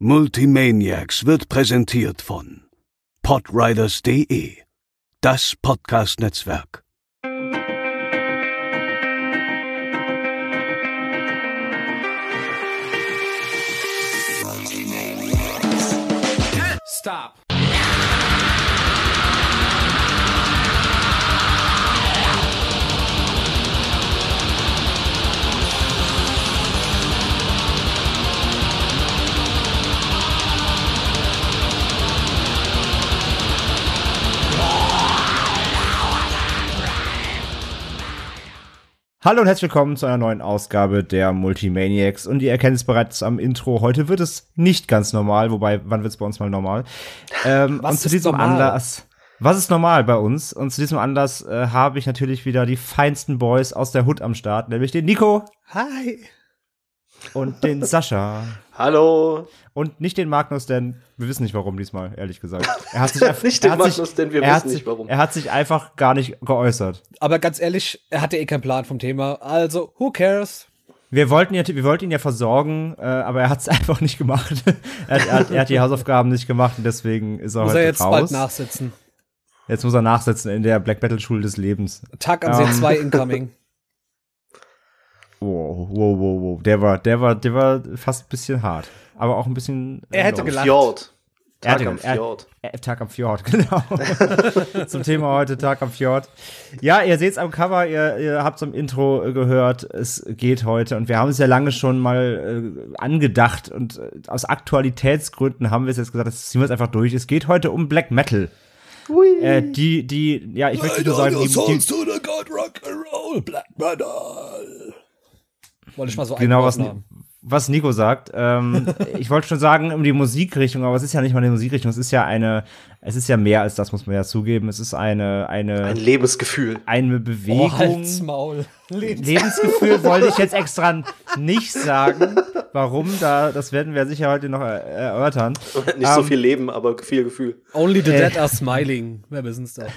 Multimaniacs wird präsentiert von podriders.de, das Podcast-Netzwerk. Stop. Hallo und herzlich willkommen zu einer neuen Ausgabe der Multimaniacs. Und ihr erkennt es bereits am Intro. Heute wird es nicht ganz normal, wobei, wann wird es bei uns mal normal? Und zu diesem Anlass, was ist normal bei uns? Und zu diesem Anlass habe ich natürlich wieder die feinsten Boys aus der Hood am Start, nämlich den Nico. Hi. Und den Sascha. Hallo. Und nicht den Magnus, denn wir wissen nicht warum diesmal, ehrlich gesagt. Er hat sich nicht den Magnus, denn wir wissen nicht warum. Er hat sich einfach gar nicht geäußert. Aber ganz ehrlich, er hatte keinen Plan vom Thema. Also, who cares? Wir wollten ihn ja versorgen, aber er hat es einfach nicht gemacht. er hat die Hausaufgaben nicht gemacht und deswegen ist er muss heute er jetzt raus. bald nachsitzen. Jetzt muss er nachsitzen in der Black Metal Schule des Lebens. Tag an See 2 incoming. Wow. Der war fast ein bisschen hart. Aber auch ein bisschen. Er hätte gelacht. Fjord. Tag am Fjord, genau. Zum Thema heute Tag am Fjord. Ja, ihr seht's am Cover, ihr habt's am Intro gehört, es geht heute und wir haben es ja lange schon mal angedacht und aus Aktualitätsgründen haben wir es jetzt gesagt, das ziehen wir es einfach durch. Es geht heute um Black Metal. Ich möchte nur sagen, Wollte ich mal so genau, haben. was Nico sagt. Ich wollte schon sagen, um die Musikrichtung, aber es ist ja nicht mal eine Musikrichtung, es ist ja mehr als das, muss man ja zugeben. Es ist ein Lebensgefühl. Eine Bewegung. Oh, halt's Maul. Lebensgefühl wollte ich jetzt extra nicht sagen. Warum? Das werden wir sicher heute noch erörtern. Nicht so viel Leben, aber viel Gefühl. Only the dead are smiling. Wer wissen's da?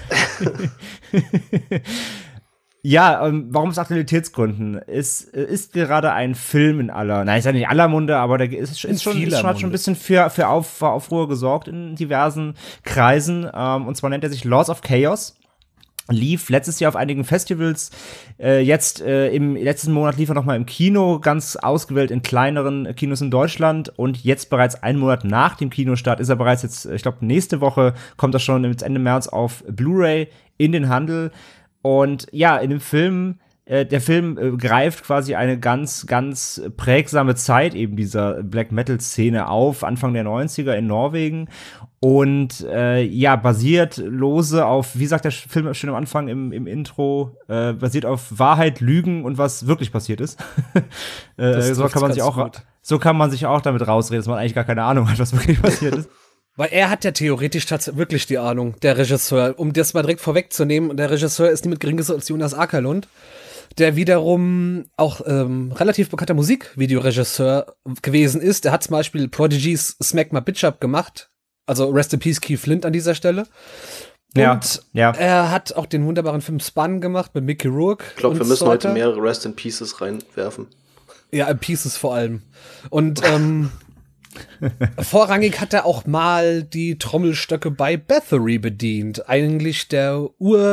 Ja, warum aus Aktualitätsgründen? Es ist gerade ein Film ist ja nicht aller Munde, aber der hat schon ein bisschen für Aufruhr gesorgt in diversen Kreisen. Und zwar nennt er sich Lords of Chaos. Lief letztes Jahr auf einigen Festivals. Jetzt im letzten Monat lief er noch mal im Kino, ganz ausgewählt in kleineren Kinos in Deutschland. Und jetzt bereits einen Monat nach dem Kinostart ist er bereits jetzt, ich glaube, nächste Woche kommt er schon Ende März auf Blu-ray in den Handel. Und ja, in dem Film, der Film greift quasi eine ganz, ganz prägsame Zeit eben dieser Black-Metal-Szene auf, Anfang der 90er in Norwegen. Und basiert lose auf, wie sagt der Film schon am Anfang im Intro, basiert auf Wahrheit, Lügen und was wirklich passiert ist. So kann man sich auch damit rausreden, dass man eigentlich gar keine Ahnung hat, was wirklich passiert ist. Weil er hat ja theoretisch tatsächlich wirklich die Ahnung, der Regisseur. Um das mal direkt vorwegzunehmen, der Regisseur ist niemand Geringeres als Jonas Åkerlund, der wiederum auch relativ bekannter Musikvideoregisseur gewesen ist. Der hat zum Beispiel Prodigy's Smack My Bitch Up gemacht. Also Rest in Peace Keith Flint an dieser Stelle. Und er hat auch den wunderbaren Film Spun gemacht mit Mickey Rourke. Ich glaube, wir müssen heute mehrere Rest in Pieces reinwerfen. Ja, in Pieces vor allem. Und vorrangig hat er auch mal die Trommelstöcke bei Bathory bedient. Eigentlich der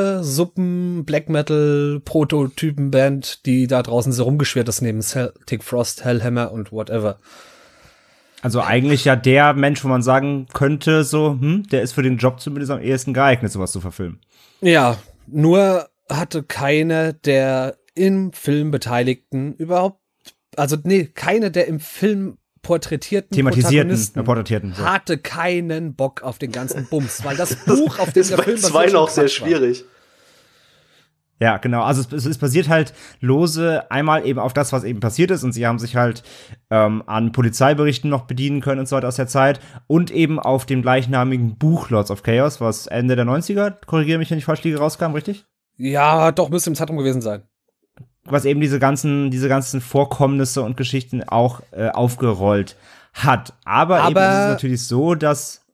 Ursuppen-Black-Metal-Prototypen-Band, die da draußen so rumgeschwirrt ist, neben Celtic Frost, Hellhammer und whatever. Also eigentlich ja der Mensch, wo man sagen könnte, der ist für den Job zumindest am ehesten geeignet, sowas zu verfilmen. Ja, nur hatte keine der im Film Beteiligten keine der im Film porträtierten Protagonisten hatte keinen Bock auf den ganzen Bums, weil das Buch, auf dem der Film basiert, war noch sehr schwierig. Ja, genau. Also es basiert halt lose einmal eben auf das, was eben passiert ist und sie haben sich halt an Polizeiberichten noch bedienen können und so weiter aus der Zeit und eben auf dem gleichnamigen Buch Lords of Chaos, was Ende der 90er, korrigiere mich, wenn ich falsch liege, rauskam, richtig? Ja, doch, müsste im Zeitraum gewesen sein. Was eben diese ganzen Vorkommnisse und Geschichten auch aufgerollt hat. Aber eben ist es natürlich so, dass,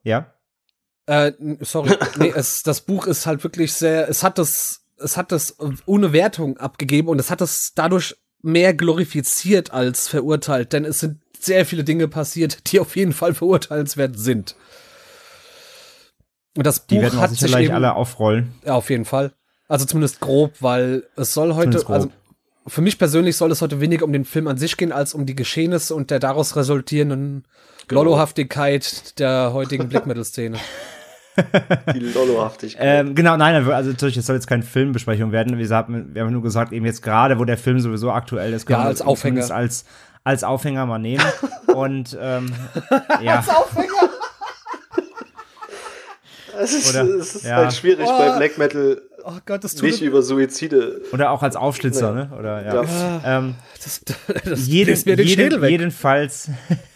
das Buch ist halt wirklich es hat das ohne Wertung abgegeben und es hat es dadurch mehr glorifiziert als verurteilt, denn es sind sehr viele Dinge passiert, die auf jeden Fall verurteilenswert sind. Und das Buch die werden hat sich sich gleich eben, alle aufrollen. Ja, auf jeden Fall. Also zumindest grob, weil es soll heute, also für mich persönlich soll es heute weniger um den Film an sich gehen, als um die Geschehnisse und der daraus resultierenden Lollohaftigkeit der heutigen Black Metal-Szene. Die Lollohaftigkeit. Genau, nein, also natürlich, es soll jetzt keine Filmbesprechung werden. Wir haben nur gesagt, eben jetzt gerade, wo der Film sowieso aktuell ist, können wir als Aufhänger. Als Aufhänger mal nehmen. Und ja. Als Aufhänger? Es ist halt schwierig bei Black Metal. Oh Gott, das tut nicht über Suizide. Oder auch als Aufschlitzer, ne? Oder ja. Das lässt mir den Schädel weg. Jedenfalls.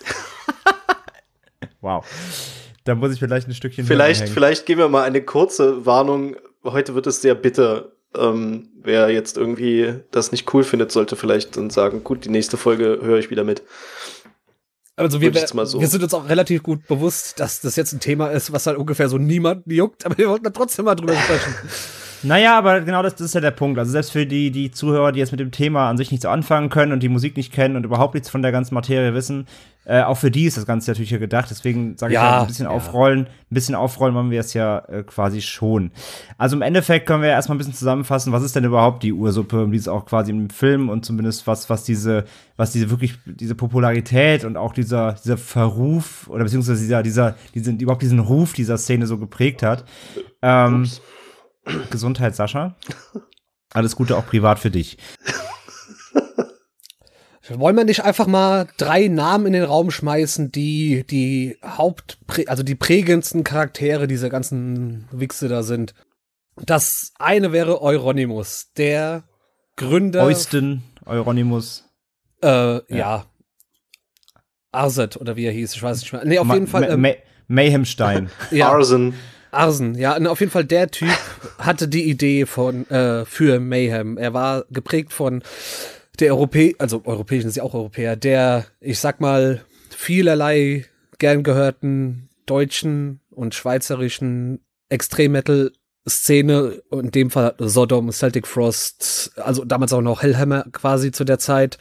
Wow. Da muss ich vielleicht ein Stückchen Vielleicht geben wir mal eine kurze Warnung. Heute wird es sehr bitter. Wer jetzt irgendwie das nicht cool findet, sollte vielleicht dann sagen, gut, die nächste Folge höre ich wieder mit. Also wir sind uns auch relativ gut bewusst, dass das jetzt ein Thema ist, was halt ungefähr so niemand juckt, aber wir wollten da trotzdem mal drüber sprechen. Naja, aber genau das ist ja der Punkt. Also selbst für die Zuhörer, die jetzt mit dem Thema an sich nichts anfangen können und die Musik nicht kennen und überhaupt nichts von der ganzen Materie wissen, auch für die ist das Ganze natürlich hier gedacht. Deswegen sage ich ein bisschen aufrollen. Ein bisschen aufrollen wollen wir es ja quasi schon. Also im Endeffekt können wir ja erstmal ein bisschen zusammenfassen, was ist denn überhaupt die Ursuppe, um die es auch quasi im Film und zumindest was diese wirklich, diese Popularität und auch dieser Verruf oder beziehungsweise überhaupt diesen Ruf dieser Szene so geprägt hat. Gesundheit, Sascha. Alles Gute auch privat für dich. Wollen wir nicht einfach mal 3 Namen in den Raum schmeißen, die die prägendsten Charaktere dieser ganzen Wichse da sind? Das eine wäre Euronymous, der Gründer. Eusten, Euronymous. Ja. Arzet, oder wie er hieß, ich weiß nicht mehr. Nee, auf jeden Fall. Mayhemstein. Ja. Arsen, ja, und auf jeden Fall der Typ hatte die Idee für Mayhem. Er war geprägt von der europäischen ist ja auch Europäer, der, ich sag mal, vielerlei gern gehörten deutschen und schweizerischen Extrem-Metal-Szene, in dem Fall Sodom, Celtic Frost, also damals auch noch Hellhammer quasi zu der Zeit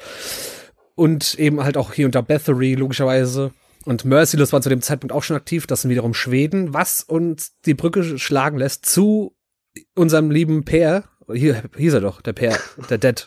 und eben halt auch hier unter Bathory logischerweise. Und Merciless war zu dem Zeitpunkt auch schon aktiv, das sind wiederum Schweden, was uns die Brücke schlagen lässt zu unserem lieben Per, hier hieß er doch, der Per, der Dead.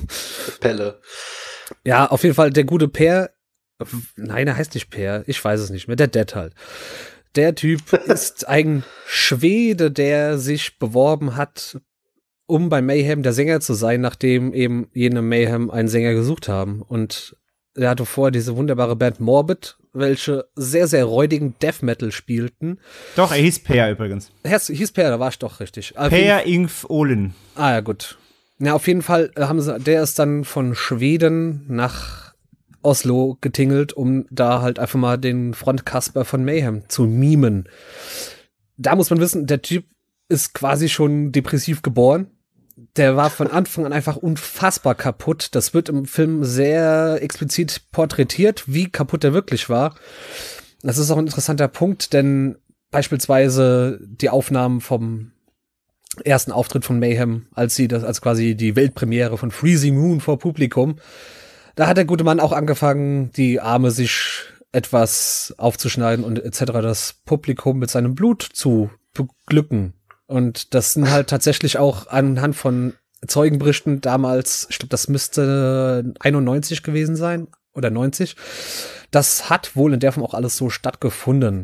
Pelle. Ja, auf jeden Fall der gute Per, nein, er heißt nicht Per, ich weiß es nicht mehr, der Dead halt. Der Typ ist ein Schwede, der sich beworben hat, um bei Mayhem der Sänger zu sein, nachdem eben jene Mayhem einen Sänger gesucht haben. Und er hatte vorher diese wunderbare Band Morbid, welche sehr, sehr räudigen Death Metal spielten. Doch, er hieß Per übrigens. Hieß Per, da war ich doch richtig. Per Ingv Olin. Ah ja, gut. Ja, auf jeden Fall der ist dann von Schweden nach Oslo getingelt, um da halt einfach mal den Frontkasper von Mayhem zu mimen. Da muss man wissen, der Typ ist quasi schon depressiv geboren. Der war von Anfang an einfach unfassbar kaputt. Das wird im Film sehr explizit porträtiert, wie kaputt er wirklich war. Das ist auch ein interessanter Punkt, denn beispielsweise die Aufnahmen vom ersten Auftritt von Mayhem, als quasi die Weltpremiere von Freezing Moon vor Publikum, da hat der gute Mann auch angefangen, die Arme sich etwas aufzuschneiden und etc. das Publikum mit seinem Blut zu beglücken. Und das sind halt tatsächlich auch anhand von Zeugenberichten damals, ich glaube, das müsste 91 gewesen sein oder 90. Das hat wohl in der Form auch alles so stattgefunden.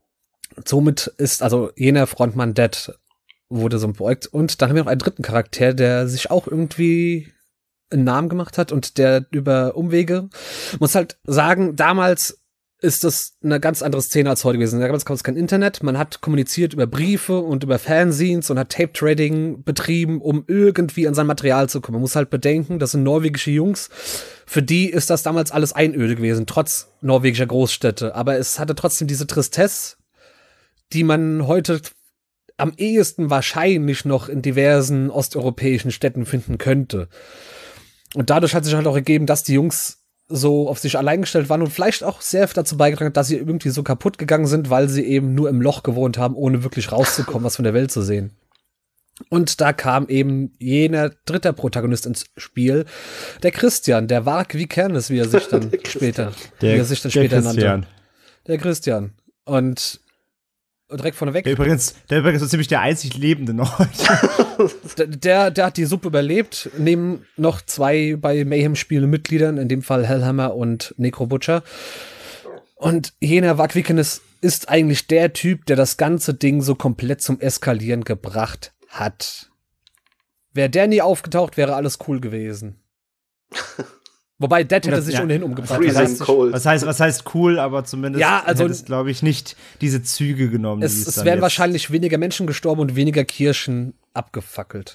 Somit ist also jener Frontmann Dead wurde so beugt. Und dann haben wir noch einen dritten Charakter, der sich auch irgendwie einen Namen gemacht hat und der über Umwege, muss halt sagen, damals ist das eine ganz andere Szene als heute gewesen. Damals gab es kein Internet, man hat kommuniziert über Briefe und über Fanzines und hat Tape-Trading betrieben, um irgendwie an sein Material zu kommen. Man muss halt bedenken, das sind norwegische Jungs, für die ist das damals alles Einöde gewesen, trotz norwegischer Großstädte. Aber es hatte trotzdem diese Tristesse, die man heute am ehesten wahrscheinlich noch in diversen osteuropäischen Städten finden könnte. Und dadurch hat sich halt auch ergeben, dass die Jungs so auf sich allein gestellt waren und vielleicht auch sehr dazu beigetragen hat, dass sie irgendwie so kaputt gegangen sind, weil sie eben nur im Loch gewohnt haben, ohne wirklich rauszukommen, was von der Welt zu sehen. Und da kam eben jener dritte Protagonist ins Spiel, der Christian, der Varg Vikernes, wie er sich dann später nannte. Der Christian. Und direkt vorneweg. Der übrigens so ziemlich der einzig Lebende noch heute. der hat die Suppe überlebt, neben noch 2 bei Mayhem spielenden Mitgliedern, in dem Fall Hellhammer und Necro Butcher. Und jener Varg Vikernes ist eigentlich der Typ, der das ganze Ding so komplett zum Eskalieren gebracht hat. Wäre der nie aufgetaucht, wäre alles cool gewesen. Wobei, Dead hätte sich ohnehin umgebracht. Was heißt cool, aber zumindest hätte es, glaube ich, nicht diese Züge genommen. Es wären wahrscheinlich weniger Menschen gestorben und weniger Kirchen abgefackelt.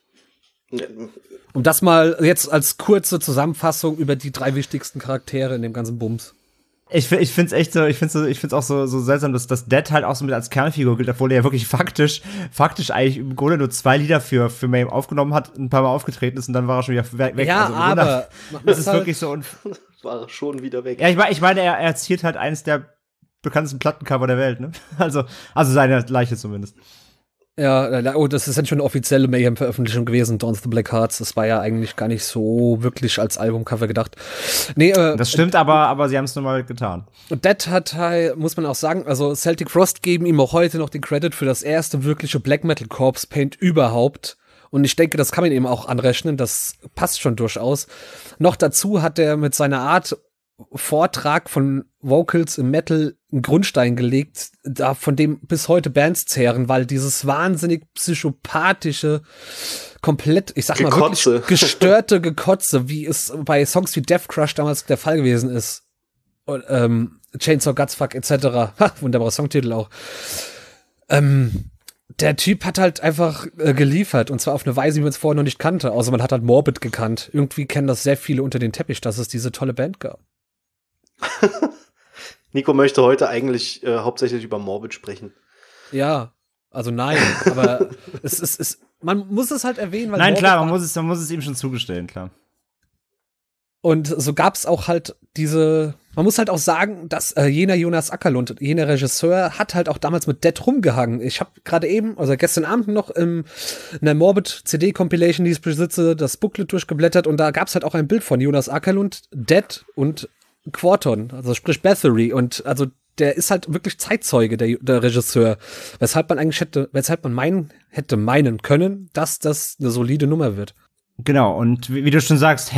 Um das mal jetzt als kurze Zusammenfassung über die 3 wichtigsten Charaktere in dem ganzen Bums. Ich find's echt so, ich find's auch so seltsam, dass das Dead halt auch so mit als Kernfigur gilt, obwohl er ja wirklich faktisch eigentlich im Grunde nur 2 Lieder für Mayhem aufgenommen hat, ein paar Mal aufgetreten ist und dann war er schon wieder weg. Ja, also, aber das ist wirklich so war schon wieder weg. Ja, ich meine, er ziert halt eines der bekanntesten Plattencover der Welt, ne? Also seine Leiche zumindest. Ja, das ist ja schon eine offizielle Mayhem-Veröffentlichung gewesen, Dawn of the Black Hearts. Das war ja eigentlich gar nicht so wirklich als Albumcover gedacht. Nee, das stimmt, aber sie haben es nun mal getan. Dead hat halt, muss man auch sagen, also Celtic Frost geben ihm auch heute noch den Credit für das erste wirkliche Black Metal Corpse Paint überhaupt. Und ich denke, das kann man ihm auch anrechnen, das passt schon durchaus. Noch dazu hat er mit seiner Art Vortrag von Vocals im Metal einen Grundstein gelegt, da von dem bis heute Bands zehren, weil dieses wahnsinnig psychopathische, komplett, ich sag mal wirklich gestörte Gekotze, wie es bei Songs wie Death Crush damals der Fall gewesen ist. Und, Chainsaw Gutsfuck etc. Wunderbarer Songtitel auch. Der Typ hat halt einfach geliefert, und zwar auf eine Weise, wie man es vorher noch nicht kannte, außer man hat halt Morbid gekannt. Irgendwie kennen das sehr viele unter den Teppich, dass es diese tolle Band gab. Nico möchte heute eigentlich hauptsächlich über Morbid sprechen. Ja, also nein, aber man muss es halt erwähnen, weil nein, klar, man muss es ihm schon zugestehen, klar. Und so gab's auch halt man muss halt auch sagen, dass jener Jonas Ackerlund, jener Regisseur, hat halt auch damals mit Dead rumgehangen. Ich habe gerade eben, also gestern Abend noch in der Morbid CD-Compilation, die ich besitze, das Booklet durchgeblättert, und da gab's halt auch ein Bild von Jonas Ackerlund, Dead und Quarton, also sprich Bathory, und also der ist halt wirklich Zeitzeuge, der Regisseur, weshalb man hätte meinen können, dass das eine solide Nummer wird. Genau, und wie du schon sagst,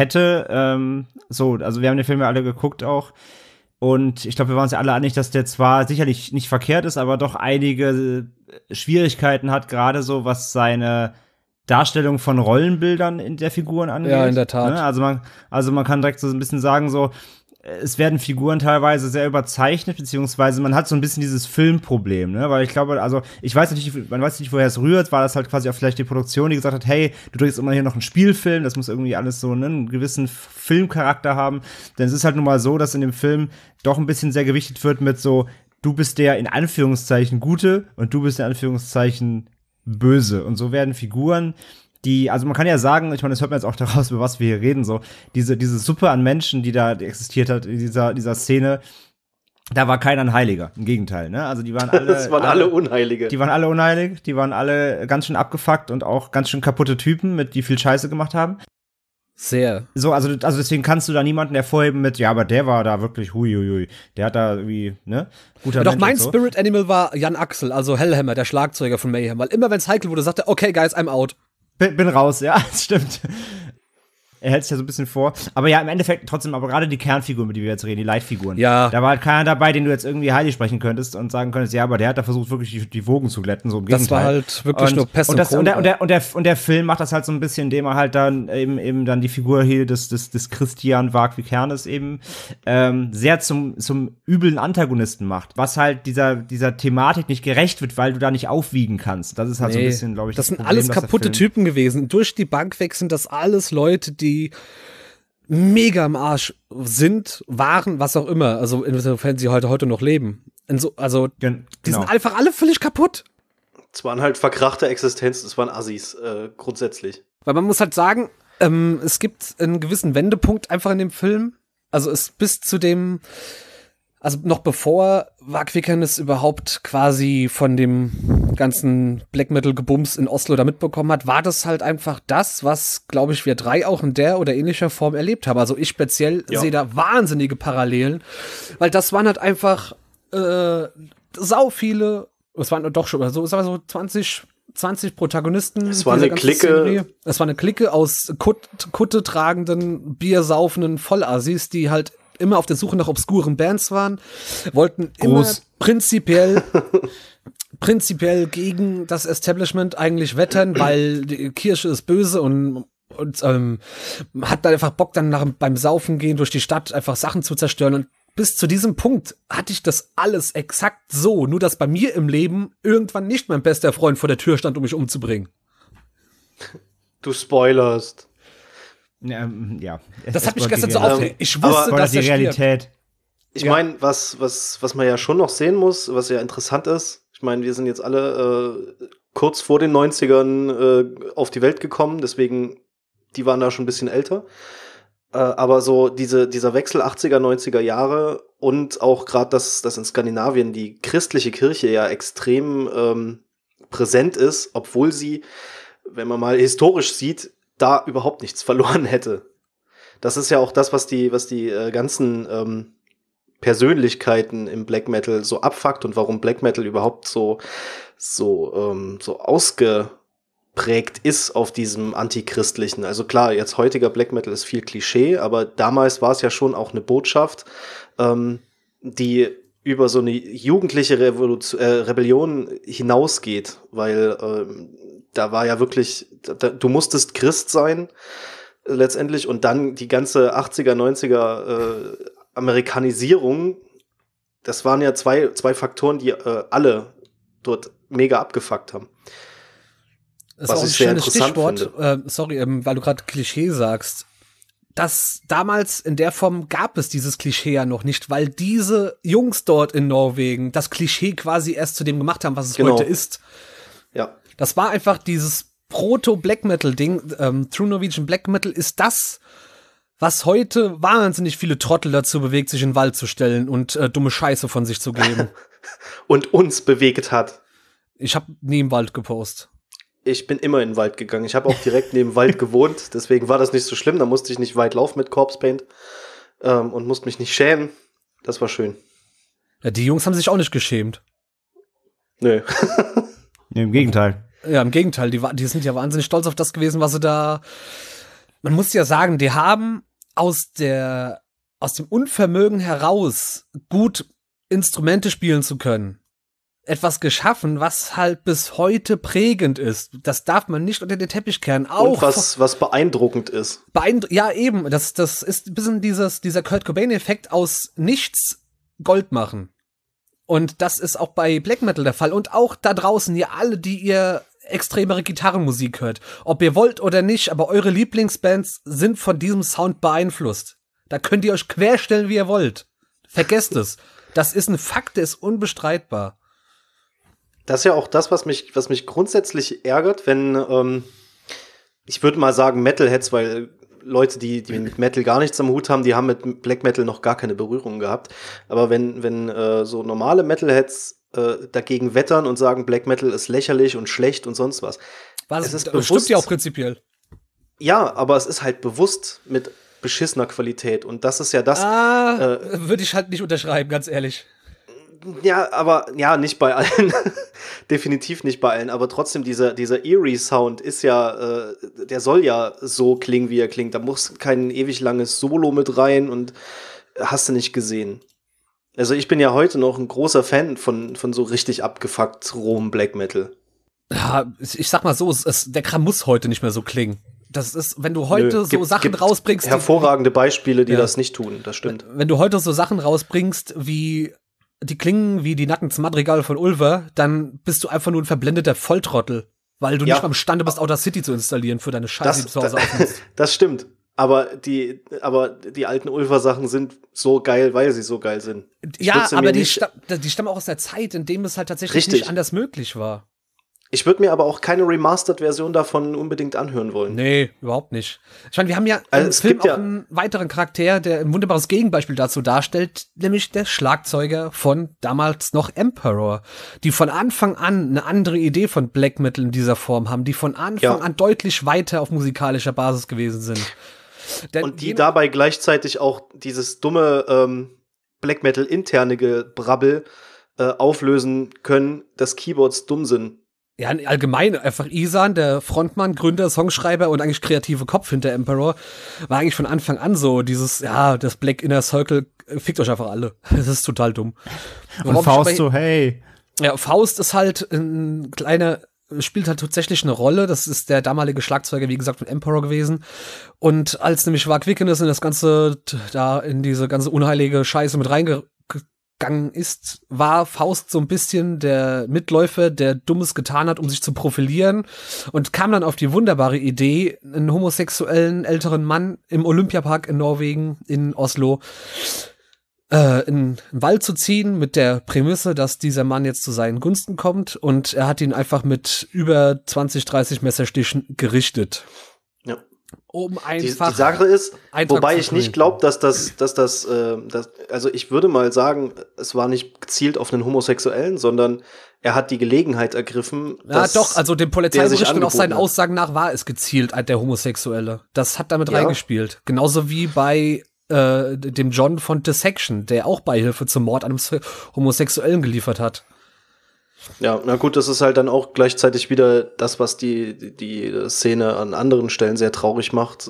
also wir haben den Film ja alle geguckt auch, und ich glaube, wir waren uns ja alle einig, dass der zwar sicherlich nicht verkehrt ist, aber doch einige Schwierigkeiten hat, gerade so, was seine Darstellung von Rollenbildern in der Figuren angeht. Ja, in der Tat. Ne? Also man kann direkt so ein bisschen sagen, so, es werden Figuren teilweise sehr überzeichnet, beziehungsweise man hat so ein bisschen dieses Filmproblem, ne? Weil ich glaube, also man weiß nicht, woher es rührt, war das halt quasi auch vielleicht die Produktion, die gesagt hat, hey, du drehst immer hier noch einen Spielfilm, das muss irgendwie alles so einen gewissen Filmcharakter haben. Denn es ist halt nun mal so, dass in dem Film doch ein bisschen sehr gewichtet wird mit so, du bist der in Anführungszeichen Gute und du bist in Anführungszeichen Böse. Und so werden Figuren, also man kann ja sagen, ich meine, das hört man jetzt auch daraus, über was wir hier reden, so, diese Suppe an Menschen, die existiert hat in dieser Szene, da war keiner ein Heiliger, im Gegenteil, ne? Also die waren alle das waren alle Unheilige. Die waren alle unheilig, die waren alle ganz schön abgefuckt und auch ganz schön kaputte Typen, die viel Scheiße gemacht haben. Sehr. So, also deswegen kannst du da niemanden hervorheben mit, ja, aber der war da wirklich huiuiui. Der hat da irgendwie, ne? Guter ja, doch, Mensch mein so. Spirit Animal war Jan Axel, also Hellhammer, der Schlagzeuger von Mayhem, weil immer wenn es heikel wurde, sagte er, okay, guys, I'm out. Bin raus, ja, das stimmt. Er hält sich ja so ein bisschen vor. Aber ja, im Endeffekt trotzdem, aber gerade die Kernfiguren, über die wir jetzt reden, die Leitfiguren. Ja. Da war halt keiner dabei, den du jetzt irgendwie heilig sprechen könntest und sagen könntest, ja, aber der hat da versucht, wirklich die Wogen zu glätten, so im Gegenteil. Das war halt wirklich nur Pest und der Film macht das halt so ein bisschen, indem er halt dann eben dann die Figur hier des Christian Varg Vikernes eben sehr zum üblen Antagonisten macht. Was halt dieser Thematik nicht gerecht wird, weil du da nicht aufwiegen kannst. Das ist halt so ein bisschen, glaube ich, das sind Problem, alles kaputte Typen gewesen. Durch die Bank weg sind das alles Leute, die mega am Arsch waren, was auch immer. Also insofern sie heute noch leben. Die sind einfach alle völlig kaputt. Es waren halt verkrachte Existenzen, es waren Assis, grundsätzlich. Weil man muss halt sagen, es gibt einen gewissen Wendepunkt einfach in dem Film. Also noch bevor Varg Vikernes überhaupt quasi von dem ganzen Black Metal-Gebums in Oslo da mitbekommen hat, war das halt einfach das, was, glaube ich, wir drei auch in der oder ähnlicher Form erlebt haben. Also ich speziell sehe da wahnsinnige Parallelen, weil das waren halt einfach sau viele, es waren doch schon so 20 Protagonisten. Es war eine Clique. Es war eine Clique aus Kutte tragenden, biersaufenden Vollassis, die halt immer auf der Suche nach obskuren Bands waren, wollten immer prinzipiell gegen das Establishment eigentlich wettern, weil die Kirche ist böse und hat da einfach Bock, dann beim Saufen gehen durch die Stadt einfach Sachen zu zerstören. Und bis zu diesem Punkt hatte ich das alles exakt so, nur dass bei mir im Leben irgendwann nicht mein bester Freund vor der Tür stand, um mich umzubringen. Du spoilerst. Ja. Das hat mich gestern so aufgeregt. Ich wusste, dass die Realität. Stirbt. Ich meine, was man ja schon noch sehen muss, was ja interessant ist, ich meine, wir sind jetzt alle kurz vor den 90ern auf die Welt gekommen, deswegen, die waren da schon ein bisschen älter. Aber so dieser Wechsel 80er, 90er Jahre und auch gerade, dass in Skandinavien die christliche Kirche ja extrem präsent ist, obwohl sie, wenn man mal historisch sieht, da überhaupt nichts verloren hätte. Das ist ja auch das, was die ganzen Persönlichkeiten im Black Metal so abfuckt und warum Black Metal überhaupt so ausgeprägt ist auf diesem Antichristlichen. Also klar, jetzt heutiger Black Metal ist viel Klischee, aber damals war es ja schon auch eine Botschaft, die über so eine jugendliche Rebellion hinausgeht, weil da war ja wirklich, du musstest Christ sein letztendlich und dann die ganze 80er, 90er Amerikanisierung, das waren ja zwei Faktoren, die alle dort mega abgefuckt haben. Das ist auch ein schönes Stichwort, weil du gerade Klischee sagst. Das damals in der Form gab es dieses Klischee ja noch nicht, weil diese Jungs dort in Norwegen das Klischee quasi erst zu dem gemacht haben, was es heute ist. Ja. Das war einfach dieses Proto-Black-Metal-Ding. True Norwegian Black Metal ist das, was heute wahnsinnig viele Trottel dazu bewegt, sich in den Wald zu stellen und dumme Scheiße von sich zu geben. Und uns bewegt hat. Ich habe nie im Wald gepostet. Ich bin immer in den Wald gegangen. Ich habe auch direkt neben dem Wald gewohnt. Deswegen war das nicht so schlimm. Da musste ich nicht weit laufen mit Corpse Paint und musste mich nicht schämen. Das war schön. Ja, die Jungs haben sich auch nicht geschämt. Nö. Nee, im Gegenteil. Ja, im Gegenteil. Die sind ja wahnsinnig stolz auf das gewesen, was sie da. Man muss ja sagen, die haben aus dem Unvermögen heraus gut Instrumente spielen zu können, etwas geschaffen, was halt bis heute prägend ist. Das darf man nicht unter den Teppich kehren. Auch und was beeindruckend ist. Ja, eben. Das ist ein bisschen dieser Kurt Cobain-Effekt aus nichts Gold machen. Und das ist auch bei Black Metal der Fall. Und auch da draußen, ihr alle, die ihr extremere Gitarrenmusik hört. Ob ihr wollt oder nicht, aber eure Lieblingsbands sind von diesem Sound beeinflusst. Da könnt ihr euch querstellen, wie ihr wollt. Vergesst es. Das ist ein Fakt, der ist unbestreitbar. Das ist ja auch das, was mich grundsätzlich ärgert, wenn, ich würde mal sagen Metalheads, weil Leute, die mit Metal gar nichts am Hut haben, die haben mit Black Metal noch gar keine Berührung gehabt. Aber wenn so normale Metalheads dagegen wettern und sagen, Black Metal ist lächerlich und schlecht und sonst was. Es ist bewusst, stimmt ja auch prinzipiell. Ja, aber es ist halt bewusst mit beschissener Qualität. Und das ist ja das. Würde ich halt nicht unterschreiben, ganz ehrlich. Ja, aber ja, nicht bei allen. Definitiv nicht bei allen. Aber trotzdem, dieser Eerie-Sound ist ja, der soll ja so klingen, wie er klingt. Da muss kein ewig langes Solo mit rein und hast du nicht gesehen. Also ich bin ja heute noch ein großer Fan von so richtig abgefuckt rohem Black Metal. Ja, ich sag mal so, der Kram muss heute nicht mehr so klingen. Das ist, wenn du heute Sachen rausbringst. Hervorragende Beispiele, die das nicht tun, das stimmt. Wenn du heute so Sachen rausbringst, die klingen wie die Nacken zum Madrigal von Ulver, dann bist du einfach nur ein verblendeter Volltrottel, weil du nicht mal imstande bist, Outer City zu installieren für deine Scheiße, die du zu Hause aufnimmst. Das stimmt. Aber die alten Ulver-Sachen sind so geil, weil sie so geil sind. Ja, aber die stammen auch aus der Zeit, in dem es halt tatsächlich nicht anders möglich war. Ich würde mir aber auch keine Remastered-Version davon unbedingt anhören wollen. Nee, überhaupt nicht. Ich meine, wir haben ja im Film auch einen weiteren Charakter, der ein wunderbares Gegenbeispiel dazu darstellt, nämlich der Schlagzeuger von damals noch Emperor, die von Anfang an eine andere Idee von Black Metal in dieser Form haben, die von Anfang an deutlich weiter auf musikalischer Basis gewesen sind. Und die dabei gleichzeitig auch dieses dumme Black Metal-interne Gebrabbel auflösen können, dass Keyboards dumm sind. Ja, allgemein einfach Ihsan, der Frontmann, Gründer, Songschreiber und eigentlich kreative Kopf hinter Emperor, war eigentlich von Anfang an so dieses, das Black Inner Circle, fickt euch einfach alle. Das ist total dumm. Und Faust so, hey. Ja, Faust ist halt ein kleiner, spielt halt tatsächlich eine Rolle. Das ist der damalige Schlagzeuger, wie gesagt, von Emperor gewesen. Und als nämlich Varg Vikernes in das Ganze, da in diese ganze unheilige Scheiße mit reingegangen ist, war Faust so ein bisschen der Mitläufer, der Dummes getan hat, um sich zu profilieren und kam dann auf die wunderbare Idee, einen homosexuellen älteren Mann im Olympiapark in Norwegen, in Oslo, in den Wald zu ziehen mit der Prämisse, dass dieser Mann jetzt zu seinen Gunsten kommt, und er hat ihn einfach mit über 20, 30 Messerstichen gerichtet. Ja. Um einfach die Sache ist, wobei ich nicht glaube, also ich würde mal sagen, es war nicht gezielt auf einen Homosexuellen, sondern er hat die Gelegenheit ergriffen. Ja, doch, also dem Polizeibericht und auch seinen Aussagen nach war es gezielt, der Homosexuelle. Das hat damit reingespielt. Genauso wie bei dem John von Dissection, der auch Beihilfe zum Mord an einem Homosexuellen geliefert hat. Ja, na gut, das ist halt dann auch gleichzeitig wieder das, was die Szene an anderen Stellen sehr traurig macht.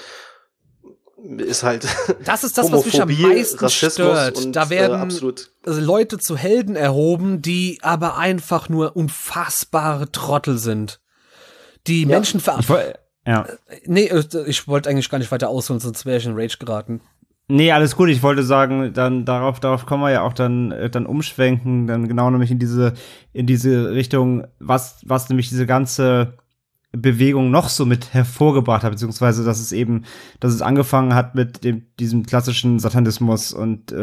Ist halt das ist das, was mich am meisten Rassismus stört. Und, da werden absolut Leute zu Helden erhoben, die aber einfach nur unfassbare Trottel sind. Die Menschen ich wollte eigentlich gar nicht weiter ausholen, sonst wäre ich in Rage geraten. Nee, alles gut. Ich wollte sagen, dann darauf können wir ja auch dann umschwenken, dann genau nämlich in diese Richtung, was nämlich diese ganze Bewegung noch so mit hervorgebracht hat, beziehungsweise dass es angefangen hat mit diesem klassischen Satanismus und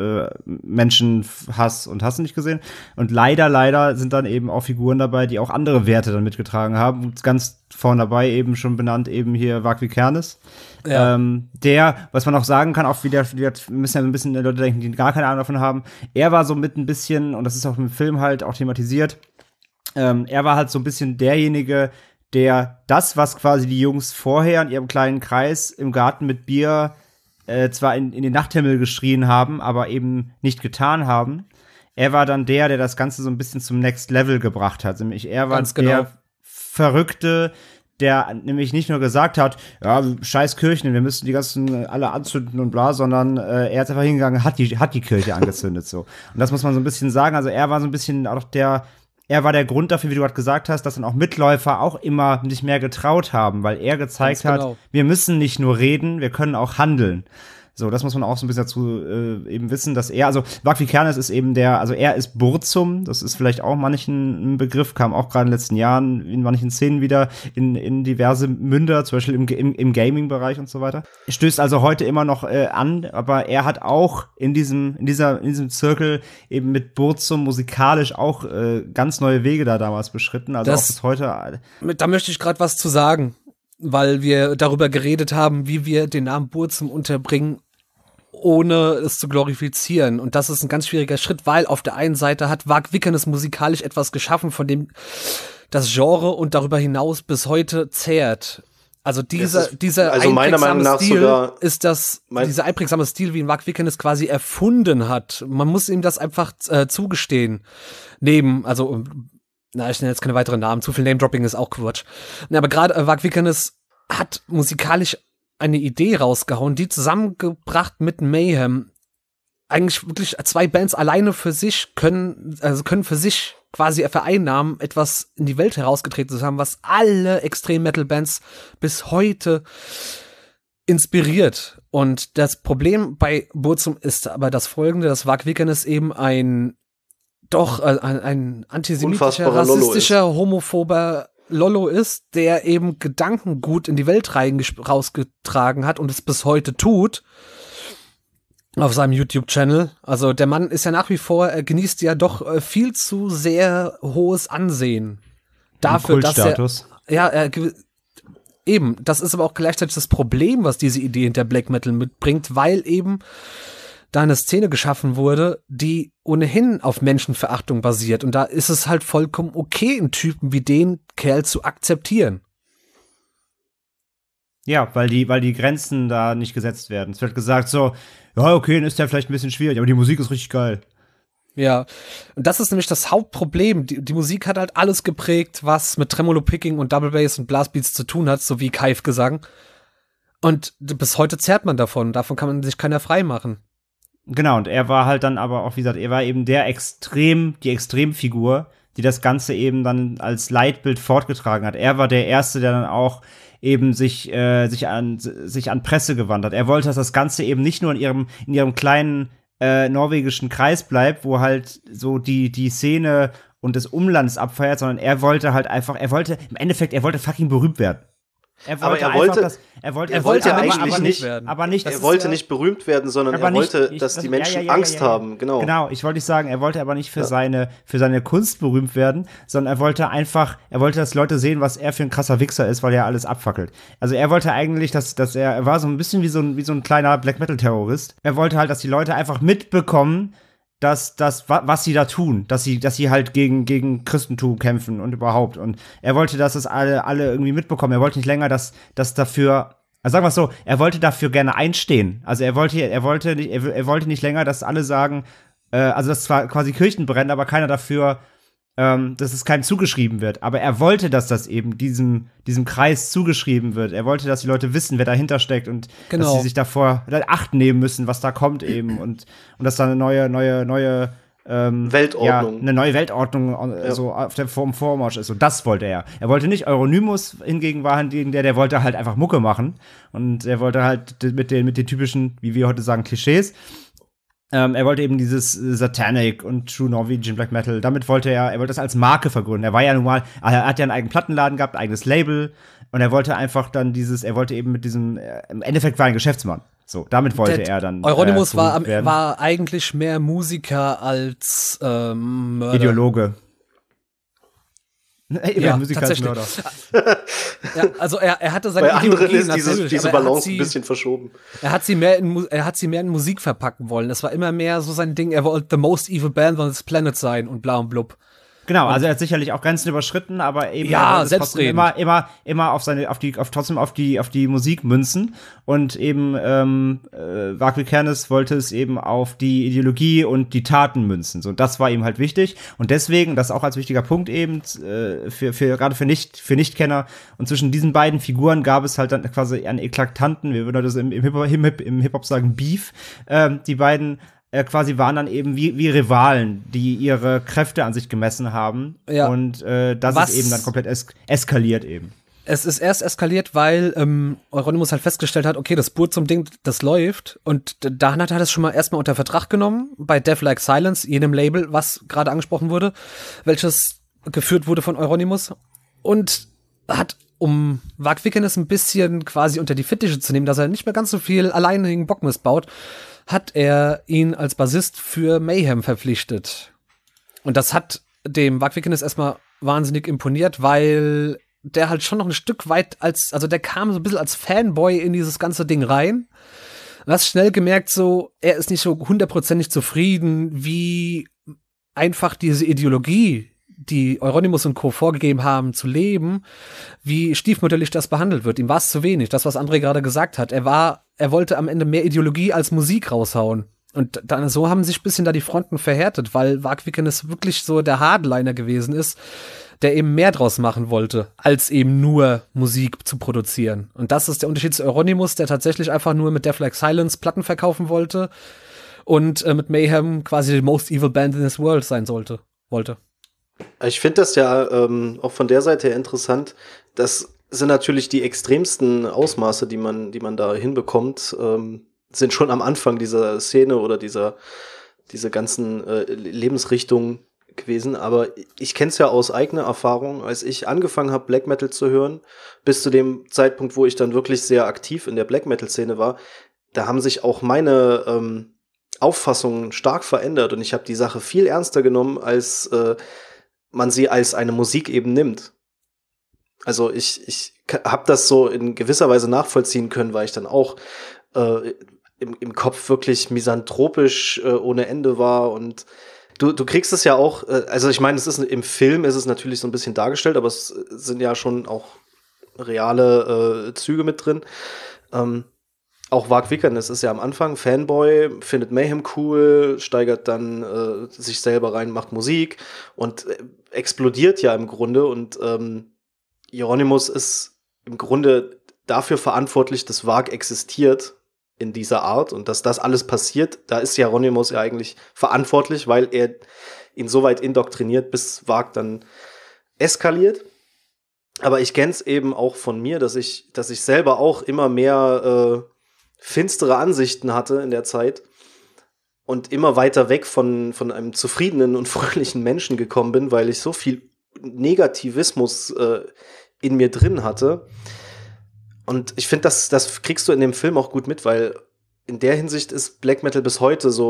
Menschenhass und hast du nicht gesehen. Und leider sind dann eben auch Figuren dabei, die auch andere Werte dann mitgetragen haben. Ganz vorne dabei eben schon benannt, eben hier Varg Vikernes. Ja. Der, was man auch sagen kann, auch wieder müssen ja ein bisschen Leute denken, die gar keine Ahnung davon haben, er war so mit ein bisschen, und das ist auch im Film halt auch thematisiert, er war halt so ein bisschen derjenige, der das, was quasi die Jungs vorher in ihrem kleinen Kreis im Garten mit Bier zwar in den Nachthimmel geschrien haben, aber eben nicht getan haben. Er war dann der das Ganze so ein bisschen zum Next Level gebracht hat. Nämlich er war der Verrückte, der nämlich nicht nur gesagt hat, ja, scheiß Kirchen, wir müssen die ganzen alle anzünden und bla, sondern er ist einfach hingegangen, hat die Kirche angezündet so. Und das muss man so ein bisschen sagen. Also er war so ein bisschen auch er war der Grund dafür, wie du gerade gesagt hast, dass dann auch Mitläufer auch immer sich mehr getraut haben, weil er gezeigt hat, wir müssen nicht nur reden, wir können auch handeln. So, das muss man auch so ein bisschen dazu eben wissen, dass Varg Vikernes ist eben er ist Burzum, das ist vielleicht auch manchen ein Begriff, kam auch gerade in den letzten Jahren in manchen Szenen wieder in diverse Münder, zum Beispiel im Gaming-Bereich und so weiter. Stößt also heute immer noch an, aber er hat auch in diesem Zirkel eben mit Burzum musikalisch auch ganz neue Wege da damals beschritten, also auch bis heute. Da möchte ich gerade was zu sagen, weil wir darüber geredet haben, wie wir den Namen Burzum unterbringen, ohne es zu glorifizieren. Und das ist ein ganz schwieriger Schritt, weil auf der einen Seite hat Varg Vikernes musikalisch etwas geschaffen, von dem das Genre und darüber hinaus bis heute zehrt. Also dieser einprägsame Stil ist dieser einprägsame Stil, wie ihn Varg Vikernes quasi erfunden hat. Man muss ihm das einfach zugestehen. Ich nenne jetzt keine weiteren Namen, zu viel Name-Dropping ist auch Quatsch. Aber gerade Varg Vikernes hat musikalisch eine Idee rausgehauen, die zusammengebracht mit Mayhem. Eigentlich wirklich 2 Bands alleine für sich können für sich quasi vereinnahmen, etwas in die Welt herausgetreten zu haben, was alle Extrem-Metal-Bands bis heute inspiriert. Und das Problem bei Burzum ist aber das folgende, dass Varg Vikernes eben ein antisemitischer, rassistischer, homophober Lollo ist, der eben Gedankengut in die Welt rausgetragen hat und es bis heute tut auf seinem YouTube-Channel. Also der Mann ist ja nach wie vor, er genießt ja doch viel zu sehr hohes Ansehen. dafür, dass eben, das ist aber auch gleichzeitig das Problem, was diese Idee hinter Black Metal mitbringt, weil eben da eine Szene geschaffen wurde, die ohnehin auf Menschenverachtung basiert. Und da ist es halt vollkommen okay, einen Typen wie den Kerl zu akzeptieren. Ja, weil die Grenzen da nicht gesetzt werden. Es wird gesagt so, ja, okay, dann ist der vielleicht ein bisschen schwierig, aber die Musik ist richtig geil. Ja, und das ist nämlich das Hauptproblem. Die Musik hat halt alles geprägt, was mit Tremolo-Picking und Double Bass und Blastbeats zu tun hat, sowie Kaif-Gesang. Und bis heute zehrt man davon. Davon kann man sich keiner frei machen. Genau, und er war halt dann aber auch, wie gesagt, er war eben die Extremfigur, die das Ganze eben dann als Leitbild fortgetragen hat. Er war der Erste, der dann auch eben sich an Presse gewandt hat. Er wollte, dass das Ganze eben nicht nur in ihrem kleinen norwegischen Kreis bleibt, wo halt so die Szene und des Umlands abfeiert, sondern er wollte fucking berühmt werden. Er wollte nicht berühmt werden, sondern er wollte, dass die Menschen Angst haben. Genau, ich wollte nicht sagen, er wollte aber nicht für seine Kunst berühmt werden, sondern er wollte, dass Leute sehen, was er für ein krasser Wichser ist, weil er alles abfackelt. Also er wollte eigentlich, dass er war so ein bisschen wie so ein kleiner Black-Metal-Terrorist. Er wollte halt, dass die Leute einfach mitbekommen, dass was sie da tun, dass sie halt gegen Christentum kämpfen und überhaupt. Und er wollte, dass das alle irgendwie mitbekommen. Er wollte nicht länger, dass dafür, also sagen wir es so, er wollte dafür gerne einstehen. Also er wollte nicht länger, dass alle sagen, also dass zwar quasi Kirchen brennen, aber keiner dafür, dass es keinem zugeschrieben wird. Aber er wollte, dass das eben diesem Kreis zugeschrieben wird. Er wollte, dass die Leute wissen, wer dahinter steckt und dass sie sich davor Acht nehmen müssen, was da kommt eben und dass da eine neue Weltordnung. Ja, eine neue Weltordnung so auf der Vormarsch ist. Und das wollte er. Er wollte nicht Euronymous hingegen der wollte halt einfach Mucke machen. Und er wollte halt mit den typischen, wie wir heute sagen, Klischees. Er wollte eben dieses Satanic und True Norwegian Black Metal, damit wollte er wollte das als Marke vergründen. Er hat ja einen eigenen Plattenladen gehabt, ein eigenes Label und er wollte einfach dann er wollte eben mit diesem, im Endeffekt war er ein Geschäftsmann. So, damit wollte er dann Euronymous war eigentlich mehr Musiker als Mörder. Ideologe. Ja, Musiker tatsächlich. Als Mörder. Ja, also er hatte seine Bei anderen ist diese Balance ein bisschen verschoben. Er hat sie mehr in Musik verpacken wollen. Das war immer mehr so sein Ding. Er wollte the most evil band on this planet sein und bla und blub. Genau, also er hat sicherlich auch Grenzen überschritten, aber eben selbstredend. immer auf die Musik münzen und eben Vagl Vikernes wollte es eben auf die Ideologie und die Taten münzen. So, das war ihm halt wichtig und deswegen, das auch als wichtiger Punkt eben gerade für Nichtkenner und zwischen diesen beiden Figuren gab es halt dann quasi einen eklatanten, wir würden das im Hip-Hop sagen, Beef. Die beiden quasi waren dann eben wie Rivalen, die ihre Kräfte an sich gemessen haben. Ja. Und das ist eben dann komplett eskaliert eben. Es ist erst eskaliert, weil Euronymous halt festgestellt hat, okay, das Burzum-Ding, das läuft. Und dann hat er das schon mal erstmal unter Vertrag genommen, bei Death Like Silence, jenem Label, was gerade angesprochen wurde, welches geführt wurde von Euronymous. Und hat, um Vagl Vikernes ein bisschen quasi unter die Fittiche zu nehmen, dass er nicht mehr ganz so viel alleinigen Bock missbaut, hat er ihn als Bassist für Mayhem verpflichtet. Und das hat dem Vagl Vikernes erstmal wahnsinnig imponiert, weil der halt schon noch ein Stück weit der kam so ein bisschen als Fanboy in dieses ganze Ding rein. Du hast schnell gemerkt, so, er ist nicht so 100% zufrieden, wie einfach diese Ideologie, die Euronymous und Co. vorgegeben haben, zu leben, wie stiefmütterlich das behandelt wird. Ihm war es zu wenig, das, was André gerade gesagt hat. Er wollte am Ende mehr Ideologie als Musik raushauen. Und dann so haben sich ein bisschen da die Fronten verhärtet, weil Vagl Vikernes wirklich so der Hardliner gewesen ist, der eben mehr draus machen wollte, als eben nur Musik zu produzieren. Und das ist der Unterschied zu Euronymous, der tatsächlich einfach nur mit Death Like Silence Platten verkaufen wollte und mit Mayhem quasi die most evil band in this world sein wollte. Ich finde das ja auch von der Seite her interessant. Das sind natürlich die extremsten Ausmaße, die man da hinbekommt, sind schon am Anfang dieser Szene oder diese ganzen Lebensrichtungen gewesen. Aber ich kenne es ja aus eigener Erfahrung, als ich angefangen habe, Black Metal zu hören, bis zu dem Zeitpunkt, wo ich dann wirklich sehr aktiv in der Black Metal-Szene war, da haben sich auch meine Auffassungen stark verändert und ich habe die Sache viel ernster genommen, als man sie als eine Musik eben nimmt. Also ich habe das so in gewisser Weise nachvollziehen können, weil ich dann auch im Kopf wirklich misanthropisch ohne Ende war. Und du kriegst es ja auch, also ich meine, im Film ist es natürlich so ein bisschen dargestellt, aber es sind ja schon auch reale Züge mit drin. Auch Varg Vikernes ist ja am Anfang Fanboy, findet Mayhem cool, steigert dann sich selber rein, macht Musik und explodiert ja im Grunde. Und Hieronymus ist im Grunde dafür verantwortlich, dass Varg existiert in dieser Art und dass das alles passiert. Da ist Hieronymus ja eigentlich verantwortlich, weil er ihn so weit indoktriniert, bis Varg dann eskaliert. Aber ich kenn's eben auch von mir, dass ich selber auch immer mehr finstere Ansichten hatte in der Zeit und immer weiter weg von einem zufriedenen und fröhlichen Menschen gekommen bin, weil ich so viel Negativismus in mir drin hatte. Und ich finde, das kriegst du in dem Film auch gut mit, weil in der Hinsicht ist Black Metal bis heute so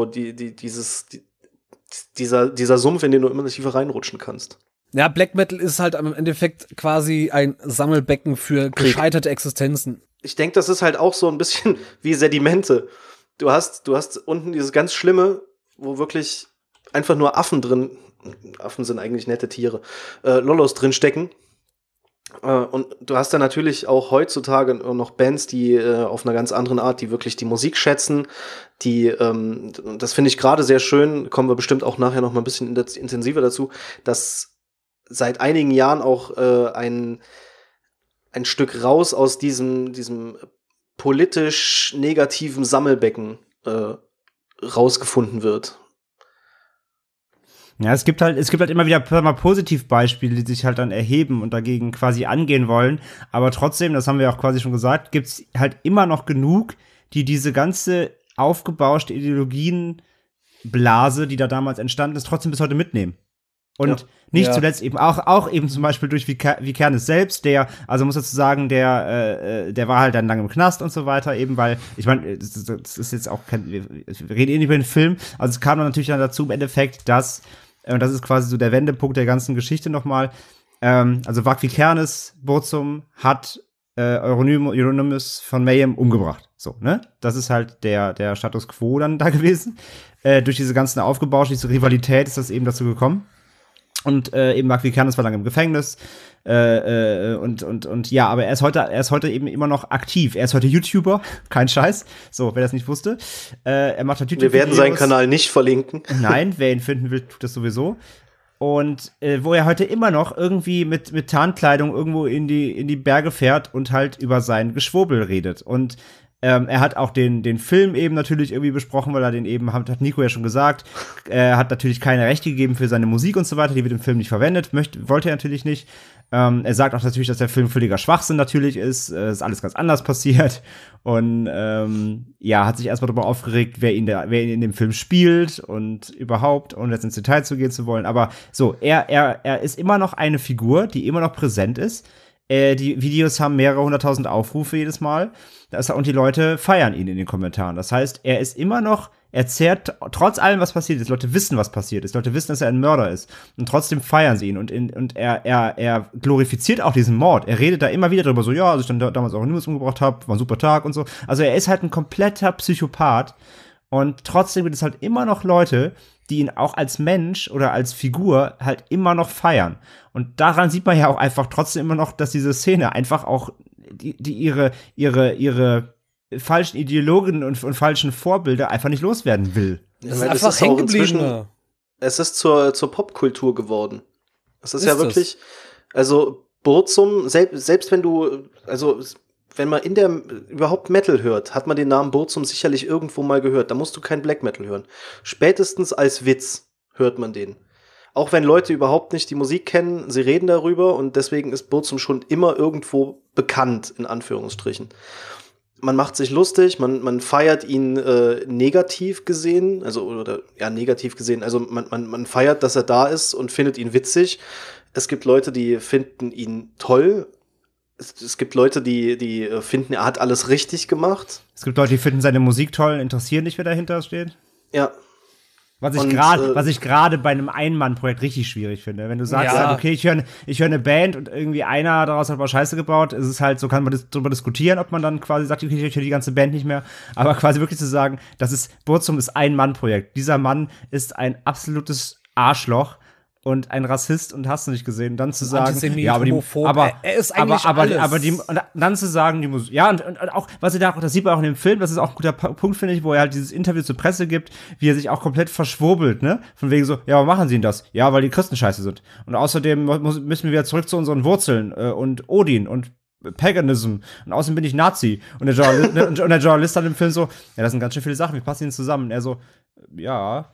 dieser Sumpf, in den du immer tiefer reinrutschen kannst. Ja, Black Metal ist halt im Endeffekt quasi ein Sammelbecken für gescheiterte Existenzen. Ich denke, das ist halt auch so ein bisschen wie Sedimente. Du hast unten dieses ganz Schlimme, wo wirklich einfach nur Affen sind eigentlich nette Tiere, Lollos drin stecken. Und du hast dann natürlich auch heutzutage noch Bands, die auf einer ganz anderen Art, die wirklich die Musik schätzen, die, das finde ich gerade sehr schön, kommen wir bestimmt auch nachher noch mal ein bisschen intensiver dazu, dass seit einigen Jahren auch ein Stück raus aus diesem politisch negativen Sammelbecken rausgefunden wird. Ja, es gibt halt immer wieder mal Positivbeispiele, die sich halt dann erheben und dagegen quasi angehen wollen. Aber trotzdem, das haben wir auch quasi schon gesagt, gibt's halt immer noch genug, die diese ganze aufgebauschte Ideologienblase, die da damals entstanden ist, trotzdem bis heute mitnehmen. Und nicht zuletzt eben auch eben zum Beispiel durch Vikernes selbst, der, also muss dazu sagen, der war halt dann lange im Knast und so weiter, eben, weil, ich meine, das ist jetzt auch wir reden eh nicht über den Film, also es kam dann natürlich dann dazu im Endeffekt, dass, und das ist quasi so der Wendepunkt der ganzen Geschichte nochmal, also Varg Vikernes Burzum hat Euronymous von Mayhem umgebracht. So, ne? Das ist halt der Status quo dann da gewesen. Durch diese ganzen aufgebauschte, diese Rivalität ist das eben dazu gekommen. Und eben Varg Vikernes war lange im Gefängnis und ja, aber er ist heute eben immer noch aktiv. Er ist heute YouTuber, kein Scheiß. So, wer das nicht wusste. Er macht halt YouTube-Videos. Wir werden seinen Kanal nicht verlinken. Nein, wer ihn finden will, tut das sowieso. Und wo er heute immer noch irgendwie mit Tarnkleidung irgendwo in die Berge fährt und halt über sein Geschwurbel redet. Und er hat auch den Film eben natürlich irgendwie besprochen, weil er den eben, hat Nico ja schon gesagt, er hat natürlich keine Rechte gegeben für seine Musik und so weiter, die wird im Film nicht verwendet, wollte er natürlich nicht. Er sagt auch natürlich, dass der Film völliger Schwachsinn natürlich ist alles ganz anders passiert und hat sich erstmal darüber aufgeregt, wer ihn in dem Film spielt und überhaupt, ohne jetzt ins Detail zu gehen zu wollen, aber so, er ist immer noch eine Figur, die immer noch präsent ist. Die Videos haben mehrere 100.000 Aufrufe jedes Mal. Und die Leute feiern ihn in den Kommentaren. Das heißt, er ist immer noch, er zehrt, trotz allem, was passiert ist. Leute wissen, was passiert ist. Leute wissen, dass er ein Mörder ist. Und trotzdem feiern sie ihn. Und er glorifiziert auch diesen Mord. Er redet da immer wieder drüber, so, ja, als ich dann damals auch News umgebracht habe, war ein super Tag und so. Also er ist halt ein kompletter Psychopath. Und trotzdem gibt es halt immer noch Leute, die ihn auch als Mensch oder als Figur halt immer noch feiern. Und daran sieht man ja auch einfach trotzdem immer noch, dass diese Szene einfach auch ihre falschen Ideologien und falschen Vorbilder einfach nicht loswerden will. Das ist einfach hängen geblieben. Es ist zur Popkultur geworden. Es ist ja wirklich, also Burzum, selbst wenn du, also wenn man überhaupt Metal hört, hat man den Namen Burzum sicherlich irgendwo mal gehört. Da musst du kein Black Metal hören. Spätestens als Witz hört man den. Auch wenn Leute überhaupt nicht die Musik kennen, sie reden darüber und deswegen ist Burzum schon immer irgendwo bekannt, in Anführungsstrichen. Man macht sich lustig, man feiert ihn negativ gesehen, negativ gesehen, also man feiert, dass er da ist und findet ihn witzig. Es gibt Leute, die finden ihn toll. Es gibt Leute, die finden, er hat alles richtig gemacht. Es gibt Leute, die finden seine Musik toll, interessieren nicht, wer dahinter steht. Ja. Was ich gerade bei einem Ein-Mann-Projekt richtig schwierig finde. Wenn du sagst, halt, okay, ich höre eine Band und irgendwie einer daraus hat mal Scheiße gebaut, ist es halt, so kann man darüber diskutieren, ob man dann quasi sagt, okay, ich höre die ganze Band nicht mehr. Aber quasi wirklich zu sagen, Burzum ist Ein-Mann-Projekt. Dieser Mann ist ein absolutes Arschloch und ein Rassist und hast du nicht gesehen. Und dann zu sagen, er ist eigentlich alles. Und dann zu sagen, die Musik, und auch, was ihr da auch, das sieht man auch in dem Film, das ist auch ein guter Punkt, finde ich, wo er halt dieses Interview zur Presse gibt, wie er sich auch komplett verschwurbelt, ne? Von wegen so, warum machen sie denn das? Ja, weil die Christen scheiße sind. Und außerdem müssen wir wieder zurück zu unseren Wurzeln und Odin und Paganism. Und außerdem bin ich Nazi. Und der Journalist dann im Film so, das sind ganz schön viele Sachen, wie passen die zusammen? Und er so, ja.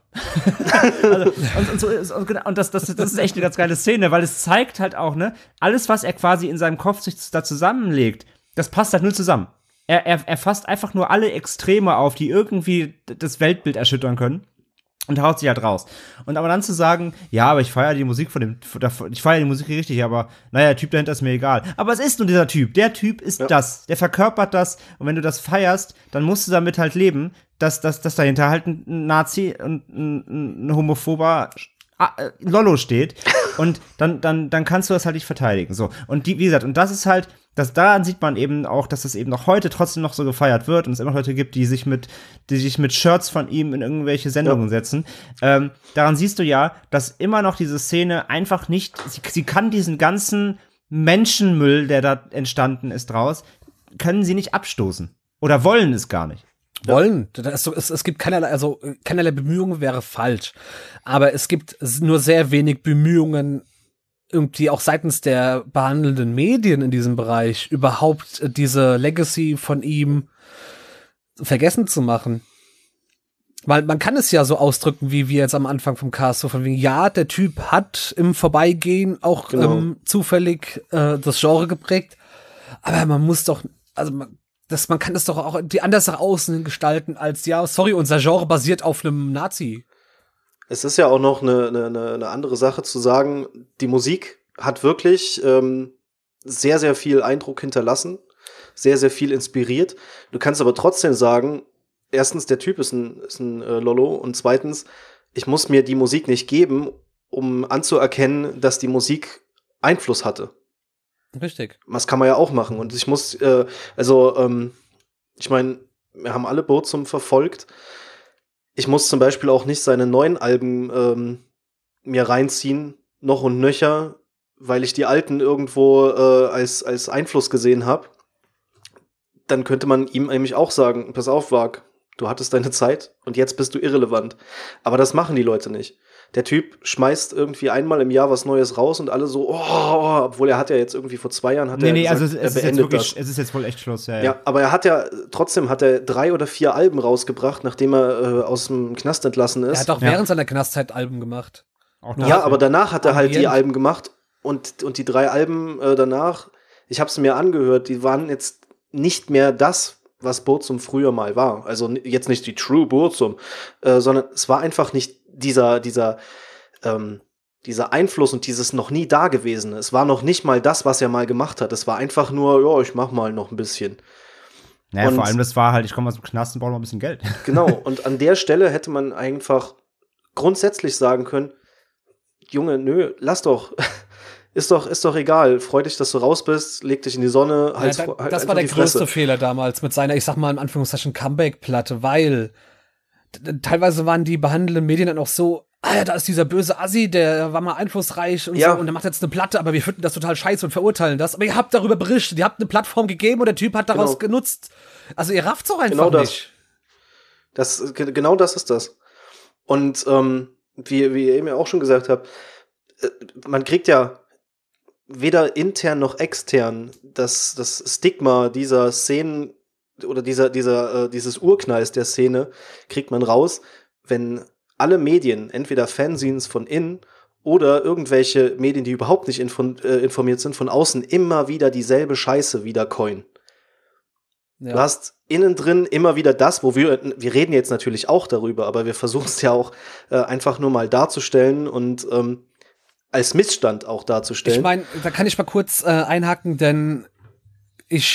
Und das ist echt eine ganz geile Szene, weil es zeigt halt auch, ne, alles, was er quasi in seinem Kopf sich da zusammenlegt, das passt halt nur zusammen. Er fasst einfach nur alle Extreme auf, die irgendwie das Weltbild erschüttern können. Und haut sich halt raus. Und aber dann zu sagen, aber ich feiere die Musik ich feiere die Musik richtig, aber naja, der Typ dahinter ist mir egal. Aber es ist nur dieser Typ. Der Typ ist das. Der verkörpert das. Und wenn du das feierst, dann musst du damit halt leben, dass dahinter halt ein Nazi und ein homophober Lollo steht. Und dann kannst du das halt nicht verteidigen. So. Und wie gesagt, und das ist halt, daran sieht man eben auch, dass es eben noch heute trotzdem noch so gefeiert wird und es immer Leute gibt, die sich mit Shirts von ihm in irgendwelche Sendungen setzen. Daran siehst du ja, dass immer noch diese Szene einfach nicht, sie kann diesen ganzen Menschenmüll, der da entstanden ist draus, können sie nicht abstoßen. Oder wollen es gar nicht. Wollen. Es gibt keinerlei Bemühungen wäre falsch. Aber es gibt nur sehr wenig Bemühungen, irgendwie auch seitens der behandelnden Medien in diesem Bereich überhaupt diese Legacy von ihm vergessen zu machen. Weil man kann es ja so ausdrücken, wie wir jetzt am Anfang vom Cast, so von wegen, der Typ hat im Vorbeigehen auch zufällig das Genre geprägt, aber man muss doch, man kann es doch auch die anders nach außen gestalten als, unser Genre basiert auf einem Nazi. Es ist ja auch noch eine andere Sache zu sagen, die Musik hat wirklich sehr, sehr viel Eindruck hinterlassen, sehr, sehr viel inspiriert. Du kannst aber trotzdem sagen, erstens, der Typ ist ein Lollo und zweitens, ich muss mir die Musik nicht geben, um anzuerkennen, dass die Musik Einfluss hatte. Richtig. Das kann man ja auch machen und ich muss, ich meine, wir haben alle Burzum verfolgt. Ich muss zum Beispiel auch nicht seine neuen Alben mir reinziehen, noch und nöcher, weil ich die alten irgendwo als Einfluss gesehen habe. Dann könnte man ihm nämlich auch sagen, pass auf, Wag, du hattest deine Zeit und jetzt bist du irrelevant. Aber das machen die Leute nicht. Der Typ schmeißt irgendwie einmal im Jahr was Neues raus und alle so, obwohl er hat ja jetzt irgendwie vor 2 Jahren gesagt, also es ist jetzt wohl echt Schluss, ja, aber er hat ja, trotzdem hat er 3 oder 4 Alben rausgebracht, nachdem er aus dem Knast entlassen ist. Er hat auch während seiner Knastzeit Alben gemacht. Aber danach hat er halt die Alben gemacht und die 3 Alben danach, ich habe es mir angehört, die waren jetzt nicht mehr das, was Burzum früher mal war. Also jetzt nicht die True Burzum, sondern es war einfach nicht dieser Einfluss und dieses noch nie Dagewesene. Es war noch nicht mal das, was er mal gemacht hat. Es war einfach nur, ich mach mal noch ein bisschen. Naja, vor allem, das war halt, ich komme aus dem Knast und brauche noch ein bisschen Geld. Genau, und an der Stelle hätte man einfach grundsätzlich sagen können, Junge, lass doch. Ist doch egal. Freu dich, dass du raus bist, leg dich in die Sonne. Das war der größte Fehler damals mit seiner, ich sag mal in Anführungszeichen, Comeback-Platte, weil teilweise waren die behandelnden Medien dann auch so, da ist dieser böse Assi, der war mal einflussreich und so, und der macht jetzt eine Platte, aber wir finden das total scheiße und verurteilen das. Aber ihr habt darüber berichtet, ihr habt eine Plattform gegeben und der Typ hat daraus genutzt. Also ihr rafft's auch einfach nicht. Genau das ist das. Und wie ihr eben ja auch schon gesagt habt, man kriegt ja weder intern noch extern das Stigma dieser Szenen oder dieses Urknalls der Szene kriegt man raus, wenn alle Medien, entweder Fanzines von innen oder irgendwelche Medien, die überhaupt nicht informiert sind, von außen immer wieder dieselbe Scheiße wieder coin. Ja. Du hast innen drin immer wieder das, wo wir reden jetzt natürlich auch darüber, aber wir versuchen es ja auch einfach nur mal darzustellen und als Missstand auch darzustellen. Ich meine, da kann ich mal kurz einhaken, denn ich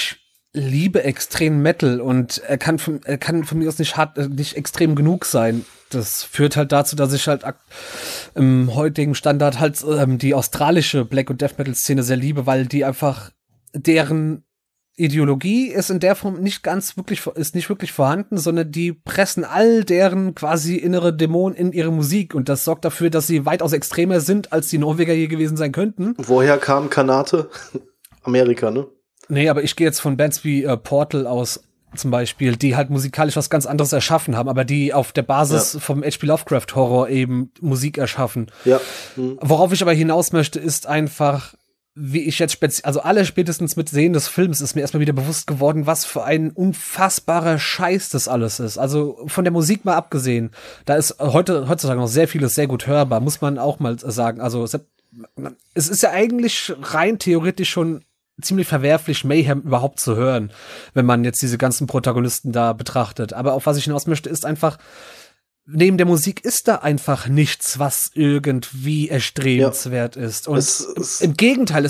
liebe extrem Metal und er kann von mir aus nicht extrem genug sein. Das führt halt dazu, dass ich halt im heutigen Standard halt die australische Black- und Death-Metal-Szene sehr liebe, weil die einfach deren Ideologie ist in der Form nicht wirklich vorhanden, sondern die pressen all deren quasi innere Dämonen in ihre Musik und das sorgt dafür, dass sie weitaus extremer sind, als die Norweger je gewesen sein könnten. Woher kam Kanate? Amerika, ne? Nee, aber ich gehe jetzt von Bands wie Portal aus zum Beispiel, die halt musikalisch was ganz anderes erschaffen haben, aber die auf der Basis vom H.P. Lovecraft Horror eben Musik erschaffen. Ja. Worauf ich aber hinaus möchte, ist einfach, wie ich jetzt spätestens mit Sehen des Films ist mir erstmal wieder bewusst geworden, was für ein unfassbarer Scheiß das alles ist. Also von der Musik mal abgesehen, da ist heutzutage noch sehr vieles sehr gut hörbar, muss man auch mal sagen. Also es ist ja eigentlich rein theoretisch schon ziemlich verwerflich, Mayhem überhaupt zu hören, wenn man jetzt diese ganzen Protagonisten da betrachtet. Aber auf was ich hinaus möchte, ist einfach, neben der Musik ist da einfach nichts, was irgendwie erstrebenswert ist. Und im Gegenteil,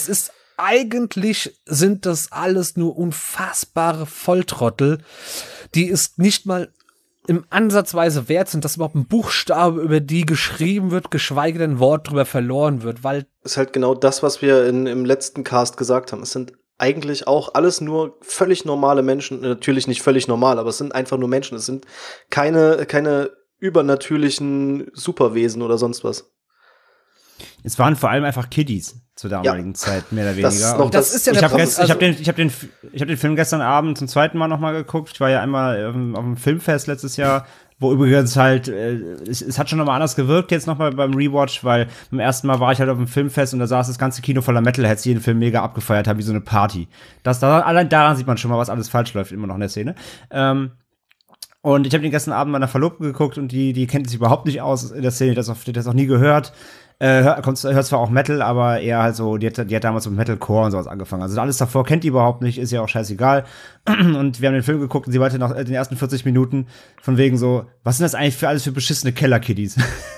sind das alles nur unfassbare Volltrottel, die es nicht mal im Ansatzweise wert sind, dass überhaupt ein Buchstabe über die geschrieben wird, geschweige denn ein Wort drüber verloren wird, weil ist halt genau das, was wir im letzten Cast gesagt haben. Es sind eigentlich auch alles nur völlig normale Menschen, natürlich nicht völlig normal, aber es sind einfach nur Menschen. Es sind keine übernatürlichen Superwesen oder sonst was. Es waren vor allem einfach Kiddies zur damaligen Zeit, mehr oder weniger. Das ist ja ich habe den Film gestern Abend zum zweiten Mal nochmal geguckt. Ich war ja einmal auf dem Filmfest letztes Jahr, wo übrigens halt, es hat schon nochmal anders gewirkt jetzt nochmal beim Rewatch, weil beim ersten Mal war ich halt auf dem Filmfest und da saß das ganze Kino voller Metalheads, die den Film mega abgefeiert haben, wie so eine Party. Allein daran sieht man schon mal, was alles falsch läuft, immer noch in der Szene. Und ich habe den gestern Abend meiner Verlobten geguckt und die kennt sich überhaupt nicht aus in der Szene, die hat das noch nie gehört. Hört zwar auch Metal, aber eher halt so, die hat damals mit Metalcore und sowas angefangen. Also alles davor kennt die überhaupt nicht, ist ja auch scheißegal. Und wir haben den Film geguckt und sie wollte nach den ersten 40 Minuten von wegen so, was sind das eigentlich für alles für beschissene Keller-Kiddies?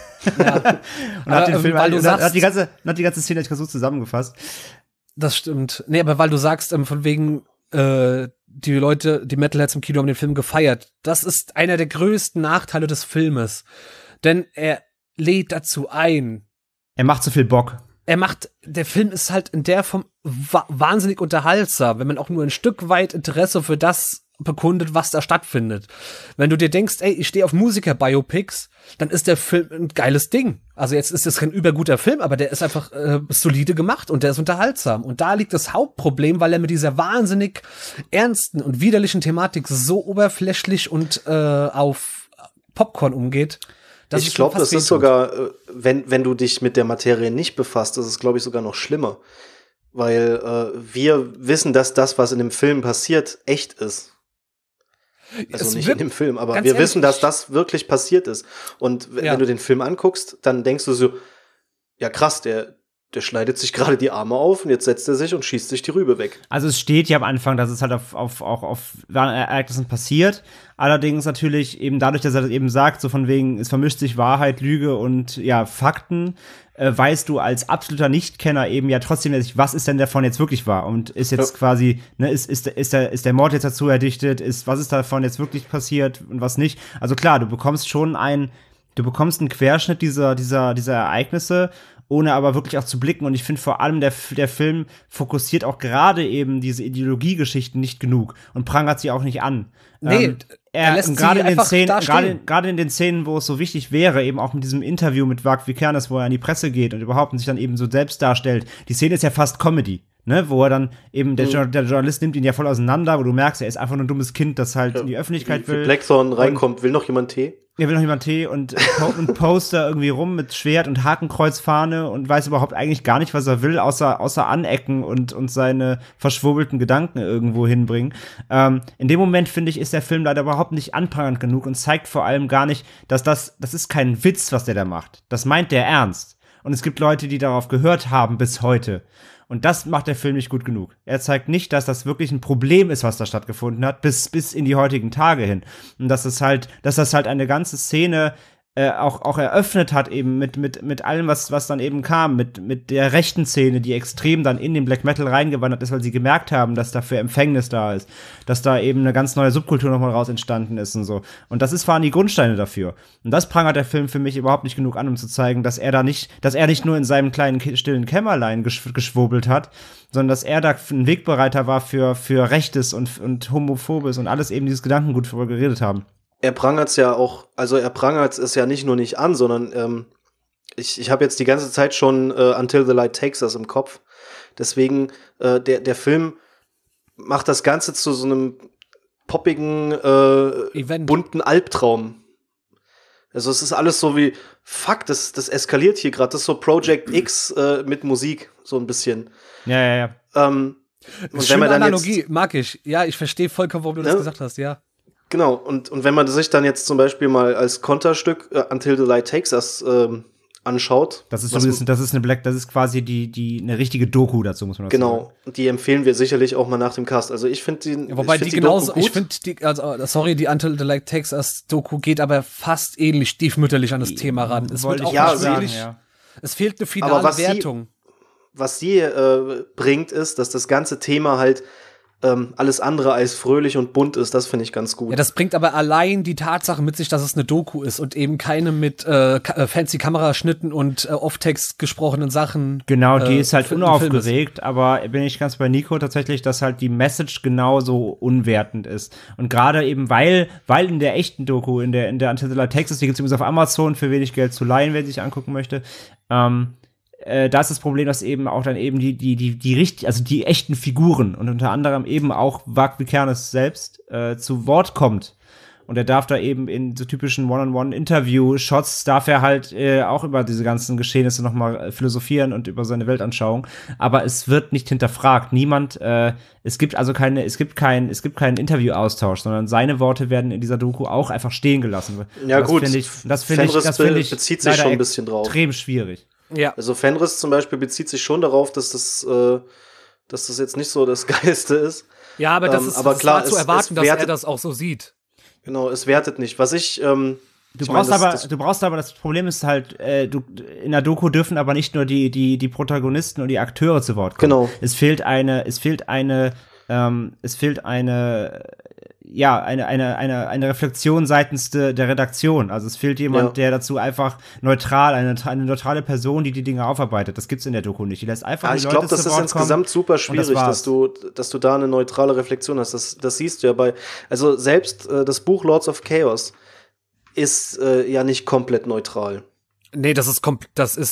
Ja. Und hat den Film hat die ganze Szene so zusammengefasst. Das stimmt. Nee, aber weil du sagst, von wegen die Leute, die Metalheads im Kino haben den Film gefeiert. Das ist einer der größten Nachteile des Filmes. Denn er lädt dazu ein. Er macht so viel Bock. Der Film ist halt in der Form wahnsinnig unterhaltsam, wenn man auch nur ein Stück weit Interesse für das bekundet, was da stattfindet. Wenn du dir denkst, ey, ich stehe auf Musiker-Biopics, dann ist der Film ein geiles Ding. Also jetzt ist es kein überguter Film, aber der ist einfach solide gemacht und der ist unterhaltsam. Und da liegt das Hauptproblem, weil er mit dieser wahnsinnig ernsten und widerlichen Thematik so oberflächlich und auf Popcorn umgeht. Ich glaube, das ist sogar, wenn du dich mit der Materie nicht befasst, das ist, glaube ich, sogar noch schlimmer. Weil wir wissen, dass das, was in dem Film passiert, echt ist. Also nicht in dem Film, aber wir wissen, dass das wirklich passiert ist. Und wenn du den Film anguckst, dann denkst du so, ja krass, der schneidet sich gerade die Arme auf und jetzt setzt er sich und schießt sich die Rübe weg. Also es steht ja am Anfang, dass es halt auf Ereignissen passiert. Allerdings natürlich eben dadurch, dass er das eben sagt, so von wegen, es vermischt sich Wahrheit, Lüge und ja, Fakten, weißt du als absoluter Nichtkenner eben ja trotzdem, was ist denn davon jetzt wirklich wahr? Und ist jetzt quasi, ne, ist der Mord jetzt dazu erdichtet? Was ist davon jetzt wirklich passiert und was nicht? Also klar, du bekommst einen Querschnitt dieser Ereignisse, ohne aber wirklich auch zu blicken. Und ich finde vor allem, der Film fokussiert auch gerade eben diese Ideologiegeschichten nicht genug und prangert sie auch nicht an. Nee, er lässt gerade in den Szenen, wo es so wichtig wäre, eben auch mit diesem Interview mit Vagh Vikernes, wo er an die Presse geht und überhaupt sich dann eben so selbst darstellt. Die Szene ist ja fast Comedy, ne, wo er dann eben, der Journalist nimmt ihn ja voll auseinander, wo du merkst, er ist einfach nur ein dummes Kind, das halt in die Öffentlichkeit will. Wie Blackthorn reinkommt, will noch jemand Tee? Er will noch jemand Tee und Poster irgendwie rum mit Schwert und Hakenkreuzfahne und weiß überhaupt eigentlich gar nicht, was er will, außer anecken und seine verschwurbelten Gedanken irgendwo hinbringen. In dem Moment, finde ich, ist der Film leider überhaupt nicht anprangend genug und zeigt vor allem gar nicht, dass das ist kein Witz, was der da macht. Das meint der ernst. Und es gibt Leute, die darauf gehört haben bis heute. Und das macht der Film nicht gut genug. Er zeigt nicht, dass das wirklich ein Problem ist, was da stattgefunden hat, bis in die heutigen Tage hin. Und dass das halt eine ganze Szene auch eröffnet hat, eben mit allem, was dann eben kam, mit der rechten Szene, die extrem dann in den Black Metal reingewandert ist, weil sie gemerkt haben, dass dafür Empfängnis da ist, dass da eben eine ganz neue Subkultur nochmal raus entstanden ist und so. Und waren die Grundsteine dafür. Und das prangert der Film für mich überhaupt nicht genug an, um zu zeigen, dass er nicht nur in seinem kleinen stillen Kämmerlein geschwurbelt hat, sondern dass er da ein Wegbereiter war für Rechtes und Homophobes und alles eben dieses Gedankengut, worüber wir geredet haben. Er prangert's ja auch, also er prangert es ja nicht nur nicht an, sondern ich habe jetzt die ganze Zeit schon Until the Light Takes Us im Kopf. Deswegen, der Film macht das Ganze zu so einem poppigen, bunten Albtraum. Also es ist alles so wie, fuck, das eskaliert hier gerade. Das ist so Project X mit Musik, so ein bisschen. Ja. Und wenn man dann Analogie, mag ich. Ja, ich verstehe vollkommen, warum du das gesagt hast, ja. Genau, und wenn man sich dann jetzt zum Beispiel mal als Konterstück Until the Light Takes Us anschaut. Das ist quasi eine richtige Doku dazu, muss man sagen. Genau, die empfehlen wir sicherlich auch mal nach dem Cast. Also ich finde die, wobei die genauso, ich finde die, die Until the Light Takes Us Doku geht aber fast ähnlich stiefmütterlich an das Thema ran. Es wird auch es fehlt eine finale Wertung. Was sie bringt, ist, dass das ganze Thema halt alles andere als fröhlich und bunt ist. Das finde ich ganz gut. Ja, das bringt aber allein die Tatsache mit sich, dass es eine Doku ist und eben keine mit fancy Kameraschnitten und Off-Text gesprochenen Sachen. Genau, die ist halt unaufgeregt, aber bin ich ganz bei Nico tatsächlich, dass halt die Message genauso unwertend ist. Und gerade eben, weil in der echten Doku, in der Until the Light Takes Us, die gibt's übrigens auf Amazon für wenig Geld zu leihen, wer sich angucken möchte, da ist das Problem, dass eben auch dann eben die echten Figuren und unter anderem eben auch Vak Vikernes selbst zu Wort kommt. Und er darf da eben in so typischen One-on-One-Interview-Shots darf er halt auch über diese ganzen Geschehnisse nochmal philosophieren und über seine Weltanschauung. Aber es wird nicht hinterfragt. Es gibt keinen Interview-Austausch, sondern seine Worte werden in dieser Doku auch einfach stehen gelassen. Ja, gut. Das finde ich bezieht sich schon ein bisschen drauf. Extrem schwierig. Ja. Also Fenris zum Beispiel bezieht sich schon darauf, dass das jetzt nicht so das Geilste ist. Ja, aber das war zu erwarten, dass er das auch so sieht. Genau, es wertet nicht. Was ich Du brauchst aber, das Problem ist halt, in der Doku dürfen aber nicht nur die Protagonisten und die Akteure zu Wort kommen. Genau. Es fehlt eine Reflexion seitens der Redaktion. Also es fehlt jemand, der dazu einfach eine neutrale Person, die Dinge aufarbeitet. Das gibt's in der Doku nicht. Die lässt einfach die Leute zu Wort kommen. Ich glaube, das ist insgesamt super schwierig, dass du da eine neutrale Reflexion hast. Das siehst du ja also selbst das Buch Lords of Chaos ist ja nicht komplett neutral. Nee, das Buch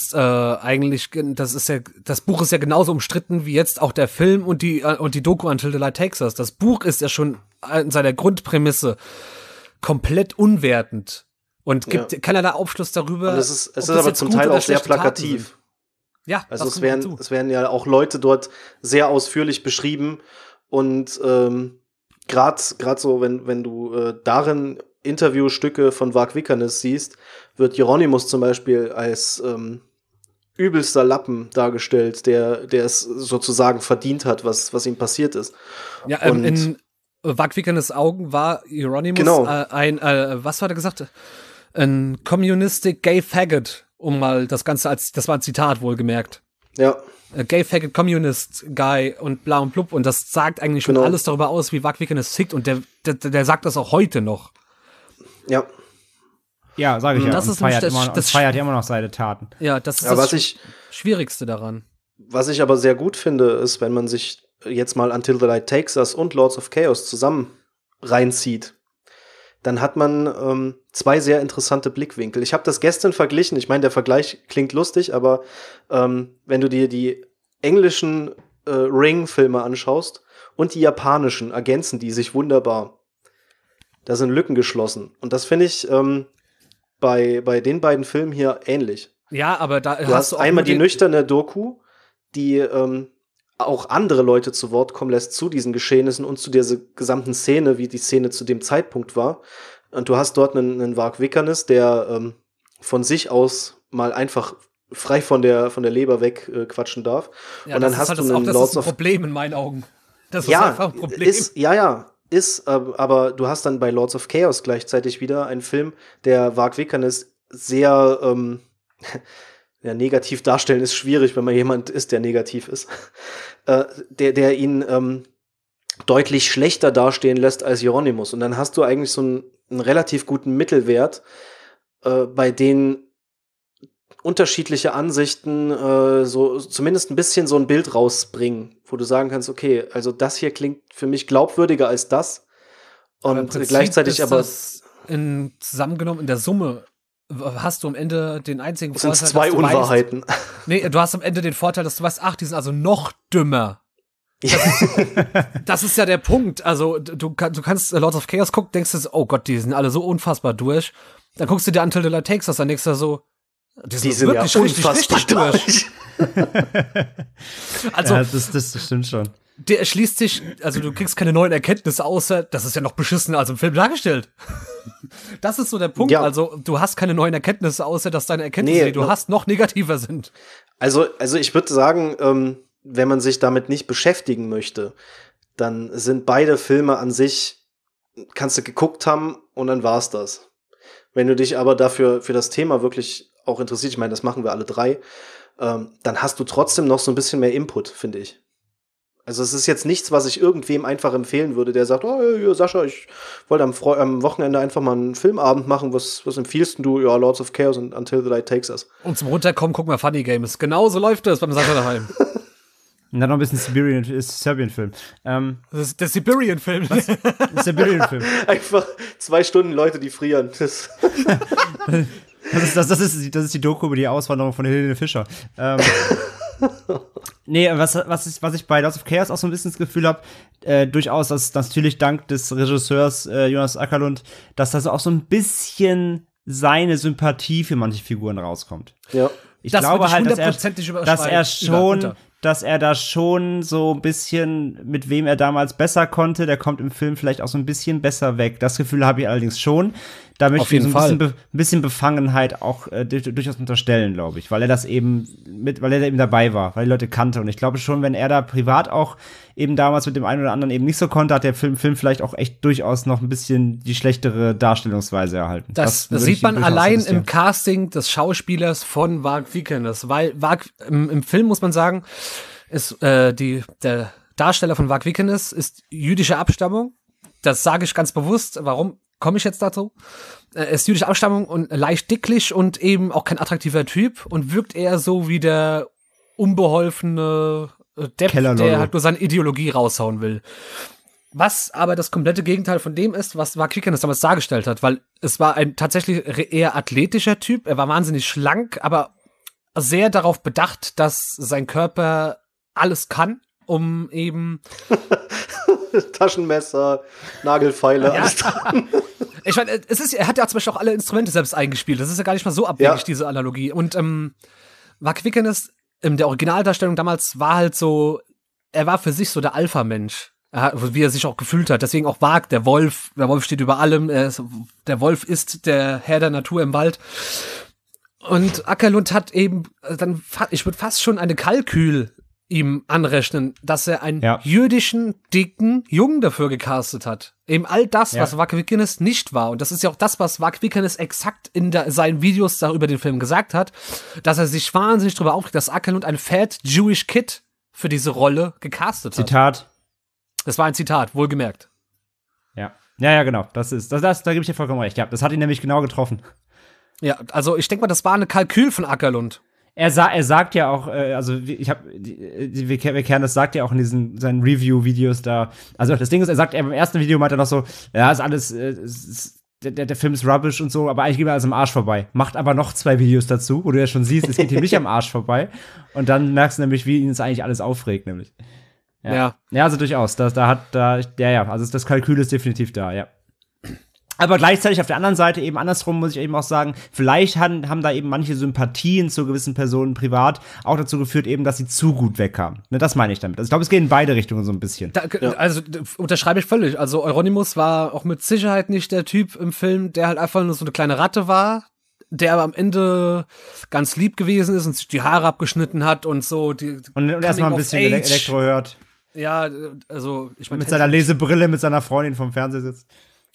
ist ja genauso umstritten wie jetzt auch der Film und die Doku Until the Light Takes Us. Das Buch ist ja schon in seiner Grundprämisse komplett unwertend und gibt keinerlei Aufschluss darüber. Und es ist aber zum Teil auch sehr plakativ. Ja, also es werden ja auch Leute dort sehr ausführlich beschrieben und gerade so, wenn du darin Interviewstücke von Vak Vikernes siehst, wird Hieronymus zum Beispiel als übelster Lappen dargestellt, der es sozusagen verdient hat, was ihm passiert ist. Ja, in Vak Vikernes Augen war Hieronymus was hat er gesagt? Ein Communistic Gay Faggot, um mal das Ganze das war ein Zitat wohlgemerkt. Ja. Gay Faggot Communist Guy und bla und blub und das sagt eigentlich schon alles darüber aus, wie Vak Vikernes tickt und der sagt das auch heute noch. Ja. Ja, sage ich ja. Das feiert ja immer noch seine Taten. Ja, das ist das Schwierigste daran. Was ich aber sehr gut finde, ist, wenn man sich jetzt mal Until the Light Takes Us und Lords of Chaos zusammen reinzieht, dann hat man zwei sehr interessante Blickwinkel. Ich habe das gestern verglichen. Ich meine, der Vergleich klingt lustig, aber wenn du dir die englischen Ring-Filme anschaust und die japanischen, ergänzen die sich wunderbar. Da sind Lücken geschlossen. Und das finde ich bei den beiden Filmen hier ähnlich. Ja, aber da du hast einmal die nüchterne Doku, die auch andere Leute zu Wort kommen lässt zu diesen Geschehnissen und zu dieser gesamten Szene, wie die Szene zu dem Zeitpunkt war. Und du hast dort einen Vak Vikernes, der von sich aus mal einfach frei von der Leber weg quatschen darf. Ja, und dann hast du einen Lords of Problem in meinen Augen. Das ist einfach ein Problem. Aber du hast dann bei Lords of Chaos gleichzeitig wieder einen Film, der Vak Vikernes sehr ja, negativ darstellen ist schwierig, wenn man jemand ist, der negativ ist, der ihn deutlich schlechter dastehen lässt als Hieronymus. Und dann hast du eigentlich so einen relativ guten Mittelwert, bei denen unterschiedliche Ansichten so zumindest ein bisschen so ein Bild rausbringen, wo du sagen kannst, okay, also das hier klingt für mich glaubwürdiger als das. Und gleichzeitig aber zusammengenommen in der Summe hast du am Ende den einzigen Vorteil, sind zwei Unwahrheiten. Du hast am Ende den Vorteil, dass du weißt, ach, die sind also noch dümmer. Das ist ja der Punkt. Also du kannst Lords of Chaos gucken, denkst du, oh Gott, die sind alle so unfassbar durch. Dann guckst du dir Until the Light Takes Us, dann denkst du so, die sind wirklich ja richtig durch. Also, ja, das stimmt schon. Der erschließt sich, also du kriegst keine neuen Erkenntnisse, außer das ist ja noch beschissener als im Film dargestellt. Das ist so der Punkt. Ja. Also du hast keine neuen Erkenntnisse, außer dass deine Erkenntnisse, die du hast, noch negativer sind. Also ich würde sagen, wenn man sich damit nicht beschäftigen möchte, dann sind beide Filme an sich, kannst du geguckt haben und dann war's das. Wenn du dich aber dafür für das Thema wirklich auch interessiert, ich meine, das machen wir alle drei, dann hast du trotzdem noch so ein bisschen mehr Input, finde ich. Also es ist jetzt nichts, was ich irgendwem einfach empfehlen würde, der sagt, oh ja, Sascha, ich wollte am Wochenende einfach mal einen Filmabend machen, was empfiehlst du? Ja, Lords of Chaos und Until the Light Takes Us. Und zum Runterkommen gucken wir Funny Games. Genau so läuft das beim Sascha daheim. Und dann noch ein bisschen Serbian-Film. Das ist der Siberian-Film. Siberian-Film. Einfach 2 Stunden Leute, die frieren. Das ist die Doku über die Auswanderung von Helene Fischer. Nee, was ich bei Lords of Chaos auch so ein bisschen das Gefühl habe, durchaus, dass natürlich dank des Regisseurs Jonas Åkerlund, dass da so auch so ein bisschen seine Sympathie für manche Figuren rauskommt. Ja. Ich glaube halt, dass er da schon so ein bisschen, mit wem er damals besser konnte, der kommt im Film vielleicht auch so ein bisschen besser weg. Das Gefühl habe ich allerdings schon. Da möchte ich so ein bisschen Befangenheit auch durchaus unterstellen, glaube ich, weil er eben dabei war, weil die Leute kannte. Und ich glaube schon, wenn er da privat auch eben damals mit dem einen oder anderen eben nicht so konnte, hat der Film vielleicht auch echt durchaus noch ein bisschen die schlechtere Darstellungsweise erhalten. Das sieht man allein im Casting des Schauspielers von Varg Vikernes, weil im Film muss man sagen, der Darsteller von Varg Vikernes ist jüdischer Abstammung. Das sage ich ganz bewusst. Warum komme ich jetzt dazu? Er ist jüdischer Abstammung und leicht dicklich und eben auch kein attraktiver Typ und wirkt eher so wie der unbeholfene Depp, der halt nur seine Ideologie raushauen will. Was aber das komplette Gegenteil von dem ist, was Varg Vikernes damals dargestellt hat, weil es war ein tatsächlich eher athletischer Typ. Er war wahnsinnig schlank, aber sehr darauf bedacht, dass sein Körper alles kann, um eben Taschenmesser, Nagelfeile, alles dran. Ich meine, er hat ja zum Beispiel auch alle Instrumente selbst eingespielt. Das ist ja gar nicht mal so abwegig, diese Analogie. Und Varg Vikernes in der Originaldarstellung damals war halt so, er war für sich so der Alpha-Mensch. Wie er sich auch gefühlt hat. Deswegen auch Varg, der Wolf. Der Wolf steht über allem. Der Wolf ist der Herr der Natur im Wald. Und Åkerlund hat eben dann, ich würde fast schon eine Kalkül ihm anrechnen, dass er einen jüdischen, dicken Jungen dafür gecastet hat. Eben all das, was Varg Vikernes nicht war. Und das ist ja auch das, was Varg Vikernes exakt in seinen Videos da über den Film gesagt hat, dass er sich wahnsinnig darüber aufregt, dass Åkerlund ein Fat Jewish Kid für diese Rolle gecastet hat. Zitat. Das war ein Zitat, wohlgemerkt. Ja, genau. Da gebe ich dir vollkommen recht. Ja, das hat ihn nämlich genau getroffen. Ja, also ich denke mal, das war eine Kalkül von Åkerlund. Er sagt ja auch, wir kennen das, sagt ja auch in seinen Review-Videos da. Also das Ding ist, beim ersten Video meint er noch so, ja, ist alles, der Film ist rubbish und so, aber eigentlich geht mir alles am Arsch vorbei. Macht aber noch 2 Videos dazu, wo du ja schon siehst, es geht ihm nicht am Arsch vorbei. Und dann merkst du nämlich, wie ihn es eigentlich alles aufregt, nämlich. Ja, also durchaus. Also das Kalkül ist definitiv da, ja. Aber gleichzeitig auf der anderen Seite eben andersrum muss ich eben auch sagen, vielleicht haben da eben manche Sympathien zu gewissen Personen privat auch dazu geführt eben, dass sie zu gut wegkamen. Ne, das meine ich damit. Also ich glaube, es geht in beide Richtungen so ein bisschen. Also unterschreibe ich völlig. Also Euronymous war auch mit Sicherheit nicht der Typ im Film, der halt einfach nur so eine kleine Ratte war, der aber am Ende ganz lieb gewesen ist und sich die Haare abgeschnitten hat und so. Und erstmal ein bisschen Elektro hört. Ja, also ich meine, mit seiner Lesebrille, mit seiner Freundin vom Fernseher sitzt.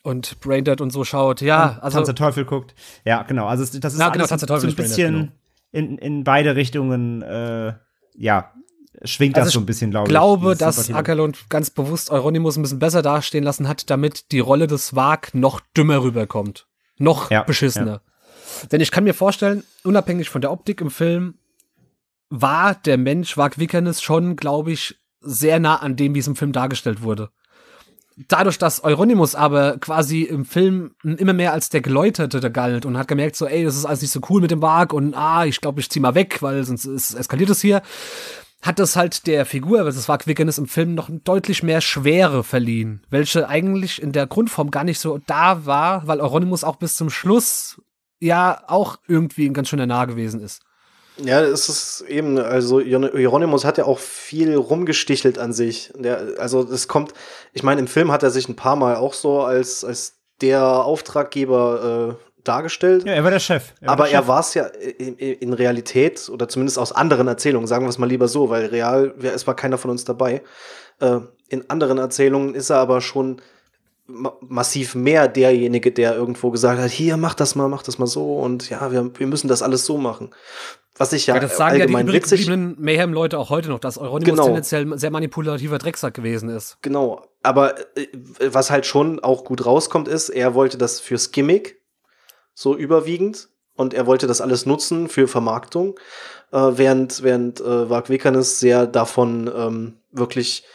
und Braindead und so schaut. Ja, also Tanz der Teufel guckt. Ja, genau. Also das ist alles Tanz der Teufel so ein bisschen in beide Richtungen, schwingt das so ein bisschen, glaube ich. Ich glaube, dass Akerlund ganz bewusst Euronymous ein bisschen besser dastehen lassen hat, damit die Rolle des Varg noch dümmer rüberkommt. Noch beschissener. Ja. Denn ich kann mir vorstellen, unabhängig von der Optik im Film, war der Mensch Varg Vikernes schon, glaube ich, sehr nah an dem, wie es im Film dargestellt wurde. Dadurch, dass Euronymous aber quasi im Film immer mehr als der Geläuterte galt und hat gemerkt so, ey, das ist alles nicht so cool mit dem Varg und ich glaube, ich zieh mal weg, weil sonst eskaliert es hier, hat das halt der Figur, das Varg Vikernes im Film noch deutlich mehr Schwere verliehen, welche eigentlich in der Grundform gar nicht so da war, weil Euronymous auch bis zum Schluss ja auch irgendwie ein ganz schöner Nah gewesen ist. Ja, es ist eben, also Euronymous hat ja auch viel rumgestichelt an sich. Ich meine, im Film hat er sich ein paar Mal auch so als der Auftraggeber dargestellt. Ja, er war der Chef. Er war es ja in Realität, oder zumindest aus anderen Erzählungen, sagen wir es mal lieber so, weil es war keiner von uns dabei. In anderen Erzählungen ist er aber schon massiv mehr derjenige, der irgendwo gesagt hat, hier, mach das mal so und ja, wir müssen das alles so machen. Was ich das sagen ja die übrig gebliebenen Mayhem-Leute auch heute noch, dass Euronymous tendenziell ein sehr manipulativer Drecksack gewesen ist. Genau, aber was halt schon auch gut rauskommt ist, er wollte das fürs Gimmick so überwiegend und er wollte das alles nutzen für Vermarktung, während Varg Vikernes sehr davon wirklich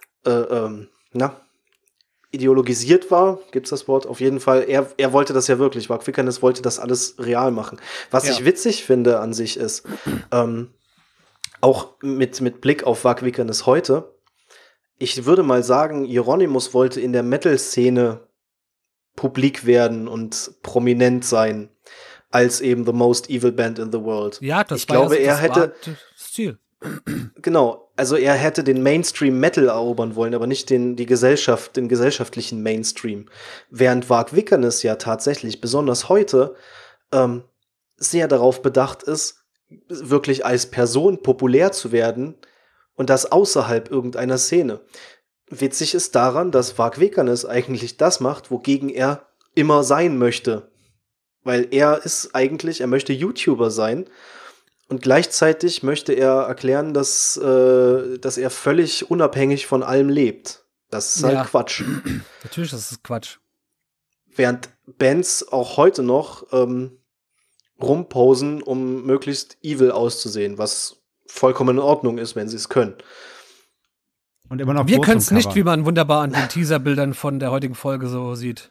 ideologisiert war, gibt's das Wort? Auf jeden Fall, er wollte das ja wirklich. Varg Vikernes wollte das alles real machen. Was ich witzig finde an sich ist, auch mit Blick auf Varg Vikernes heute, ich würde mal sagen, Euronymous wollte in der Metal-Szene publik werden und prominent sein, als eben the most evil band in the world. Ja, das war das Ziel. Genau, also er hätte den Mainstream Metal erobern wollen, aber nicht den gesellschaftlichen Mainstream. Während Varg Vikernes ja tatsächlich, besonders heute, sehr darauf bedacht ist, wirklich als Person populär zu werden und das außerhalb irgendeiner Szene. Witzig ist daran, dass Varg Vikernes eigentlich das macht, wogegen er immer sein möchte. Weil er möchte YouTuber sein. Und gleichzeitig möchte er erklären, dass er völlig unabhängig von allem lebt. Das ist halt Quatsch. Natürlich, das ist Quatsch. Während Bands auch heute noch rumposen, um möglichst evil auszusehen, was vollkommen in Ordnung ist, wenn sie es können. Und immer noch wir können es nicht, wie man wunderbar an den Teaserbildern von der heutigen Folge so sieht.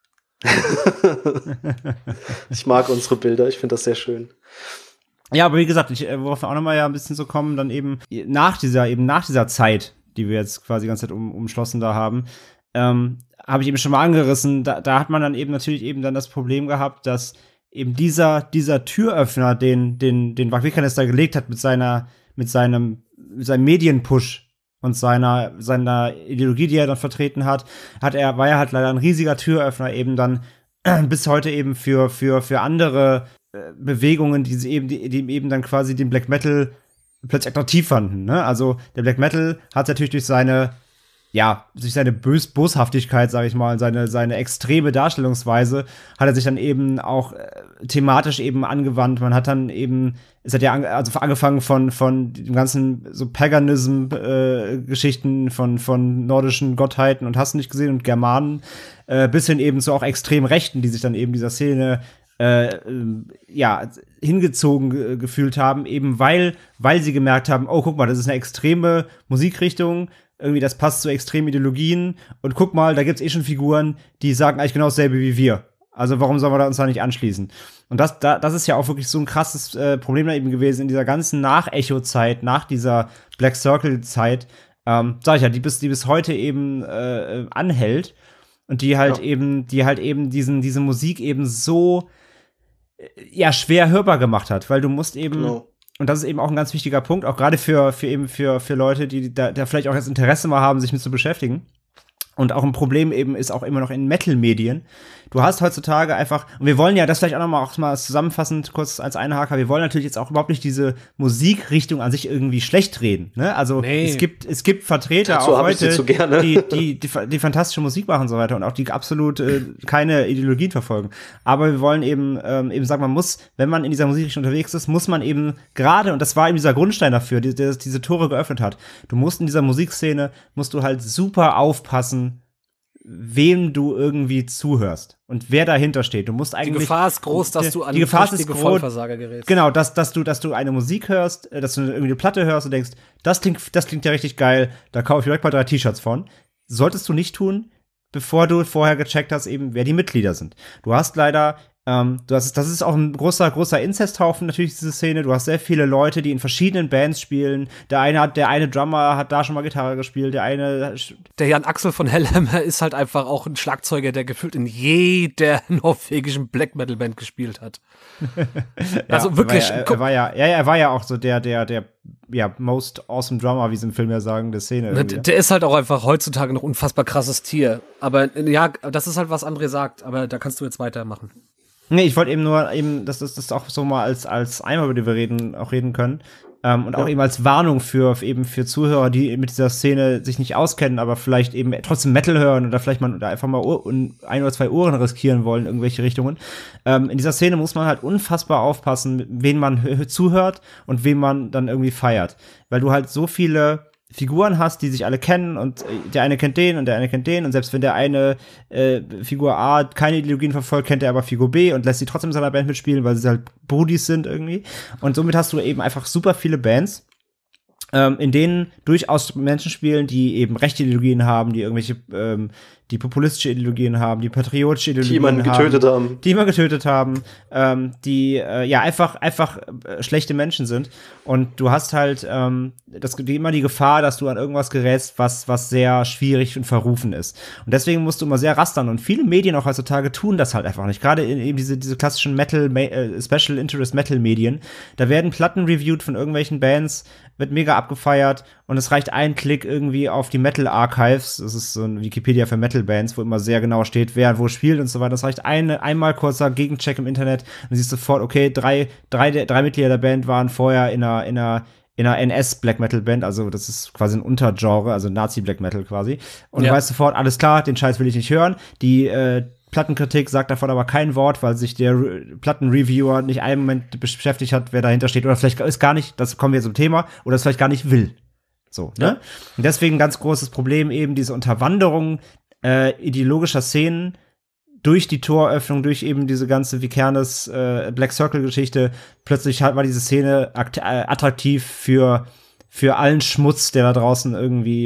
Ich mag unsere Bilder, ich finde das sehr schön. Ja, aber wie gesagt, worauf wir auch nochmal ein bisschen so kommen, dann eben nach dieser Zeit, die wir jetzt quasi die ganze Zeit umschlossen da haben, habe ich eben schon mal angerissen, da hat man dann eben natürlich eben dann das Problem gehabt, dass eben dieser Türöffner, den Varg Vikernes da gelegt hat mit seinem Medienpush und seiner Ideologie, die er dann vertreten hat, war er halt leider ein riesiger Türöffner eben dann bis heute eben für andere Bewegungen, die eben dann quasi den Black Metal plötzlich attraktiv fanden, ne? Also der Black Metal hat natürlich durch seine Boshaftigkeit, sage ich mal, seine extreme Darstellungsweise, hat er sich dann eben auch thematisch eben angewandt. Man hat dann eben, es hat ja angefangen von dem ganzen so Paganism-Geschichten von nordischen Gottheiten und hast du nicht gesehen und Germanen, bis hin eben zu auch extrem Rechten, die sich dann eben dieser Szene hingezogen gefühlt haben, eben weil sie gemerkt haben, oh, guck mal, das ist eine extreme Musikrichtung, irgendwie das passt zu extremen Ideologien und guck mal, da gibt's schon Figuren, die sagen eigentlich genau dasselbe wie wir. Also warum sollen wir uns da nicht anschließen? Und das ist ja auch wirklich so ein krasses Problem da eben gewesen in dieser ganzen Nach-Echo-Zeit, nach dieser Black Circle-Zeit, sag ich ja, die bis heute eben anhält und die halt eben diese Musik eben so schwer hörbar gemacht hat, weil du musst eben, und das ist eben auch ein ganz wichtiger Punkt, auch gerade für Leute, die da vielleicht auch das Interesse mal haben, sich mit zu beschäftigen. Und auch ein Problem eben ist auch immer noch in Metal-Medien. Du hast heutzutage einfach, und wir wollen ja das vielleicht auch mal zusammenfassend kurz als Einhaker, wir wollen natürlich jetzt auch überhaupt nicht diese Musikrichtung an sich irgendwie schlecht reden, ne? Also es gibt Vertreter dazu auch heute, so gerne. die fantastische Musik machen und so weiter und auch die absolut keine Ideologien verfolgen. Aber wir wollen eben sagen, man muss, wenn man in dieser Musikrichtung unterwegs ist, muss man eben gerade, und das war eben dieser Grundstein dafür, der diese Tore geöffnet hat, du musst in dieser Musikszene, musst du halt super aufpassen, wem du irgendwie zuhörst und wer dahinter steht. Du musst eigentlich. Die Gefahr ist groß, dass du an richtige Vollversager gerätst. Genau, dass du eine Musik hörst, dass du irgendwie eine Platte hörst und denkst, das klingt ja richtig geil, da kaufe ich direkt mal 3 T-Shirts von. Solltest du nicht tun, bevor du vorher gecheckt hast, eben, wer die Mitglieder sind. Du hast leider das ist auch ein großer Inzesthaufen natürlich, diese Szene. Du hast sehr viele Leute, die in verschiedenen Bands spielen. Der eine Drummer hat da schon mal Gitarre gespielt, der Jan Axel von Hellhammer ist halt einfach auch ein Schlagzeuger, der gefühlt in jeder norwegischen Black Metal Band gespielt hat. Also wirklich. Er war ja auch so der most awesome Drummer, wie sie im Film ja sagen, der Szene. Der ist halt auch einfach heutzutage noch unfassbar krasses Tier. Aber ja, das ist halt, was André sagt. Aber da kannst du jetzt weitermachen. Nee, ich wollte eben nur, dass das auch so mal als Eimer, über die wir reden können. Und auch eben als Warnung für Zuhörer, die mit dieser Szene sich nicht auskennen, aber vielleicht eben trotzdem Metal hören oder vielleicht mal einfach mal ein oder zwei Ohren riskieren wollen, irgendwelche Richtungen. In dieser Szene muss man halt unfassbar aufpassen, wen man zuhört und wen man dann irgendwie feiert. Weil du halt so viele Figuren hast, die sich alle kennen und der eine kennt den und der eine kennt den und selbst wenn der eine Figur A keine Ideologien verfolgt, kennt er aber Figur B und lässt sie trotzdem in seiner Band mitspielen, weil sie halt Brudis sind irgendwie. Und somit hast du eben einfach super viele Bands, in denen durchaus Menschen spielen, die eben rechte Ideologien haben, die irgendwelche die populistische Ideologien haben, die patriotische Ideologien haben. Die jemanden getötet haben, die einfach schlechte Menschen sind. Und du hast halt immer die Gefahr, dass du an irgendwas gerätst, was sehr schwierig und verrufen ist. Und deswegen musst du immer sehr rastern. Und viele Medien auch heutzutage tun das halt einfach nicht. Gerade eben diese klassischen Special Interest Metal Medien. Da werden Platten reviewed von irgendwelchen Bands, wird mega abgefeiert und es reicht ein Klick irgendwie auf die Metal Archives. Das ist so ein Wikipedia für Metal Bands, wo immer sehr genau steht, wer wo spielt und so weiter. Das reicht einmal kurzer Gegencheck im Internet und siehst sofort, okay, drei Mitglieder der Band waren vorher in einer NS Black Metal Band, also das ist quasi ein Untergenre, also Nazi Black Metal quasi. Und du weißt sofort, alles klar, den Scheiß will ich nicht hören. Die Plattenkritik sagt davon aber kein Wort, weil sich der Plattenreviewer nicht einen Moment beschäftigt hat, wer dahinter steht. Oder vielleicht ist gar nicht, das kommen wir zum Thema, oder es vielleicht gar nicht will. So, ne? Und deswegen ein ganz großes Problem eben diese Unterwanderung ideologischer Szenen durch die Toröffnung, durch eben diese ganze Vikernes Black Circle-Geschichte. Plötzlich war diese Szene attraktiv für allen Schmutz, der da draußen irgendwie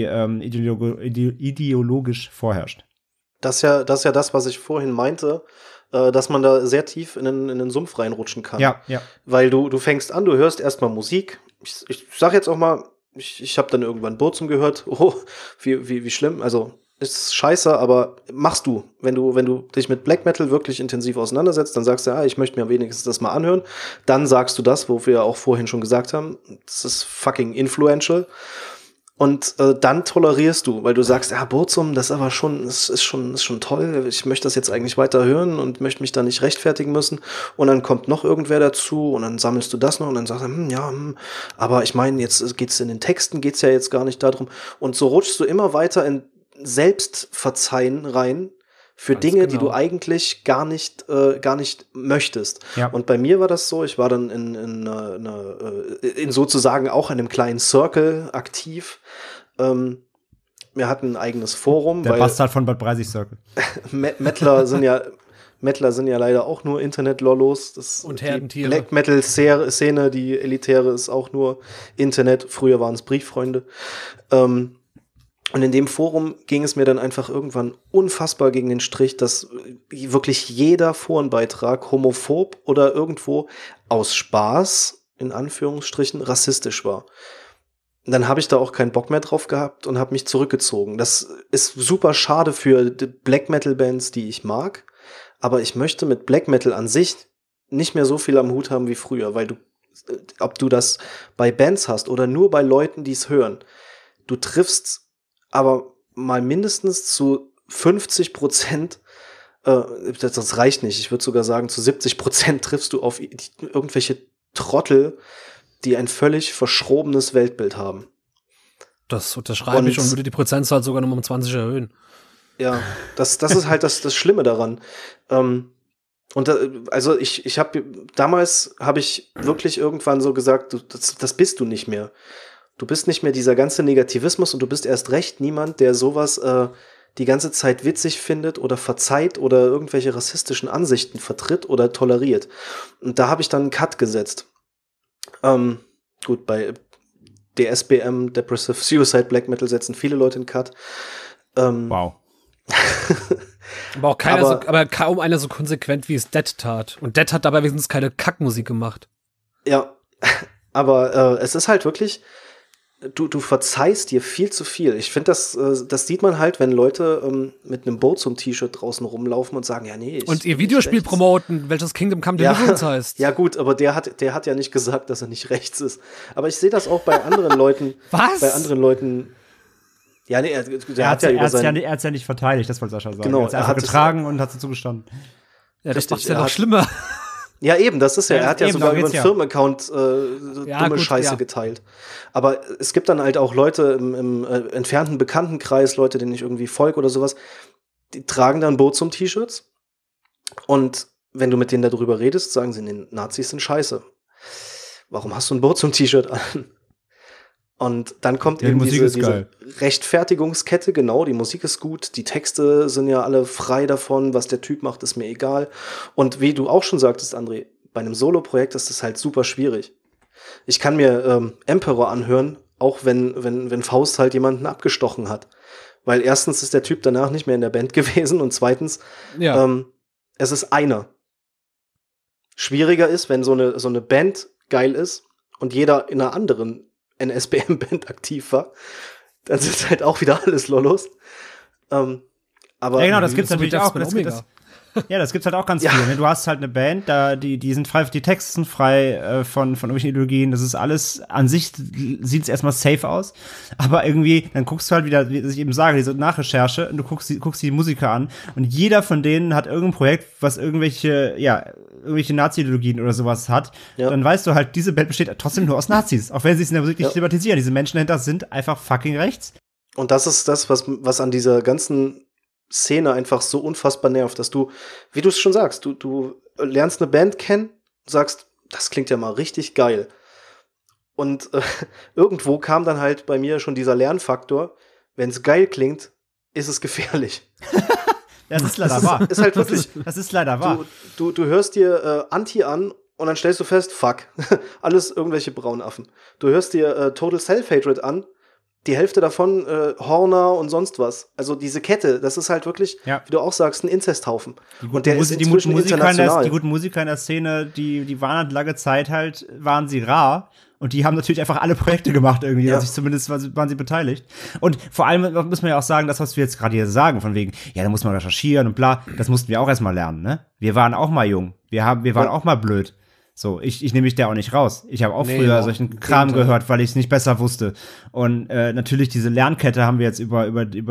ideologisch vorherrscht. Das ist ja das, was ich vorhin meinte, dass man da sehr tief in den Sumpf reinrutschen kann. Ja. Weil du fängst an, du hörst erstmal Musik. Ich sag jetzt auch mal, ich habe dann irgendwann Burzum gehört. Oh, wie schlimm. Also, ist scheiße, aber machst du. Wenn du dich mit Black Metal wirklich intensiv auseinandersetzt, dann sagst du, ich möchte mir wenigstens das mal anhören. Dann sagst du das, wo wir auch vorhin schon gesagt haben, das ist fucking influential. Und dann tolerierst du, weil du sagst, Burzum, das aber ist schon toll, ich möchte das jetzt eigentlich weiter hören und möchte mich da nicht rechtfertigen müssen. Und dann kommt noch irgendwer dazu und dann sammelst du das noch und dann sagst du, aber ich meine, jetzt geht's in den Texten, geht's ja jetzt gar nicht darum. Und so rutschst du immer weiter in Selbstverzeihen rein für ganz Dinge, die du eigentlich gar nicht möchtest. Ja. Und bei mir war das so, ich war dann in sozusagen auch einem kleinen Circle aktiv. Wir hatten ein eigenes Forum. Der Bastard von Bad Breisig Circle. Mettler sind ja leider auch nur Internet-Lollos. Und Herdentiere. Die Black Metal-Szene, die elitäre, ist auch nur Internet. Früher waren es Brieffreunde. Und in dem Forum ging es mir dann einfach irgendwann unfassbar gegen den Strich, dass wirklich jeder Forenbeitrag homophob oder irgendwo aus Spaß, in Anführungsstrichen, rassistisch war. Und dann habe ich da auch keinen Bock mehr drauf gehabt und habe mich zurückgezogen. Das ist super schade für die Black Metal Bands, die ich mag, aber ich möchte mit Black Metal an sich nicht mehr so viel am Hut haben wie früher, weil ob du das bei Bands hast oder nur bei Leuten, die es hören, du triffst aber mal mindestens zu 50%, das reicht nicht, ich würde sogar sagen, zu 70% triffst du auf irgendwelche Trottel, die ein völlig verschrobenes Weltbild haben. Das unterschreibe ich und würde die Prozentzahl sogar noch um 20 erhöhen. Ja, das ist halt das Schlimme daran. Also damals habe ich wirklich irgendwann so gesagt, das bist du nicht mehr. Du bist nicht mehr dieser ganze Negativismus und du bist erst recht niemand, der sowas die ganze Zeit witzig findet oder verzeiht oder irgendwelche rassistischen Ansichten vertritt oder toleriert. Und da habe ich dann einen Cut gesetzt. Gut, bei DSBM, Depressive Suicide Black Metal, setzen viele Leute einen Cut. Wow. Aber auch aber kaum einer so konsequent, wie es Dead tat. Und Dead hat dabei wenigstens keine Kackmusik gemacht. Ja, aber es ist halt wirklich, du verzeihst dir viel zu viel. Ich finde, das sieht man halt, wenn Leute mit einem Burzum-T-Shirt draußen rumlaufen und sagen, ja, nee. Und ihr Videospiel promoten, welches Kingdom Come Deliverance heißt. Ja gut, aber der hat ja nicht gesagt, dass er nicht rechts ist. Aber ich sehe das auch bei anderen Leuten. Was? Bei anderen Leuten. Ja, nee, er hat es ja nicht verteidigt, das wollte Sascha sagen. Genau, er hat getragen und hat dazu gestanden. Ja, das macht es ja noch schlimmer. Ja, eben, das ist ja, er hat ja sogar über einen Firmenaccount dumme Scheiße ja. geteilt. Aber es gibt dann halt auch Leute im entfernten Bekanntenkreis, Leute, denen ich irgendwie folge oder sowas, die tragen dann Burzum-T-Shirts und wenn du mit denen darüber redest, sagen sie, nee, Nazis sind scheiße. Warum hast du ein Burzum-T-Shirt an? Und dann kommt eben diese Rechtfertigungskette, genau, die Musik ist gut, die Texte sind ja alle frei davon, was der Typ macht, ist mir egal. Und wie du auch schon sagtest, André, bei einem Solo-Projekt ist das halt super schwierig. Ich kann mir Emperor anhören, auch wenn Faust halt jemanden abgestochen hat. Weil erstens ist der Typ danach nicht mehr in der Band gewesen und zweitens, es ist einer. Schwieriger ist, wenn so eine Band geil ist und jeder in einer anderen NSBM-Band aktiv war, dann sind halt auch wieder alles Lollos. Aber ja, genau, das gibt's natürlich auch. Das gibt's halt auch ganz viel. Ne? Du hast halt eine Band, die sind frei, die Texte sind frei von irgendwelchen Ideologien. Das ist alles, an sich sieht es erstmal safe aus. Aber irgendwie, dann guckst du halt wieder, wie ich eben sage, diese Nachrecherche, und du guckst die Musiker an und jeder von denen hat irgendein Projekt, was irgendwelche Nazi-Ideologien oder sowas hat. Ja. Dann weißt du halt, diese Band besteht trotzdem nur aus Nazis. Auch wenn sie es in der Musik nicht thematisieren. Diese Menschen dahinter sind einfach fucking rechts. Und das ist das, was an dieser ganzen Szene einfach so unfassbar nervt, dass du, wie du es schon sagst, du lernst eine Band kennen, sagst, das klingt ja mal richtig geil. Und irgendwo kam dann halt bei mir schon dieser Lernfaktor, wenn es geil klingt, ist es gefährlich. Das ist leider wahr. Ist halt wirklich, das ist leider wahr. Du hörst dir Anti an und dann stellst du fest, fuck, alles irgendwelche Braunaffen. Du hörst dir Total Self-Hatred an, die Hälfte davon Horner und sonst was. Also diese Kette, das ist halt wirklich, wie du auch sagst, ein Inzesthaufen. Und der ist inzwischen international. Die guten Musiker in der Szene, die waren halt lange Zeit halt, waren sie rar. Und die haben natürlich einfach alle Projekte gemacht irgendwie, also zumindest waren sie beteiligt. Und vor allem muss man ja auch sagen, das, was wir jetzt gerade hier sagen, von wegen, ja, da muss man recherchieren und bla, das mussten wir auch erstmal lernen, ne? Wir waren auch mal jung. Wir waren auch mal blöd. So, ich nehme mich da auch nicht raus. Ich habe auch früher solchen Kram gehört, weil ich es nicht besser wusste. Und natürlich diese Lernkette haben wir jetzt über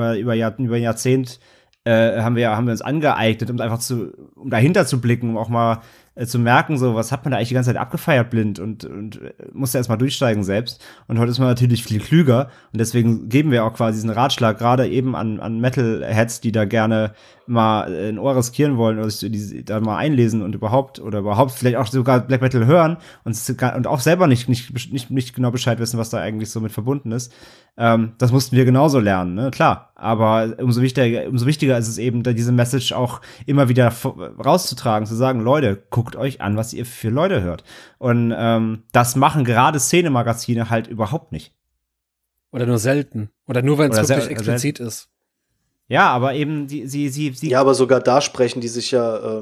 Jahrzehnt haben wir uns angeeignet, um dahinter zu blicken, um auch mal zu merken, so, was hat man da eigentlich die ganze Zeit abgefeiert blind und musste erst mal durchsteigen selbst. Und heute ist man natürlich viel klüger und deswegen geben wir auch quasi diesen Ratschlag, gerade eben an Metal-Heads, die da gerne mal ein Ohr riskieren wollen oder sich da mal einlesen und überhaupt vielleicht auch sogar Black Metal hören und auch selber nicht genau Bescheid wissen, was da eigentlich so mit verbunden ist. Das mussten wir genauso lernen, ne? Klar. Aber umso wichtiger ist es eben, da diese Message auch immer wieder rauszutragen, zu sagen, Leute, guckt euch an, was ihr für Leute hört. Und das machen gerade Szene-Magazine halt überhaupt nicht. Oder nur selten. Oder nur, wenn es wirklich explizit ist. Ja, aber eben sie. Ja, aber sogar da sprechen die sich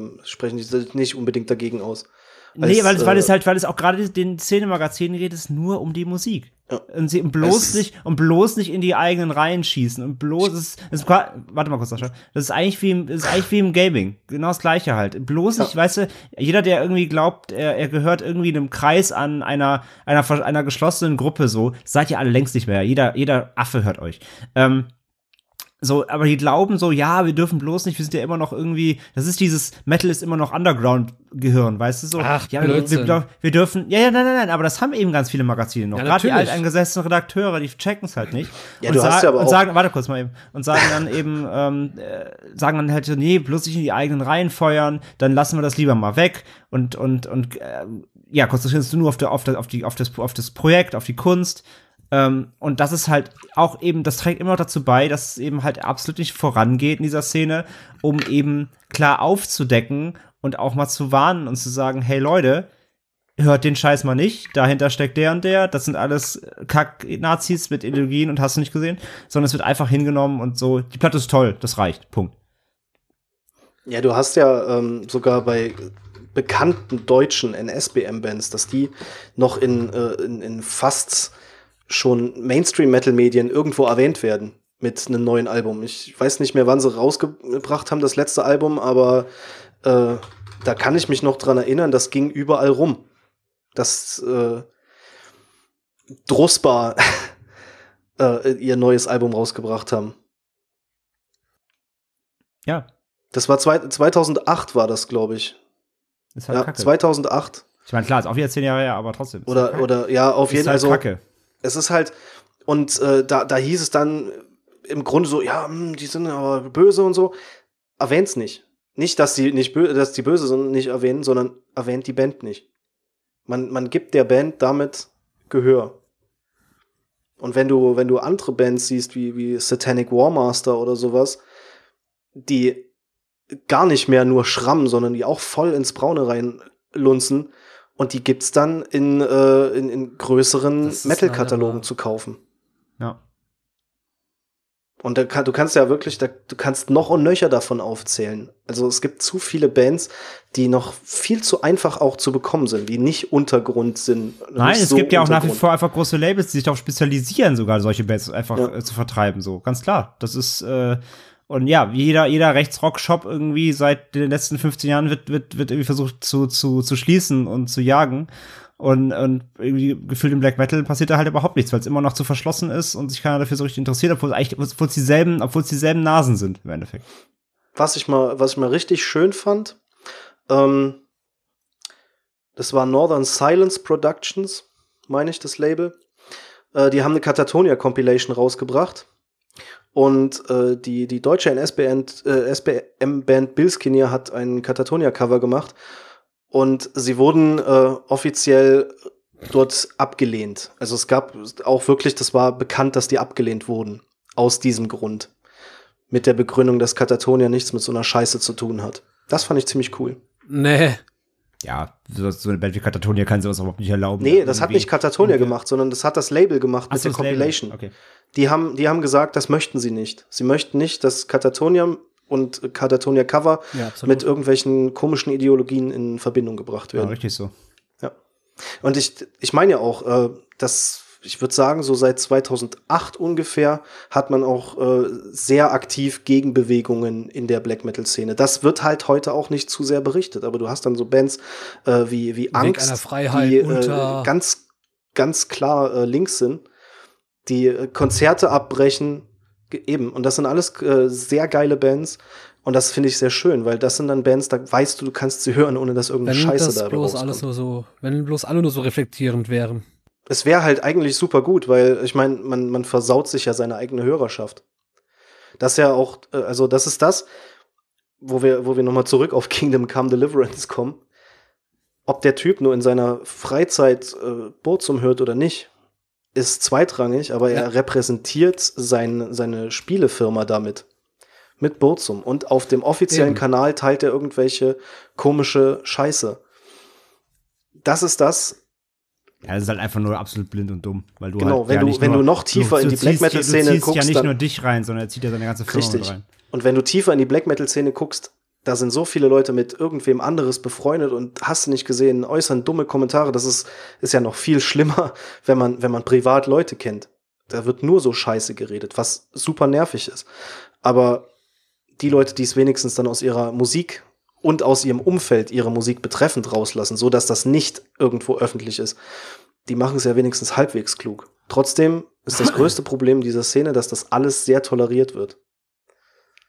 nicht unbedingt dagegen aus. Nee, weil es auch gerade den Szene-Magazinen geht, es nur um die Musik. Ja. Und bloß nicht in die eigenen Reihen schießen und warte mal kurz, Sascha. Das ist eigentlich wie im Gaming. Genau das Gleiche halt. Bloß nicht, weißt du, jeder, der irgendwie glaubt, er gehört irgendwie einem Kreis an, einer geschlossenen Gruppe, so, seid ihr alle längst nicht mehr. Jeder Affe hört euch. so, aber die glauben so, ja, wir dürfen bloß nicht, wir sind ja immer noch irgendwie, das ist dieses Metal ist immer noch Underground-Gehirn, weißt du so? Ach, ja, Blödsinn. wir dürfen, nein, aber das haben eben ganz viele Magazine noch. Ja, gerade die natürlich. alteingesessenen Redakteure, die checken es halt nicht. Ja, du hast ja aber auch sagen, warte kurz mal eben, und sagen dann eben, sagen dann halt so, nee, bloß nicht in die eigenen Reihen feuern, dann lassen wir das lieber mal weg und ja, konzentrierst du nur auf das Projekt, auf die Kunst. Und das ist halt auch eben, das trägt immer noch dazu bei, dass es eben halt absolut nicht vorangeht in dieser Szene, um eben klar aufzudecken und auch mal zu warnen und zu sagen, hey Leute, hört den Scheiß mal nicht, dahinter steckt der und der, das sind alles Kack-Nazis mit Ideologien und hast du nicht gesehen, sondern es wird einfach hingenommen und so, die Platte ist toll, das reicht, Punkt. Ja, du hast ja sogar bei bekannten deutschen NSBM-Bands, dass die noch in fast schon Mainstream-Metal-Medien irgendwo erwähnt werden mit einem neuen Album. Ich weiß nicht mehr, wann sie rausgebracht haben, das letzte Album, aber da kann ich mich noch dran erinnern, das ging überall rum. Dass Drusbar ihr neues Album rausgebracht haben. Ja. Das war 2008 war das, glaube ich. Ist halt ja, Kacke. 2008. Ich meine, klar, ist auch wieder 10 Jahre her, aber trotzdem. Oder ja, auf jeden Fall halt so. Kacke. Es ist halt, und da hieß es dann im Grunde so, ja, die sind aber böse und so. Erwähnt's nicht. Nicht, dass die böse sind, nicht erwähnen, sondern erwähnt die Band nicht. Man gibt der Band damit Gehör. Und wenn du andere Bands siehst, wie Satanic Warmaster oder sowas, die gar nicht mehr nur schrammen, sondern die auch voll ins Braune reinlunzen, und die gibt's dann in größeren Metal-Katalogen zu kaufen. Ja. Und du kannst ja wirklich, du kannst noch und nöcher davon aufzählen. Also es gibt zu viele Bands, die noch viel zu einfach auch zu bekommen sind, die nicht Untergrund sind. Nein, es gibt ja auch nach wie vor einfach große Labels, die sich darauf spezialisieren, sogar solche Bands einfach zu vertreiben, so. Ganz klar. Das ist, und ja, jeder Rechtsrock-Shop irgendwie seit den letzten 15 Jahren wird irgendwie versucht zu schließen und zu jagen. Und irgendwie gefühlt im Black Metal passiert da halt überhaupt nichts, weil es immer noch zu verschlossen ist und sich keiner dafür so richtig interessiert, obwohl es dieselben Nasen sind im Endeffekt. Was ich mal richtig schön fand, das war Northern Silence Productions, meine ich, das Label. Die haben eine Katatonia-Compilation rausgebracht. Und die deutsche NSBM-Band Bilskinier hat ein Katatonia-Cover gemacht. Und sie wurden offiziell dort abgelehnt. Also es gab auch wirklich, das war bekannt, dass die abgelehnt wurden. Aus diesem Grund. Mit der Begründung, dass Katatonia nichts mit so einer Scheiße zu tun hat. Das fand ich ziemlich cool. Nee. Ja, so eine Band wie Katatonia kann sowas überhaupt nicht erlauben. Nee, das hat nicht Katatonia gemacht, sondern das hat das Label gemacht mit der Compilation. Okay. Die haben gesagt, das möchten sie nicht. Sie möchten nicht, dass Katatonia und Katatonia Cover mit irgendwelchen komischen Ideologien in Verbindung gebracht werden. Ja, richtig so. Ja. Und ich meine ja auch, dass ich würde sagen, so seit 2008 ungefähr hat man auch sehr aktiv Gegenbewegungen in der Black Metal Szene. Das wird halt heute auch nicht zu sehr berichtet, aber du hast dann so Bands wie Angst, einer Freiheit, die ganz, ganz klar links sind, die Konzerte abbrechen, eben. Und das sind alles sehr geile Bands. Und das finde ich sehr schön, weil das sind dann Bands, da weißt du kannst sie hören, ohne dass irgendeine Scheiße dabei rauskommt. Wenn bloß alle nur so reflektierend wären. Es wäre halt eigentlich super gut, weil ich meine, man versaut sich ja seine eigene Hörerschaft. Das ist ja auch, also das ist das, wo wir nochmal zurück auf Kingdom Come Deliverance kommen. Ob der Typ nur in seiner Freizeit Burzum hört oder nicht, ist zweitrangig, aber er repräsentiert seine Spielefirma damit. Mit Burzum. Und auf dem offiziellen Kanal teilt er irgendwelche komische Scheiße. Das ist das. Ja, das ist halt einfach nur absolut blind und dumm. Weil du genau, halt wenn du noch tiefer in die Black Metal-Szene guckst. Du ziehst ja nicht nur dich rein, sondern er zieht ja seine ganze Firma mit rein. Und wenn du tiefer in die Black Metal-Szene guckst, da sind so viele Leute mit irgendwem anderes befreundet und hast du nicht gesehen, äußern dumme Kommentare. Das ist ja noch viel schlimmer, wenn man privat Leute kennt. Da wird nur so Scheiße geredet, was super nervig ist. Aber die Leute, die es wenigstens dann aus ihrer Musik und aus ihrem Umfeld ihre Musik betreffend rauslassen, so dass das nicht irgendwo öffentlich ist, die machen es ja wenigstens halbwegs klug. Trotzdem ist das größte Problem dieser Szene, dass das alles sehr toleriert wird.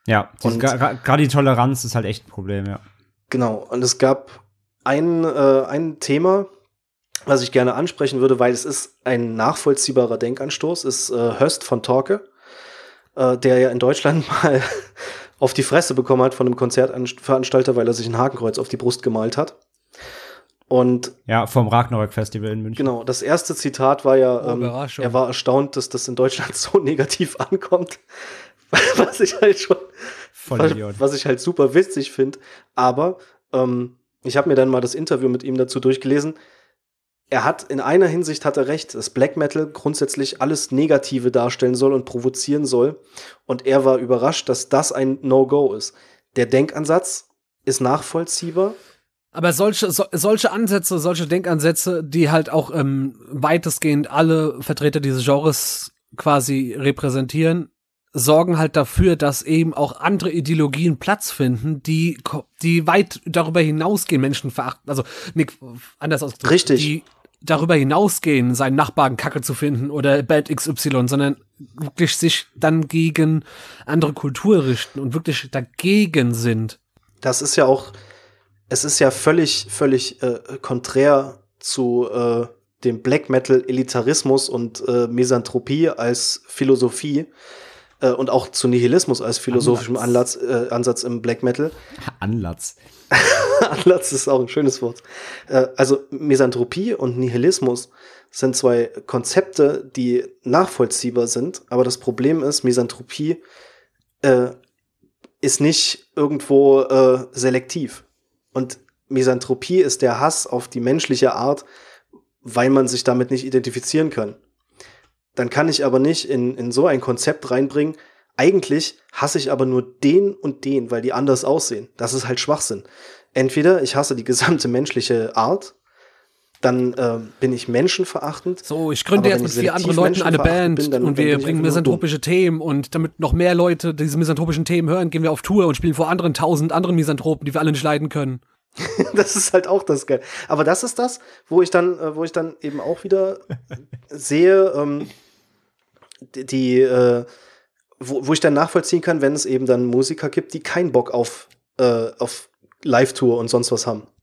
Ja, gerade die Toleranz ist halt echt ein Problem, ja. Genau, und es gab ein Thema, was ich gerne ansprechen würde, weil es ist ein nachvollziehbarer Denkanstoß, ist Höst von Torke, der ja in Deutschland mal auf die Fresse bekommen hat von einem Konzertveranstalter, weil er sich ein Hakenkreuz auf die Brust gemalt hat. Und ja, vom Ragnarök-Festival in München. Genau, das erste Zitat war ja, er war erstaunt, dass das in Deutschland so negativ ankommt, was ich halt schon, was ich halt super witzig finde. Aber ich habe mir dann mal das Interview mit ihm dazu durchgelesen. In einer Hinsicht hat er recht, dass Black Metal grundsätzlich alles Negative darstellen soll und provozieren soll. Und er war überrascht, dass das ein No-Go ist. Der Denkansatz ist nachvollziehbar. Aber solche Ansätze, solche Denkansätze, die halt auch weitestgehend alle Vertreter dieses Genres quasi repräsentieren, sorgen halt dafür, dass eben auch andere Ideologien Platz finden, die weit darüber hinausgehen, Menschen verachten, also anders ausgedrückt, richtig, die darüber hinausgehen, seinen Nachbarn Kacke zu finden oder Bad XY, sondern wirklich sich dann gegen andere Kultur richten und wirklich dagegen sind. Das ist ja auch, es ist ja völlig konträr zu dem Black Metal Elitarismus und Misanthropie als Philosophie und auch zu Nihilismus als philosophischem Ansatz im Black Metal. Ansatz. Ansatz ist auch ein schönes Wort. Also Misanthropie und Nihilismus sind zwei Konzepte, die nachvollziehbar sind, aber das Problem ist, Misanthropie ist nicht irgendwo selektiv. Und Misanthropie ist der Hass auf die menschliche Art, weil man sich damit nicht identifizieren kann. Dann kann ich aber nicht in so ein Konzept reinbringen, eigentlich hasse ich aber nur den und den, weil die anders aussehen. Das ist halt Schwachsinn. Entweder ich hasse die gesamte menschliche Art, dann bin ich menschenverachtend. So, ich gründe jetzt mit 4 anderen Leuten eine Band und wir bringen misanthropische Themen und damit noch mehr Leute diese misanthropischen Themen hören, gehen wir auf Tour und spielen vor 1000 anderen Misanthropen, die wir alle nicht leiden können. Das ist halt auch das Geil. Aber das ist das, wo ich dann eben auch wieder sehe, wo ich dann nachvollziehen kann, wenn es eben dann Musiker gibt, die keinen Bock auf Live-Tour und sonst was haben.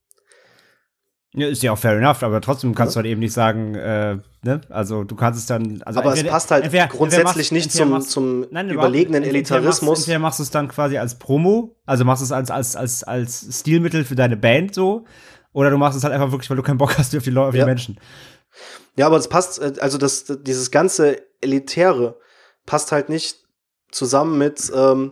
Ja, ist ja auch fair enough, aber trotzdem kannst du halt eben nicht sagen, ne? Also du kannst es dann. Also aber es passt halt grundsätzlich nicht zum überlegenen Elitarismus. Entweder machst du es dann quasi als Promo, also machst du es als Stilmittel für deine Band so, oder du machst es halt einfach wirklich, weil du keinen Bock hast auf die Menschen. Ja, aber es passt, also dieses ganze Elitäre passt halt nicht zusammen mit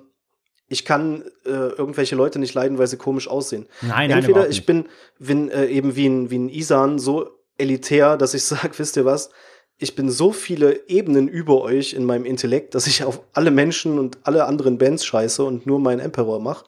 ich kann irgendwelche Leute nicht leiden, weil sie komisch aussehen. Nein, entweder ich bin eben wie ein Isan so elitär, dass ich sage, wisst ihr was, ich bin so viele Ebenen über euch in meinem Intellekt, dass ich auf alle Menschen und alle anderen Bands scheiße und nur meinen Emperor mache.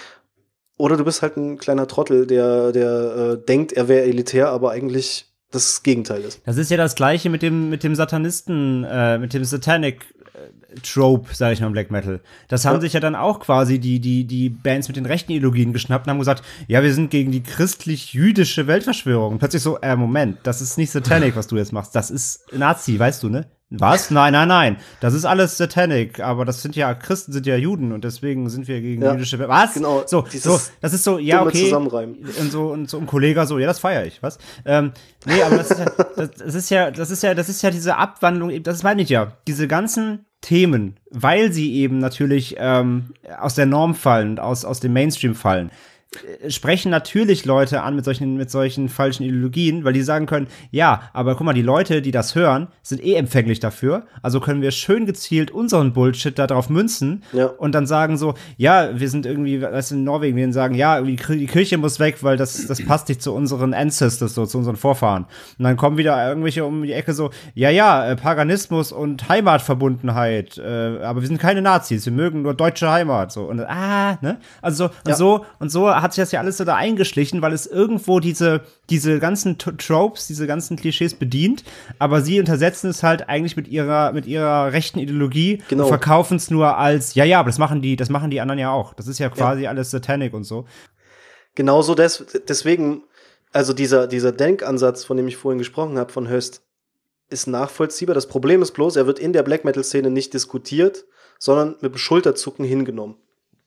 Oder du bist halt ein kleiner Trottel, der denkt, er wäre elitär, aber eigentlich das Gegenteil ist. Das ist ja das Gleiche mit dem Satanisten, mit dem Satanic Trope, sage ich mal, im Black Metal. Das haben sich ja dann auch quasi die Bands mit den rechten Ideologien geschnappt und haben gesagt, ja, wir sind gegen die christlich-jüdische Weltverschwörung. Und plötzlich so, Moment, das ist nicht Satanic, was du jetzt machst. Das ist Nazi, weißt du, ne? Was? Nein. Das ist alles Satanic, aber Christen sind ja Juden und deswegen sind wir gegen jüdische Welt. Was? Genau. So, das ist so, ja, okay. Zusammenreimen. Und so ein Kollege so, ja, das feiere ich, was? Nee, aber das ist ja diese Abwandlung, das meine ich ja. Diese ganzen Themen, weil sie eben natürlich aus der Norm fallen, aus dem Mainstream fallen, sprechen natürlich Leute an mit solchen falschen Ideologien, weil die sagen können, ja, aber guck mal, die Leute, die das hören, sind empfänglich dafür, also können wir schön gezielt unseren Bullshit da drauf münzen und dann sagen so, ja, wir sind irgendwie, weißt du, in Norwegen, wir sagen, ja, die Kirche muss weg, weil das passt nicht zu unseren Ancestors, so zu unseren Vorfahren. Und dann kommen wieder irgendwelche um die Ecke so, Paganismus und Heimatverbundenheit, aber wir sind keine Nazis, wir mögen nur deutsche Heimat, so, und ne? Also so hat sich das ja alles so da eingeschlichen, weil es irgendwo diese ganzen Tropes, diese ganzen Klischees bedient, aber sie untersetzen es halt eigentlich mit ihrer rechten Ideologie und verkaufen es nur als, aber das machen die anderen ja auch. Das ist ja quasi alles Satanic und so. Genauso deswegen, also dieser Denkansatz, von dem ich vorhin gesprochen habe, von Höst, ist nachvollziehbar. Das Problem ist bloß, er wird in der Black-Metal-Szene nicht diskutiert, sondern mit dem Schulterzucken hingenommen.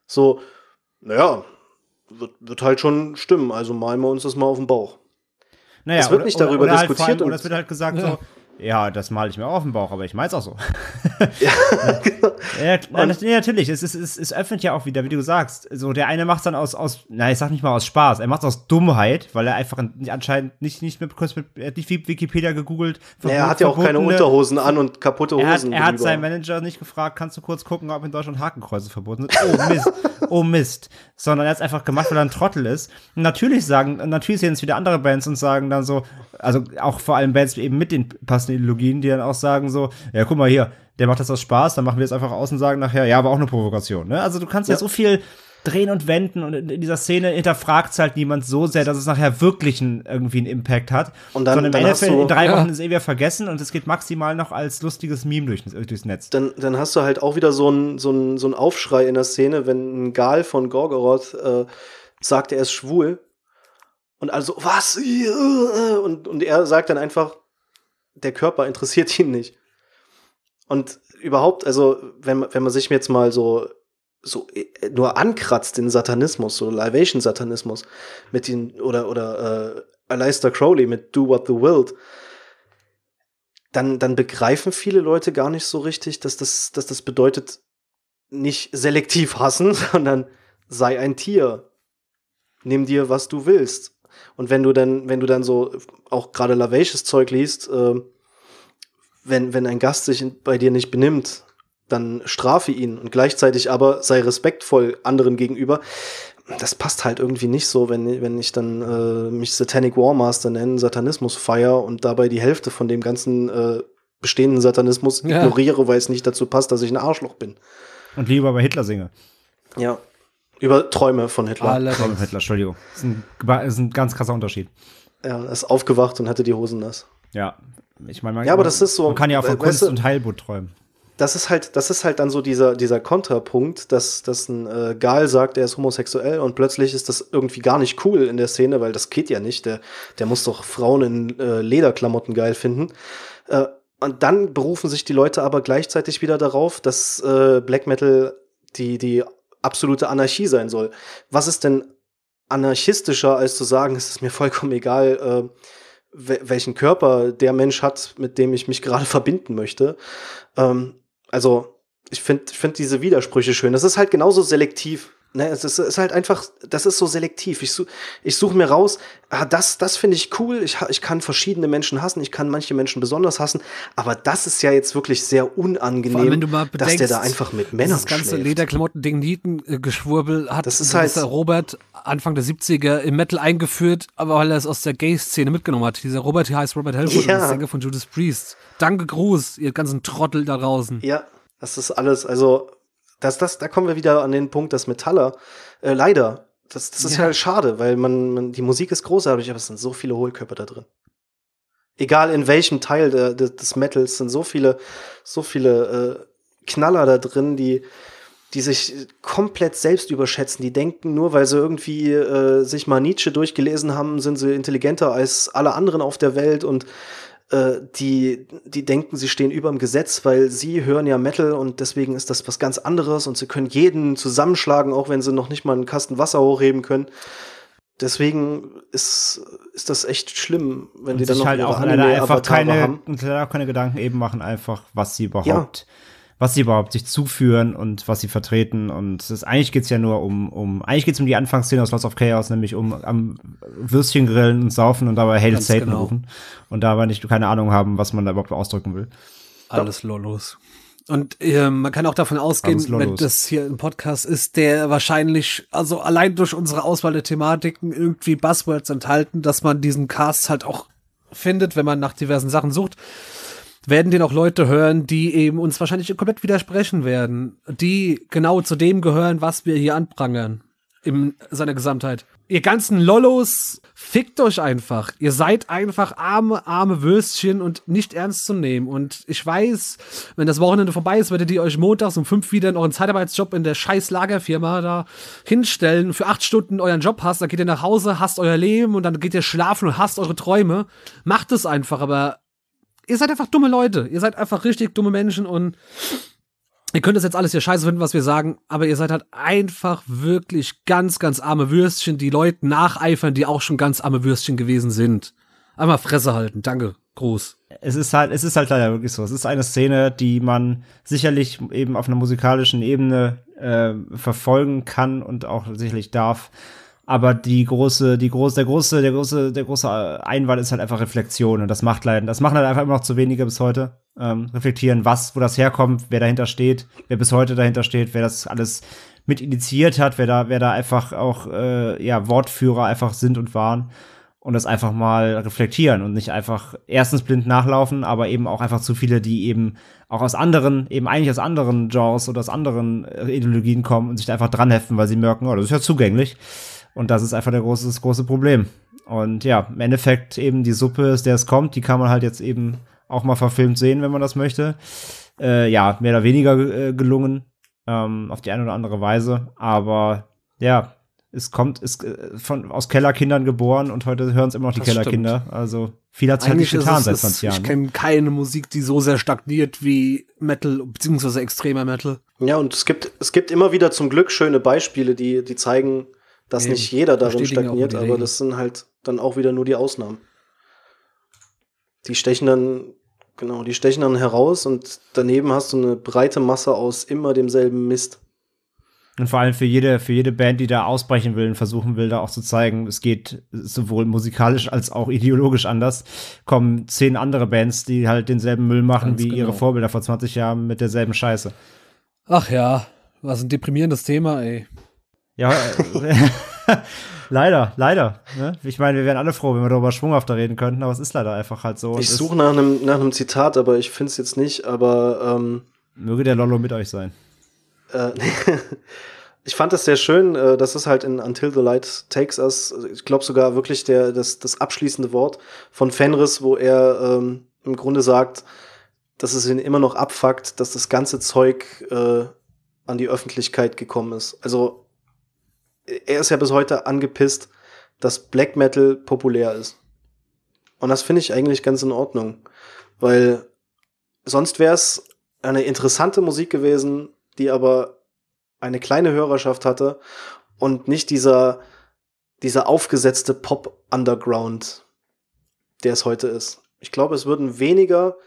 So, naja, wird halt schon stimmen, also malen wir uns das mal auf den Bauch. Naja, es wird nicht darüber diskutiert. Halt oder es wird halt gesagt so, ja, das male ich mir auch auf den Bauch, aber ich mein's auch so. Ja, genau. Natürlich, es öffnet ja auch wieder, wie du sagst, so der eine macht's dann aus, ich sag nicht mal aus Spaß, er macht's aus Dummheit, weil er einfach anscheinend nicht er hat nicht Wikipedia gegoogelt. Er hat ja auch keine Unterhosen an und kaputte Hosen. Er hat seinen Manager nicht gefragt, kannst du kurz gucken, ob in Deutschland Hakenkreuze verboten sind? Oh Mist. Sondern er hat's einfach gemacht, weil er ein Trottel ist. Und natürlich sehen es wieder andere Bands und sagen dann so, also auch vor allem Bands eben mit den passenden Ideologien, die dann auch sagen so, ja, guck mal hier, der macht das aus Spaß, dann machen wir es einfach aus und sagen nachher, ja, aber auch eine Provokation, ne? Also du kannst ja so viel drehen und wenden und in dieser Szene hinterfragt es halt niemand so sehr, dass es nachher wirklich irgendwie einen Impact hat. Und dann, sondern im Endeffekt in 3 Wochen ist wieder vergessen und es geht maximal noch als lustiges Meme durchs Netz. Dann hast du halt auch wieder so einen Aufschrei in der Szene, wenn ein Gal von Gorgoroth sagt, er ist schwul. Und also, was? Und er sagt dann einfach, der Körper interessiert ihn nicht. Und überhaupt, also, wenn man sich jetzt mal so nur ankratzt, den Satanismus, so Live-Satanismus, mit den, oder Aleister Crowley mit Do What Thou Wilt, dann begreifen viele Leute gar nicht so richtig, dass das bedeutet, nicht selektiv hassen, sondern sei ein Tier. Nimm dir, was du willst. Und wenn du dann so auch gerade Lavacious Zeug liest, wenn ein Gast sich bei dir nicht benimmt, dann strafe ihn und gleichzeitig aber sei respektvoll anderen gegenüber. Das passt halt irgendwie nicht so, wenn ich dann mich Satanic War Master nenne, Satanismus feier und dabei die Hälfte von dem ganzen bestehenden Satanismus ignoriere, weil es nicht dazu passt, dass ich ein Arschloch bin. Und lieber bei Hitler singe. Ja. Über Träume von Hitler. Träume von Hitler, Entschuldigung. Das ist ein ganz krasser Unterschied. Ja, er ist aufgewacht und hatte die Hosen nass. Ja, ich meine, aber das ist so, man kann ja auch von Kunst und Heilbutt träumen. Das ist halt dann so dieser Kontrapunkt, dass ein Gal sagt, er ist homosexuell und plötzlich ist das irgendwie gar nicht cool in der Szene, weil das geht ja nicht. Der muss doch Frauen in Lederklamotten geil finden. Und dann berufen sich die Leute aber gleichzeitig wieder darauf, dass Black Metal die absolute Anarchie sein soll. Was ist denn anarchistischer, als zu sagen, es ist mir vollkommen egal, welchen Körper der Mensch hat, mit dem ich mich gerade verbinden möchte. Also, ich finde diese Widersprüche schön. Das ist halt genauso selektiv. Ne? Es ist halt einfach, das ist so selektiv. Ich suche mir raus, das finde ich cool. Ich kann verschiedene Menschen hassen, ich kann manche Menschen besonders hassen, aber das ist ja jetzt wirklich sehr unangenehm, allem, wenn du mal bedenkst, dass der da einfach mit Männern schläft. Das ganze Lederklamotten-Ding, Nietengeschwurbel hat das ist halt Robert Anfang der 70er im Metal eingeführt, aber weil er es aus der Gay-Szene mitgenommen hat. Dieser Robert hier heißt Robert Helmut, der Sänger von Judas Priest. Danke, Gruß, ihr ganzen Trottel da draußen. Ja, das ist alles, also da kommen wir wieder an den Punkt, dass Metaller, leider, das ist halt schade, weil die Musik ist großartig, aber es sind so viele Hohlköpfe da drin. Egal in welchem Teil des Metals sind so viele Knaller da drin, die sich komplett selbst überschätzen. Die denken, nur weil sie irgendwie sich mal Nietzsche durchgelesen haben, sind sie intelligenter als alle anderen auf der Welt und die denken, sie stehen über dem Gesetz, weil sie hören ja Metal und deswegen ist das was ganz anderes und sie können jeden zusammenschlagen, auch wenn sie noch nicht mal einen Kasten Wasser hochheben können. Deswegen ist das echt schlimm, wenn und die dann noch halt auch einfach keine Gedanken eben machen, einfach was sie überhaupt sich zuführen und was sie vertreten. Und eigentlich geht's ja nur eigentlich geht's um die Anfangsszene aus Lots of Chaos, nämlich um am Würstchen grillen und saufen und dabei Hail Satan rufen. Und dabei keine Ahnung haben, was man da überhaupt ausdrücken will. Alles Lolos. Und man kann auch davon ausgehen, wenn das hier ein Podcast ist, der wahrscheinlich, also allein durch unsere Auswahl der Thematiken irgendwie Buzzwords enthalten, dass man diesen Cast halt auch findet, wenn man nach diversen Sachen sucht, werden den auch Leute hören, die eben uns wahrscheinlich komplett widersprechen werden, die genau zu dem gehören, was wir hier anprangern in seiner Gesamtheit. Ihr ganzen Lollos, fickt euch einfach. Ihr seid einfach arme Würstchen und nicht ernst zu nehmen. Und ich weiß, wenn das Wochenende vorbei ist, werdet ihr euch montags um 5 wieder in euren Zeitarbeitsjob in der scheiß Lagerfirma da hinstellen, für 8 Stunden euren Job hasst, dann geht ihr nach Hause, hasst euer Leben und dann geht ihr schlafen und hasst eure Träume. Macht es einfach, aber ihr seid einfach dumme Leute. Ihr seid einfach richtig dumme Menschen und ihr könnt das jetzt alles hier scheiße finden, was wir sagen, aber ihr seid halt einfach wirklich ganz, ganz arme Würstchen, die Leuten nacheifern, die auch schon ganz arme Würstchen gewesen sind. Einmal Fresse halten. Danke. Gruß. Es ist halt leider wirklich so. Es ist eine Szene, die man sicherlich eben auf einer musikalischen Ebene verfolgen kann und auch sicherlich darf. Aber der große Einwand ist halt einfach Reflexion, und das machen halt einfach immer noch zu wenige bis heute. Reflektieren, wo das herkommt, wer dahinter steht, wer bis heute dahinter steht, wer das alles mit initiiert hat, wer da einfach auch Wortführer einfach sind und waren. Und das einfach mal reflektieren und nicht einfach erstens blind nachlaufen, aber eben auch einfach zu viele, die eben auch aus anderen Genres oder aus anderen Ideologien kommen und sich da einfach dran heften, weil sie merken, oh, das ist ja zugänglich. Und das ist einfach das große Problem. Und ja, im Endeffekt eben die Suppe, aus der es kommt, die kann man halt jetzt eben auch mal verfilmt sehen, wenn man das möchte. Mehr oder weniger gelungen, auf die eine oder andere Weise. Aber ja, ist aus Kellerkindern geboren, und heute hören es immer noch die Kellerkinder. Stimmt. Also viel hat sich halt nicht getan seit 20 Jahren. Ich kenne keine Musik, die so sehr stagniert wie Metal, beziehungsweise extremer Metal. Ja, und es gibt immer wieder zum Glück schöne Beispiele, die zeigen, dass nicht jeder darin stagniert, aber das sind halt dann auch wieder nur die Ausnahmen. Die stechen dann heraus, und daneben hast du eine breite Masse aus immer demselben Mist. Und vor allem für jede Band, die da ausbrechen will und versuchen will, da auch zu zeigen, es geht sowohl musikalisch als auch ideologisch anders, kommen 10 andere Bands, die halt denselben Müll machen ganz wie ihre Vorbilder vor 20 Jahren mit derselben Scheiße. Ach ja, was ein deprimierendes Thema, ey. Ja, leider. Ne? Ich meine, wir wären alle froh, wenn wir darüber schwunghafter reden könnten, aber es ist leider einfach halt so. Ich suche nach einem Zitat, aber ich finde es jetzt nicht, aber möge der Lollo mit euch sein. Ich fand das sehr schön, das ist halt in Until the Light Takes Us, ich glaube sogar wirklich das abschließende Wort von Fenris, wo er im Grunde sagt, dass es ihn immer noch abfuckt, dass das ganze Zeug an die Öffentlichkeit gekommen ist. Also er ist ja bis heute angepisst, dass Black Metal populär ist. Und das finde ich eigentlich ganz in Ordnung, weil sonst wäre es eine interessante Musik gewesen, die aber eine kleine Hörerschaft hatte und nicht dieser aufgesetzte Pop-Underground, der es heute ist. Ich glaube, es würden weniger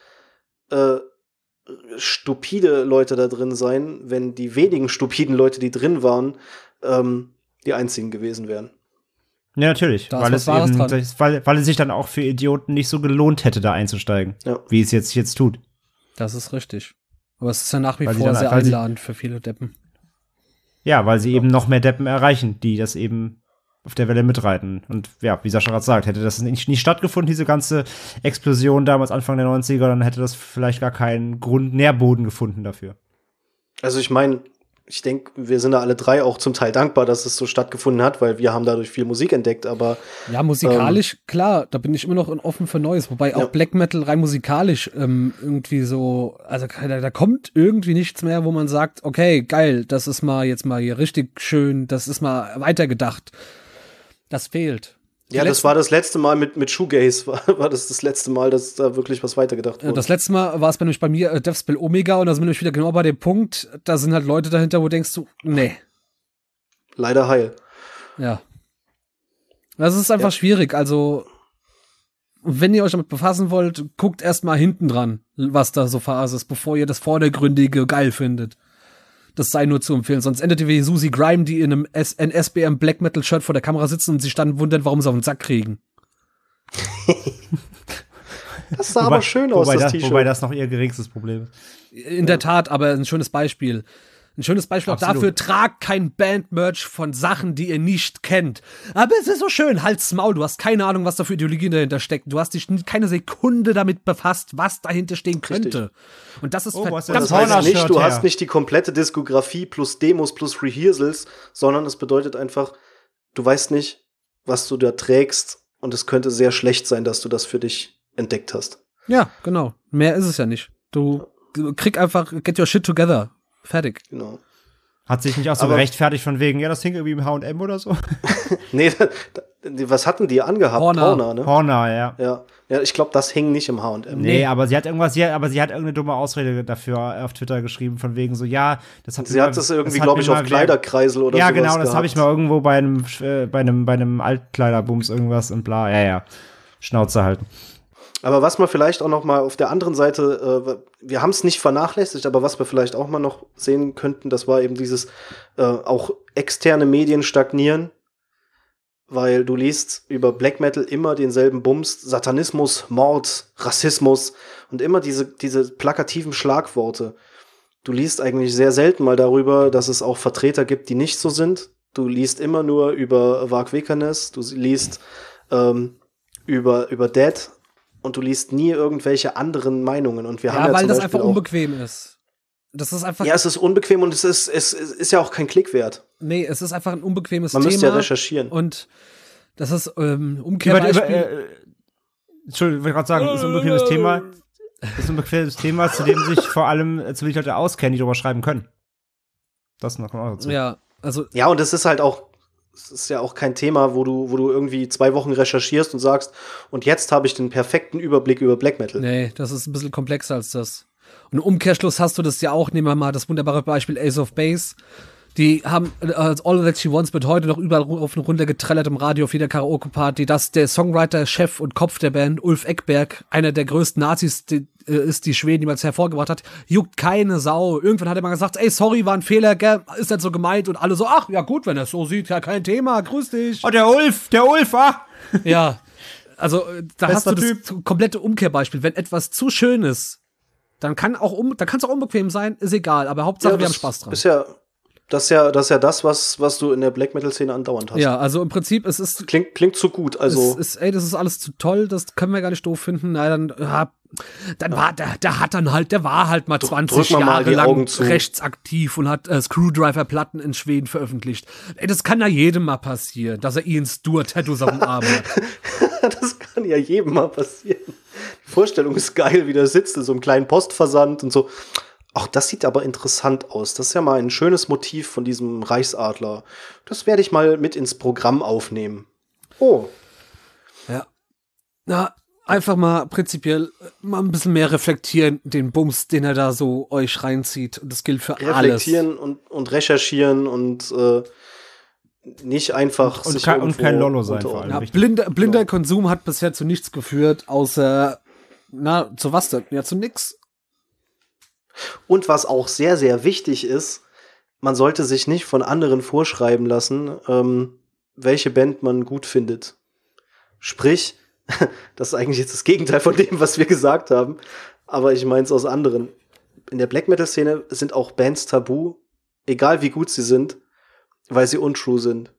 stupide Leute da drin sein, wenn die wenigen stupiden Leute, die drin waren, die einzigen gewesen wären. Ja, natürlich, weil es sich dann auch für Idioten nicht so gelohnt hätte, da einzusteigen, wie es jetzt tut. Das ist richtig. Aber es ist ja nach wie vor sehr einladend für viele Deppen. Ja, weil sie eben noch mehr Deppen erreichen, die das eben auf der Welle mitreiten. Und ja, wie Sascha gerade sagt, hätte das nicht stattgefunden, diese ganze Explosion damals Anfang der 90er, dann hätte das vielleicht gar keinen Nährboden gefunden dafür. Also ich meine, ich denke, wir sind da alle drei auch zum Teil dankbar, dass es so stattgefunden hat, weil wir haben dadurch viel Musik entdeckt, aber ja, musikalisch, klar, da bin ich immer noch offen für Neues, wobei auch Black Metal rein musikalisch irgendwie so, also da kommt irgendwie nichts mehr, wo man sagt, okay, geil, das ist jetzt mal hier richtig schön, das ist mal weitergedacht. Das fehlt. Ja, das war das letzte Mal mit Shoegaze, war das letzte Mal, dass da wirklich was weitergedacht wurde. Das letzte Mal war es nämlich bei mir Deathspell Omega, und da sind wir nämlich wieder genau bei dem Punkt, da sind halt Leute dahinter, wo denkst du, nee. Leider heil. Ja. Das ist einfach schwierig, also wenn ihr euch damit befassen wollt, guckt erst mal hinten dran, was da so Phase ist, bevor ihr das Vordergründige geil findet. Das sei nur zu empfehlen. Sonst endet ihr wie Susie Grime, die in einem NSBM Black Metal Shirt vor der Kamera sitzen und sich dann wundern, warum sie auf den Sack kriegen. Das sah aber schön aus, das T-Shirt. Wobei das noch ihr geringstes Problem ist. In der Tat, aber ein schönes Beispiel. Ein schönes Beispiel auch dafür, tragt kein Band-Merch von Sachen, die ihr nicht kennt. Aber es ist so schön, halt's Maul, du hast keine Ahnung, was da für Ideologien dahinter steckt. Du hast dich keine Sekunde damit befasst, was dahinter stehen könnte. Richtig. Und das ist verdammt. Das heißt nicht, du hast nicht die komplette Diskografie plus Demos plus Rehearsals, sondern es bedeutet einfach, du weißt nicht, was du da trägst, und es könnte sehr schlecht sein, dass du das für dich entdeckt hast. Ja, genau. Mehr ist es ja nicht. Du krieg einfach, get your shit together. Fertig. Genau. Hat sich nicht auch so gerechtfertigt von wegen, ja, das hing irgendwie im H&M oder so? Nee, was hatten die angehabt? Horner, ne? Horner, ja. Ja, ich glaube, das hing nicht im H&M. Nee, aber sie hat irgendeine dumme Ausrede dafür auf Twitter geschrieben, von wegen so, ja, das hat sie hat das irgendwie, glaube ich, auf Kleiderkreisel oder so. Ja, genau, das habe ich mal irgendwo bei einem Altkleiderbums irgendwas und bla, ja. Schnauze halten. Aber was man vielleicht auch noch mal auf der anderen Seite, wir haben es nicht vernachlässigt, aber was wir vielleicht auch mal noch sehen könnten, das war eben dieses auch externe Medien stagnieren, weil du liest über Black Metal immer denselben Bums, Satanismus, Mord, Rassismus und immer diese plakativen Schlagworte. Du liest eigentlich sehr selten mal darüber, dass es auch Vertreter gibt, die nicht so sind. Du liest immer nur über Varg Vikernes, du liest über Dead, und du liest nie irgendwelche anderen Meinungen. Und wir haben ja weil zum das Beispiel einfach unbequem ist. Das ist einfach. Ja, es ist unbequem und es ist ja auch kein Klick wert. Nee, es ist einfach ein unbequemes Thema. Man müsste ja recherchieren. Und das ist Umkehrbeispiel. Entschuldigung, ich wollte gerade sagen, das ist ein unbequemes Thema. Das ist ein unbequemes Thema, zu dem sich vor allem ziemlich Leute auskennen, die darüber schreiben können. Das noch mal dazu. Ja, also. Ja, und es ist halt auch. Es ist ja auch kein Thema, wo du irgendwie 2 Wochen recherchierst und sagst, und jetzt habe ich den perfekten Überblick über Black Metal. Nee, das ist ein bisschen komplexer als das. Und im Umkehrschluss hast du das ja auch, nehmen wir mal das wunderbare Beispiel Ace of Base. Die haben All That She Wants wird heute noch überall auf und runter getrellert im Radio, auf jeder Karaoke-Party, dass der Songwriter, Chef und Kopf der Band, Ulf Ekberg, einer der größten Nazis ist, die Schweden jemals hervorgebracht hat, juckt keine Sau. Irgendwann hat er mal gesagt, ey, sorry, war ein Fehler, gell? Ist nicht so gemeint. Und alle so, ach, ja gut, wenn er es so sieht, ja, kein Thema, grüß dich. Oh, der Ulf, ah! Ja, also da hast du Typ. das komplette Umkehrbeispiel. Wenn etwas zu schön ist, dann kann es auch unbequem sein, ist egal, aber Hauptsache wir haben Spaß dran. Das ist ja das, was du in der Black Metal Szene andauernd hast. Ja, also im Prinzip, es ist klingt zu gut, also das ist alles zu toll, das können wir gar nicht doof finden. Na, der war halt mal 20 Jahre lang rechtsaktiv und hat Screwdriver-Platten in Schweden veröffentlicht. Ey, das kann ja jedem mal passieren, dass er Ian Stewart-Tattoos auf dem Arm hat. Das kann ja jedem mal passieren. Die Vorstellung ist geil, wie der sitzt in so einem kleinen Postversand und so. Ach, das sieht aber interessant aus. Das ist ja mal ein schönes Motiv von diesem Reichsadler. Das werde ich mal mit ins Programm aufnehmen. Oh. Ja. Na, einfach mal prinzipiell mal ein bisschen mehr reflektieren, den Bums, den er da so euch reinzieht. Und das gilt für alles. Reflektieren und recherchieren und nicht einfach und kein Lollo sein vor allem. Ja, blinder Konsum hat bisher zu nichts geführt, außer, zu was denn? Ja, zu nix. Und was auch sehr, sehr wichtig ist, man sollte sich nicht von anderen vorschreiben lassen, welche Band man gut findet. Sprich, das ist eigentlich jetzt das Gegenteil von dem, was wir gesagt haben, aber ich meine es aus anderen. In der Black Metal-Szene sind auch Bands tabu, egal wie gut sie sind, weil sie untrue sind.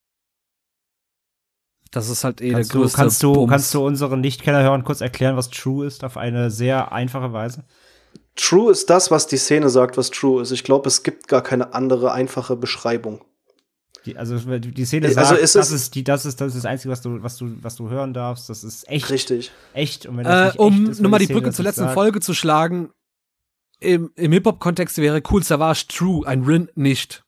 Das ist halt der größte Kannst du unseren Nichtkenner-Hörern kurz erklären, was True ist, auf eine sehr einfache Weise? True ist das, was die Szene sagt, was true ist. Ich glaube, es gibt gar keine andere einfache Beschreibung. Die Szene sagt, das ist das Einzige, was du hören darfst. Das ist echt. Richtig. Echt. Und wenn das nicht echt ist, nur mal die Brücke zur letzten Folge zu schlagen. Im Hip-Hop-Kontext wäre Cool Savage true, ein Rin nicht.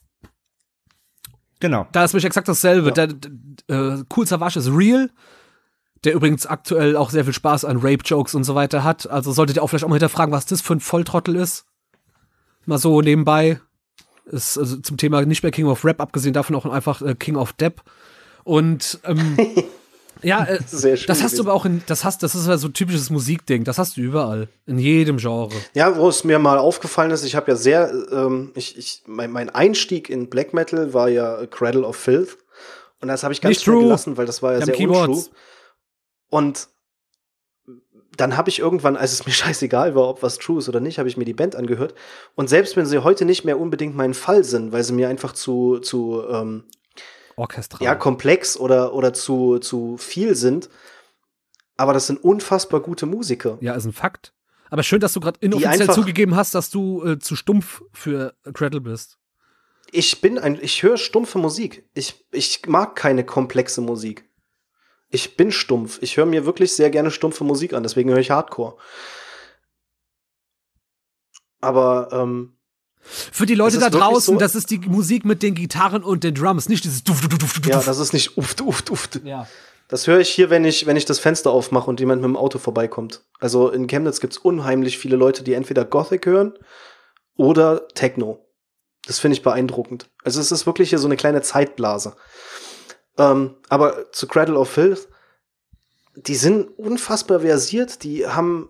Genau. Da ist nämlich exakt dasselbe. Ja. Cool Savage ist real, der übrigens aktuell auch sehr viel Spaß an Rape-Jokes und so weiter hat. Also solltet ihr auch vielleicht auch mal hinterfragen, was das für ein Volltrottel ist. Mal so nebenbei. Ist also zum Thema nicht mehr King of Rap, abgesehen davon auch einfach King of Depp. Und ja, das hast du aber auch das ist ja so ein typisches Musikding. Das hast du überall. In jedem Genre. Ja, wo es mir mal aufgefallen ist, ich habe ja sehr, mein Einstieg in Black Metal war ja Cradle of Filth. Und das habe ich ganz schnell gelassen, weil das war ja sehr untrue. Und dann habe ich irgendwann, als es mir scheißegal war, ob was true ist oder nicht, habe ich mir die Band angehört. Und selbst wenn sie heute nicht mehr unbedingt mein Fall sind, weil sie mir einfach zu orchestral, ja, komplex oder zu viel sind, aber das sind unfassbar gute Musiker. Ja, ist ein Fakt. Aber schön, dass du gerade inoffiziell zugegeben hast, dass du zu stumpf für Cradle bist. Ich höre stumpfe Musik. Ich mag keine komplexe Musik. Ich bin stumpf. Ich höre mir wirklich sehr gerne stumpfe Musik an, deswegen höre ich Hardcore. Aber Für die Leute da draußen, so, das ist die Musik mit den Gitarren und den Drums, nicht dieses Duft. Ja, das ist nicht Uft. Ja. Das höre ich hier, wenn ich das Fenster aufmache und jemand mit dem Auto vorbeikommt. Also in Chemnitz gibt's unheimlich viele Leute, die entweder Gothic hören oder Techno. Das finde ich beeindruckend. Also es ist wirklich hier so eine kleine Zeitblase. Aber zu Cradle of Filth, die sind unfassbar versiert, die haben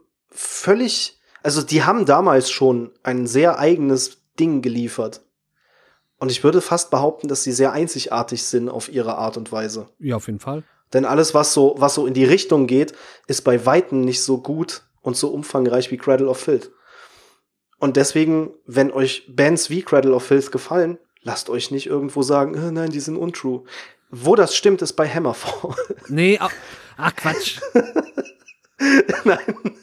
damals schon ein sehr eigenes Ding geliefert. Und ich würde fast behaupten, dass sie sehr einzigartig sind auf ihre Art und Weise. Ja, auf jeden Fall. Denn alles, was so in die Richtung geht, ist bei Weitem nicht so gut und so umfangreich wie Cradle of Filth. Und deswegen, wenn euch Bands wie Cradle of Filth gefallen, lasst euch nicht irgendwo sagen, nein, die sind untrue. Wo das stimmt, ist bei Hammerfall. Nee, Quatsch. Nein.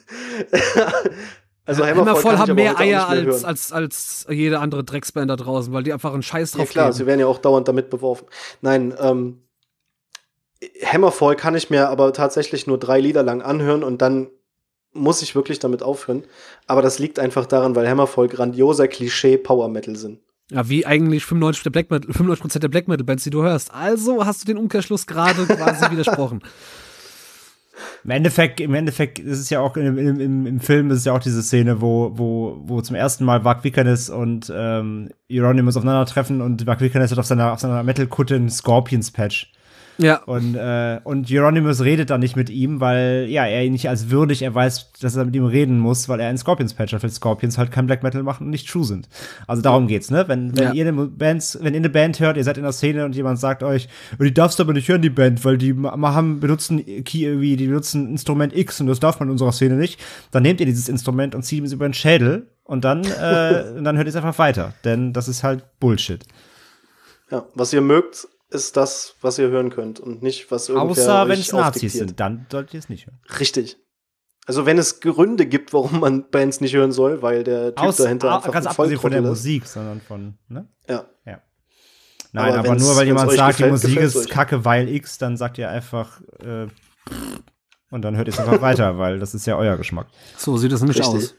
Also Hammerfall haben mehr Eier als jede andere Drecksband da draußen, weil die einfach einen Scheiß drauf geben. Ja klar, geben. sie werden ja auch dauernd damit beworfen. Nein, Hammerfall kann ich mir aber tatsächlich nur 3 Lieder lang anhören und dann muss ich wirklich damit aufhören. Aber das liegt einfach daran, weil Hammerfall grandioser Klischee-Power-Metal sind. Ja, wie eigentlich 95% der Black Metal-Bands, die du hörst. Also hast du den Umkehrschluss gerade quasi widersprochen. Im Endeffekt ist es ja auch im Film ist es ja auch diese Szene, wo zum ersten Mal Varg Vikernes und Euronymous aufeinandertreffen und Varg Vikernes hat auf seiner Metal-Kutte ein Scorpions-Patch. Ja. Und Euronymous redet dann nicht mit ihm, weil er ihn nicht als würdig erweist, dass er mit ihm reden muss, weil er einen Scorpions-Patch hat, weil Scorpions halt kein Black Metal machen und nicht true sind. Also darum geht's, ne? Wenn ihr eine Band hört, ihr seid in der Szene und jemand sagt euch, die darfst du aber nicht hören, die Band, weil die benutzen Instrument X und das darf man in unserer Szene nicht, dann nehmt ihr dieses Instrument und zieht es über den Schädel und dann hört ihr es einfach weiter, denn das ist halt Bullshit. Ja, was ihr mögt, ist das, was ihr hören könnt und nicht, was irgendwer außer wenn euch es Nazis sind, dann solltet ihr es nicht hören. Richtig. Also wenn es Gründe gibt, warum man Bands nicht hören soll, weil der Typ dahinter einfach ganz ein abgesehen von der ist. Musik, sondern von, ne? Ja. Nein, aber nur weil jemand sagt, die Musik ist kacke, weil X, dann sagt ihr einfach und dann hört ihr es einfach weiter, weil das ist ja euer Geschmack. So sieht das nämlich aus.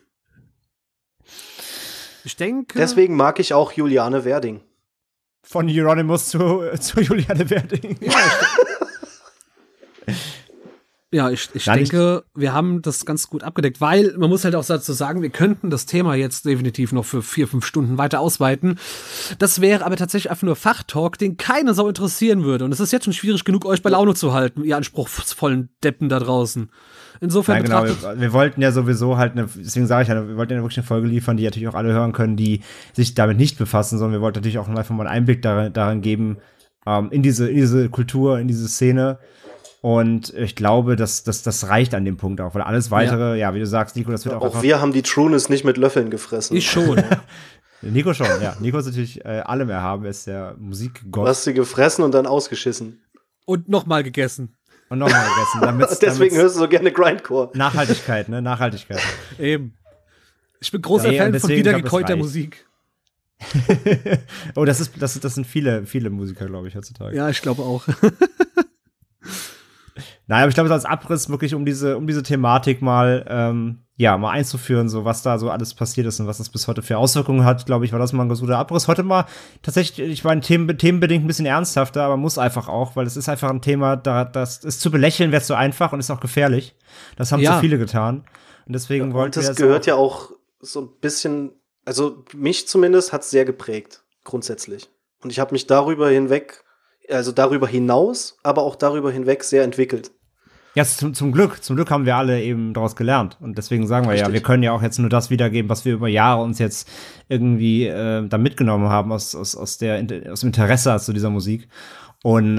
Ich denke. Deswegen mag ich auch Juliane Werding. Von Euronymous zu Juliane Werding. Ja, ich denke, wir haben das ganz gut abgedeckt, weil man muss halt auch dazu sagen, wir könnten das Thema jetzt definitiv noch für 4-5 Stunden weiter ausweiten. Das wäre aber tatsächlich einfach nur Fachtalk, den keine Sau interessieren würde. Und es ist jetzt schon schwierig genug, euch bei Laune zu halten, ihr anspruchsvollen Deppen da draußen. Insofern wir wollten ja sowieso halt deswegen sage ich ja, wir wollten ja wirklich eine Folge liefern, die natürlich auch alle hören können, die sich damit nicht befassen, sondern wir wollten natürlich auch einfach mal einen Einblick darin geben, in diese Kultur, in diese Szene. Und ich glaube, das reicht an dem Punkt auch, weil alles Weitere, wie du sagst, Nico, das wird auch wir haben die Trueness nicht mit Löffeln gefressen. Ich schon. Nico schon, ja. Nico ist natürlich allem erhaben, ist der Musikgott. Du hast sie gefressen und dann ausgeschissen. Und nochmal gegessen. Deswegen hörst du so gerne Grindcore. Nachhaltigkeit, ne? Nachhaltigkeit. Eben. Ich bin großer Fan von wiedergekäuter Musik. Oh, das sind viele Musiker, glaube ich, heutzutage. Ja, ich glaube auch. Nein, aber ich glaube, so als Abriss wirklich um diese Thematik mal einzuführen, so was da so alles passiert ist und was das bis heute für Auswirkungen hat, glaube ich, war das mal ein ganz guter Abriss. Heute mal tatsächlich, ich meine, themenbedingt ein bisschen ernsthafter, aber muss einfach auch, weil es ist einfach ein Thema, das ist zu belächeln, wäre zu einfach und ist auch gefährlich. Das haben zu viele getan. Und deswegen wollten wir das gehört ja auch so ein bisschen, also mich zumindest hat es sehr geprägt, grundsätzlich. Und ich habe mich darüber hinaus, aber auch darüber hinweg sehr entwickelt. Ja, zum Glück haben wir alle eben daraus gelernt. Und deswegen sagen wir wir können ja auch jetzt nur das wiedergeben, was wir über Jahre uns jetzt irgendwie da mitgenommen haben aus dem Interesse zu dieser Musik. Und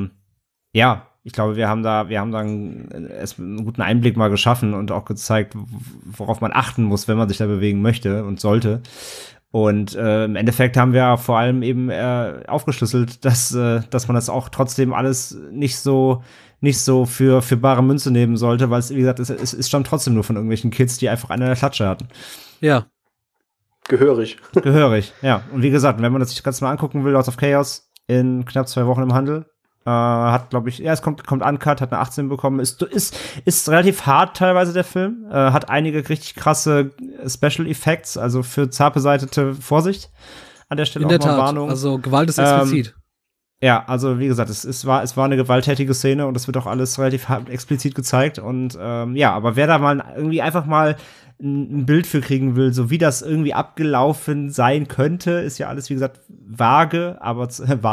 ich glaube, wir haben da einen guten Einblick mal geschaffen und auch gezeigt, worauf man achten muss, wenn man sich da bewegen möchte und sollte. Und im Endeffekt haben wir vor allem eben aufgeschlüsselt, dass man das auch trotzdem alles nicht so für bare Münze nehmen sollte, weil es, wie gesagt, es stammt trotzdem nur von irgendwelchen Kids, die einfach eine in der Klatsche hatten. Ja. Gehörig, ja. Und wie gesagt, wenn man das sich ganz mal angucken will, Lords of Chaos in knapp 2 Wochen im Handel, Hat, glaube ich, es kommt uncut, hat eine 18 bekommen. Ist relativ hart teilweise, der Film. Hat einige richtig krasse Special Effects, also für zartbeseitete Vorsicht. An der Stelle in auch der mal Tat. Warnung. Also Gewalt ist explizit. Ja, also wie gesagt, es war eine gewalttätige Szene und es wird auch alles relativ explizit gezeigt. Und aber wer da mal irgendwie einfach mal ein Bild für kriegen will, so wie das irgendwie abgelaufen sein könnte, ist ja alles, wie gesagt, vage, aber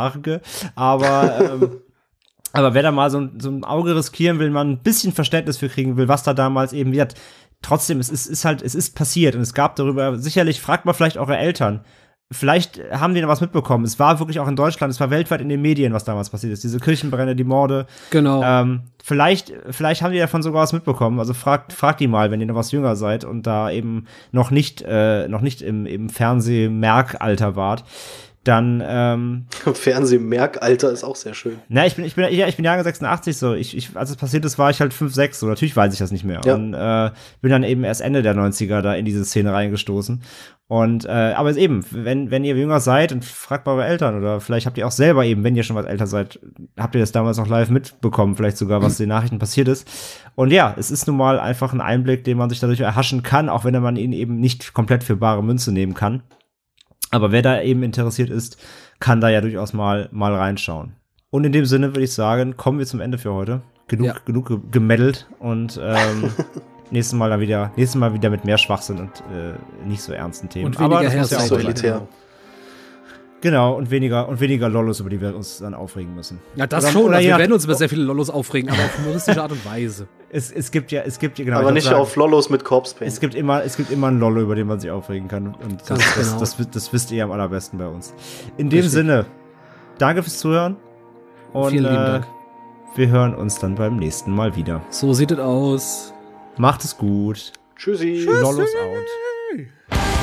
wer da mal so ein Auge riskieren will, mal ein bisschen Verständnis für kriegen will, was da damals eben wird, trotzdem, es ist passiert und es gab darüber, sicherlich, fragt mal vielleicht eure Eltern, vielleicht haben die noch was mitbekommen. Es war wirklich auch in Deutschland, es war weltweit in den Medien, was damals passiert ist. Diese Kirchenbrände, die Morde. Genau. Vielleicht haben die davon sogar was mitbekommen. Also fragt die mal, wenn ihr noch was jünger seid und da eben noch nicht im Fernsehmerkalter wart. Dann Fernsehmerkalter ist auch sehr schön. Na, ich bin Jahrgang 86 so. Als es passiert ist, war ich halt 5, 6 so. Natürlich weiß ich das nicht mehr. Ja. Und bin dann eben erst Ende der 90er da in diese Szene reingestoßen. Und aber eben, wenn ihr jünger seid und fragt bei eure Eltern oder vielleicht habt ihr auch selber eben, wenn ihr schon was älter seid, habt ihr das damals noch live mitbekommen, vielleicht sogar, was in den Nachrichten passiert ist. Und ja, es ist nun mal einfach ein Einblick, den man sich dadurch erhaschen kann, auch wenn man ihn eben nicht komplett für bare Münze nehmen kann. Aber wer da eben interessiert ist, kann da ja durchaus mal reinschauen. Und in dem Sinne würde ich sagen, kommen wir zum Ende für heute. Genug gemeddelt und nächstes Mal wieder mit mehr Schwachsinn und nicht so ernsten Themen. Und weniger elitär. Genau, und weniger Lollos, über die wir uns dann aufregen müssen. Ja, das schon. Also wir werden uns über sehr viele Lollos aufregen, aber auf humoristische Art und Weise. Es gibt ja, genau. Aber nicht auf Lollos mit Corpse Paint. Es gibt immer ein Lollo, über den man sich aufregen kann. Und das wisst ihr am allerbesten bei uns. In dem Sinne, danke fürs Zuhören. Und vielen lieben Dank. Wir hören uns dann beim nächsten Mal wieder. So sieht es aus. Macht es gut. Tschüssi. Lollos out.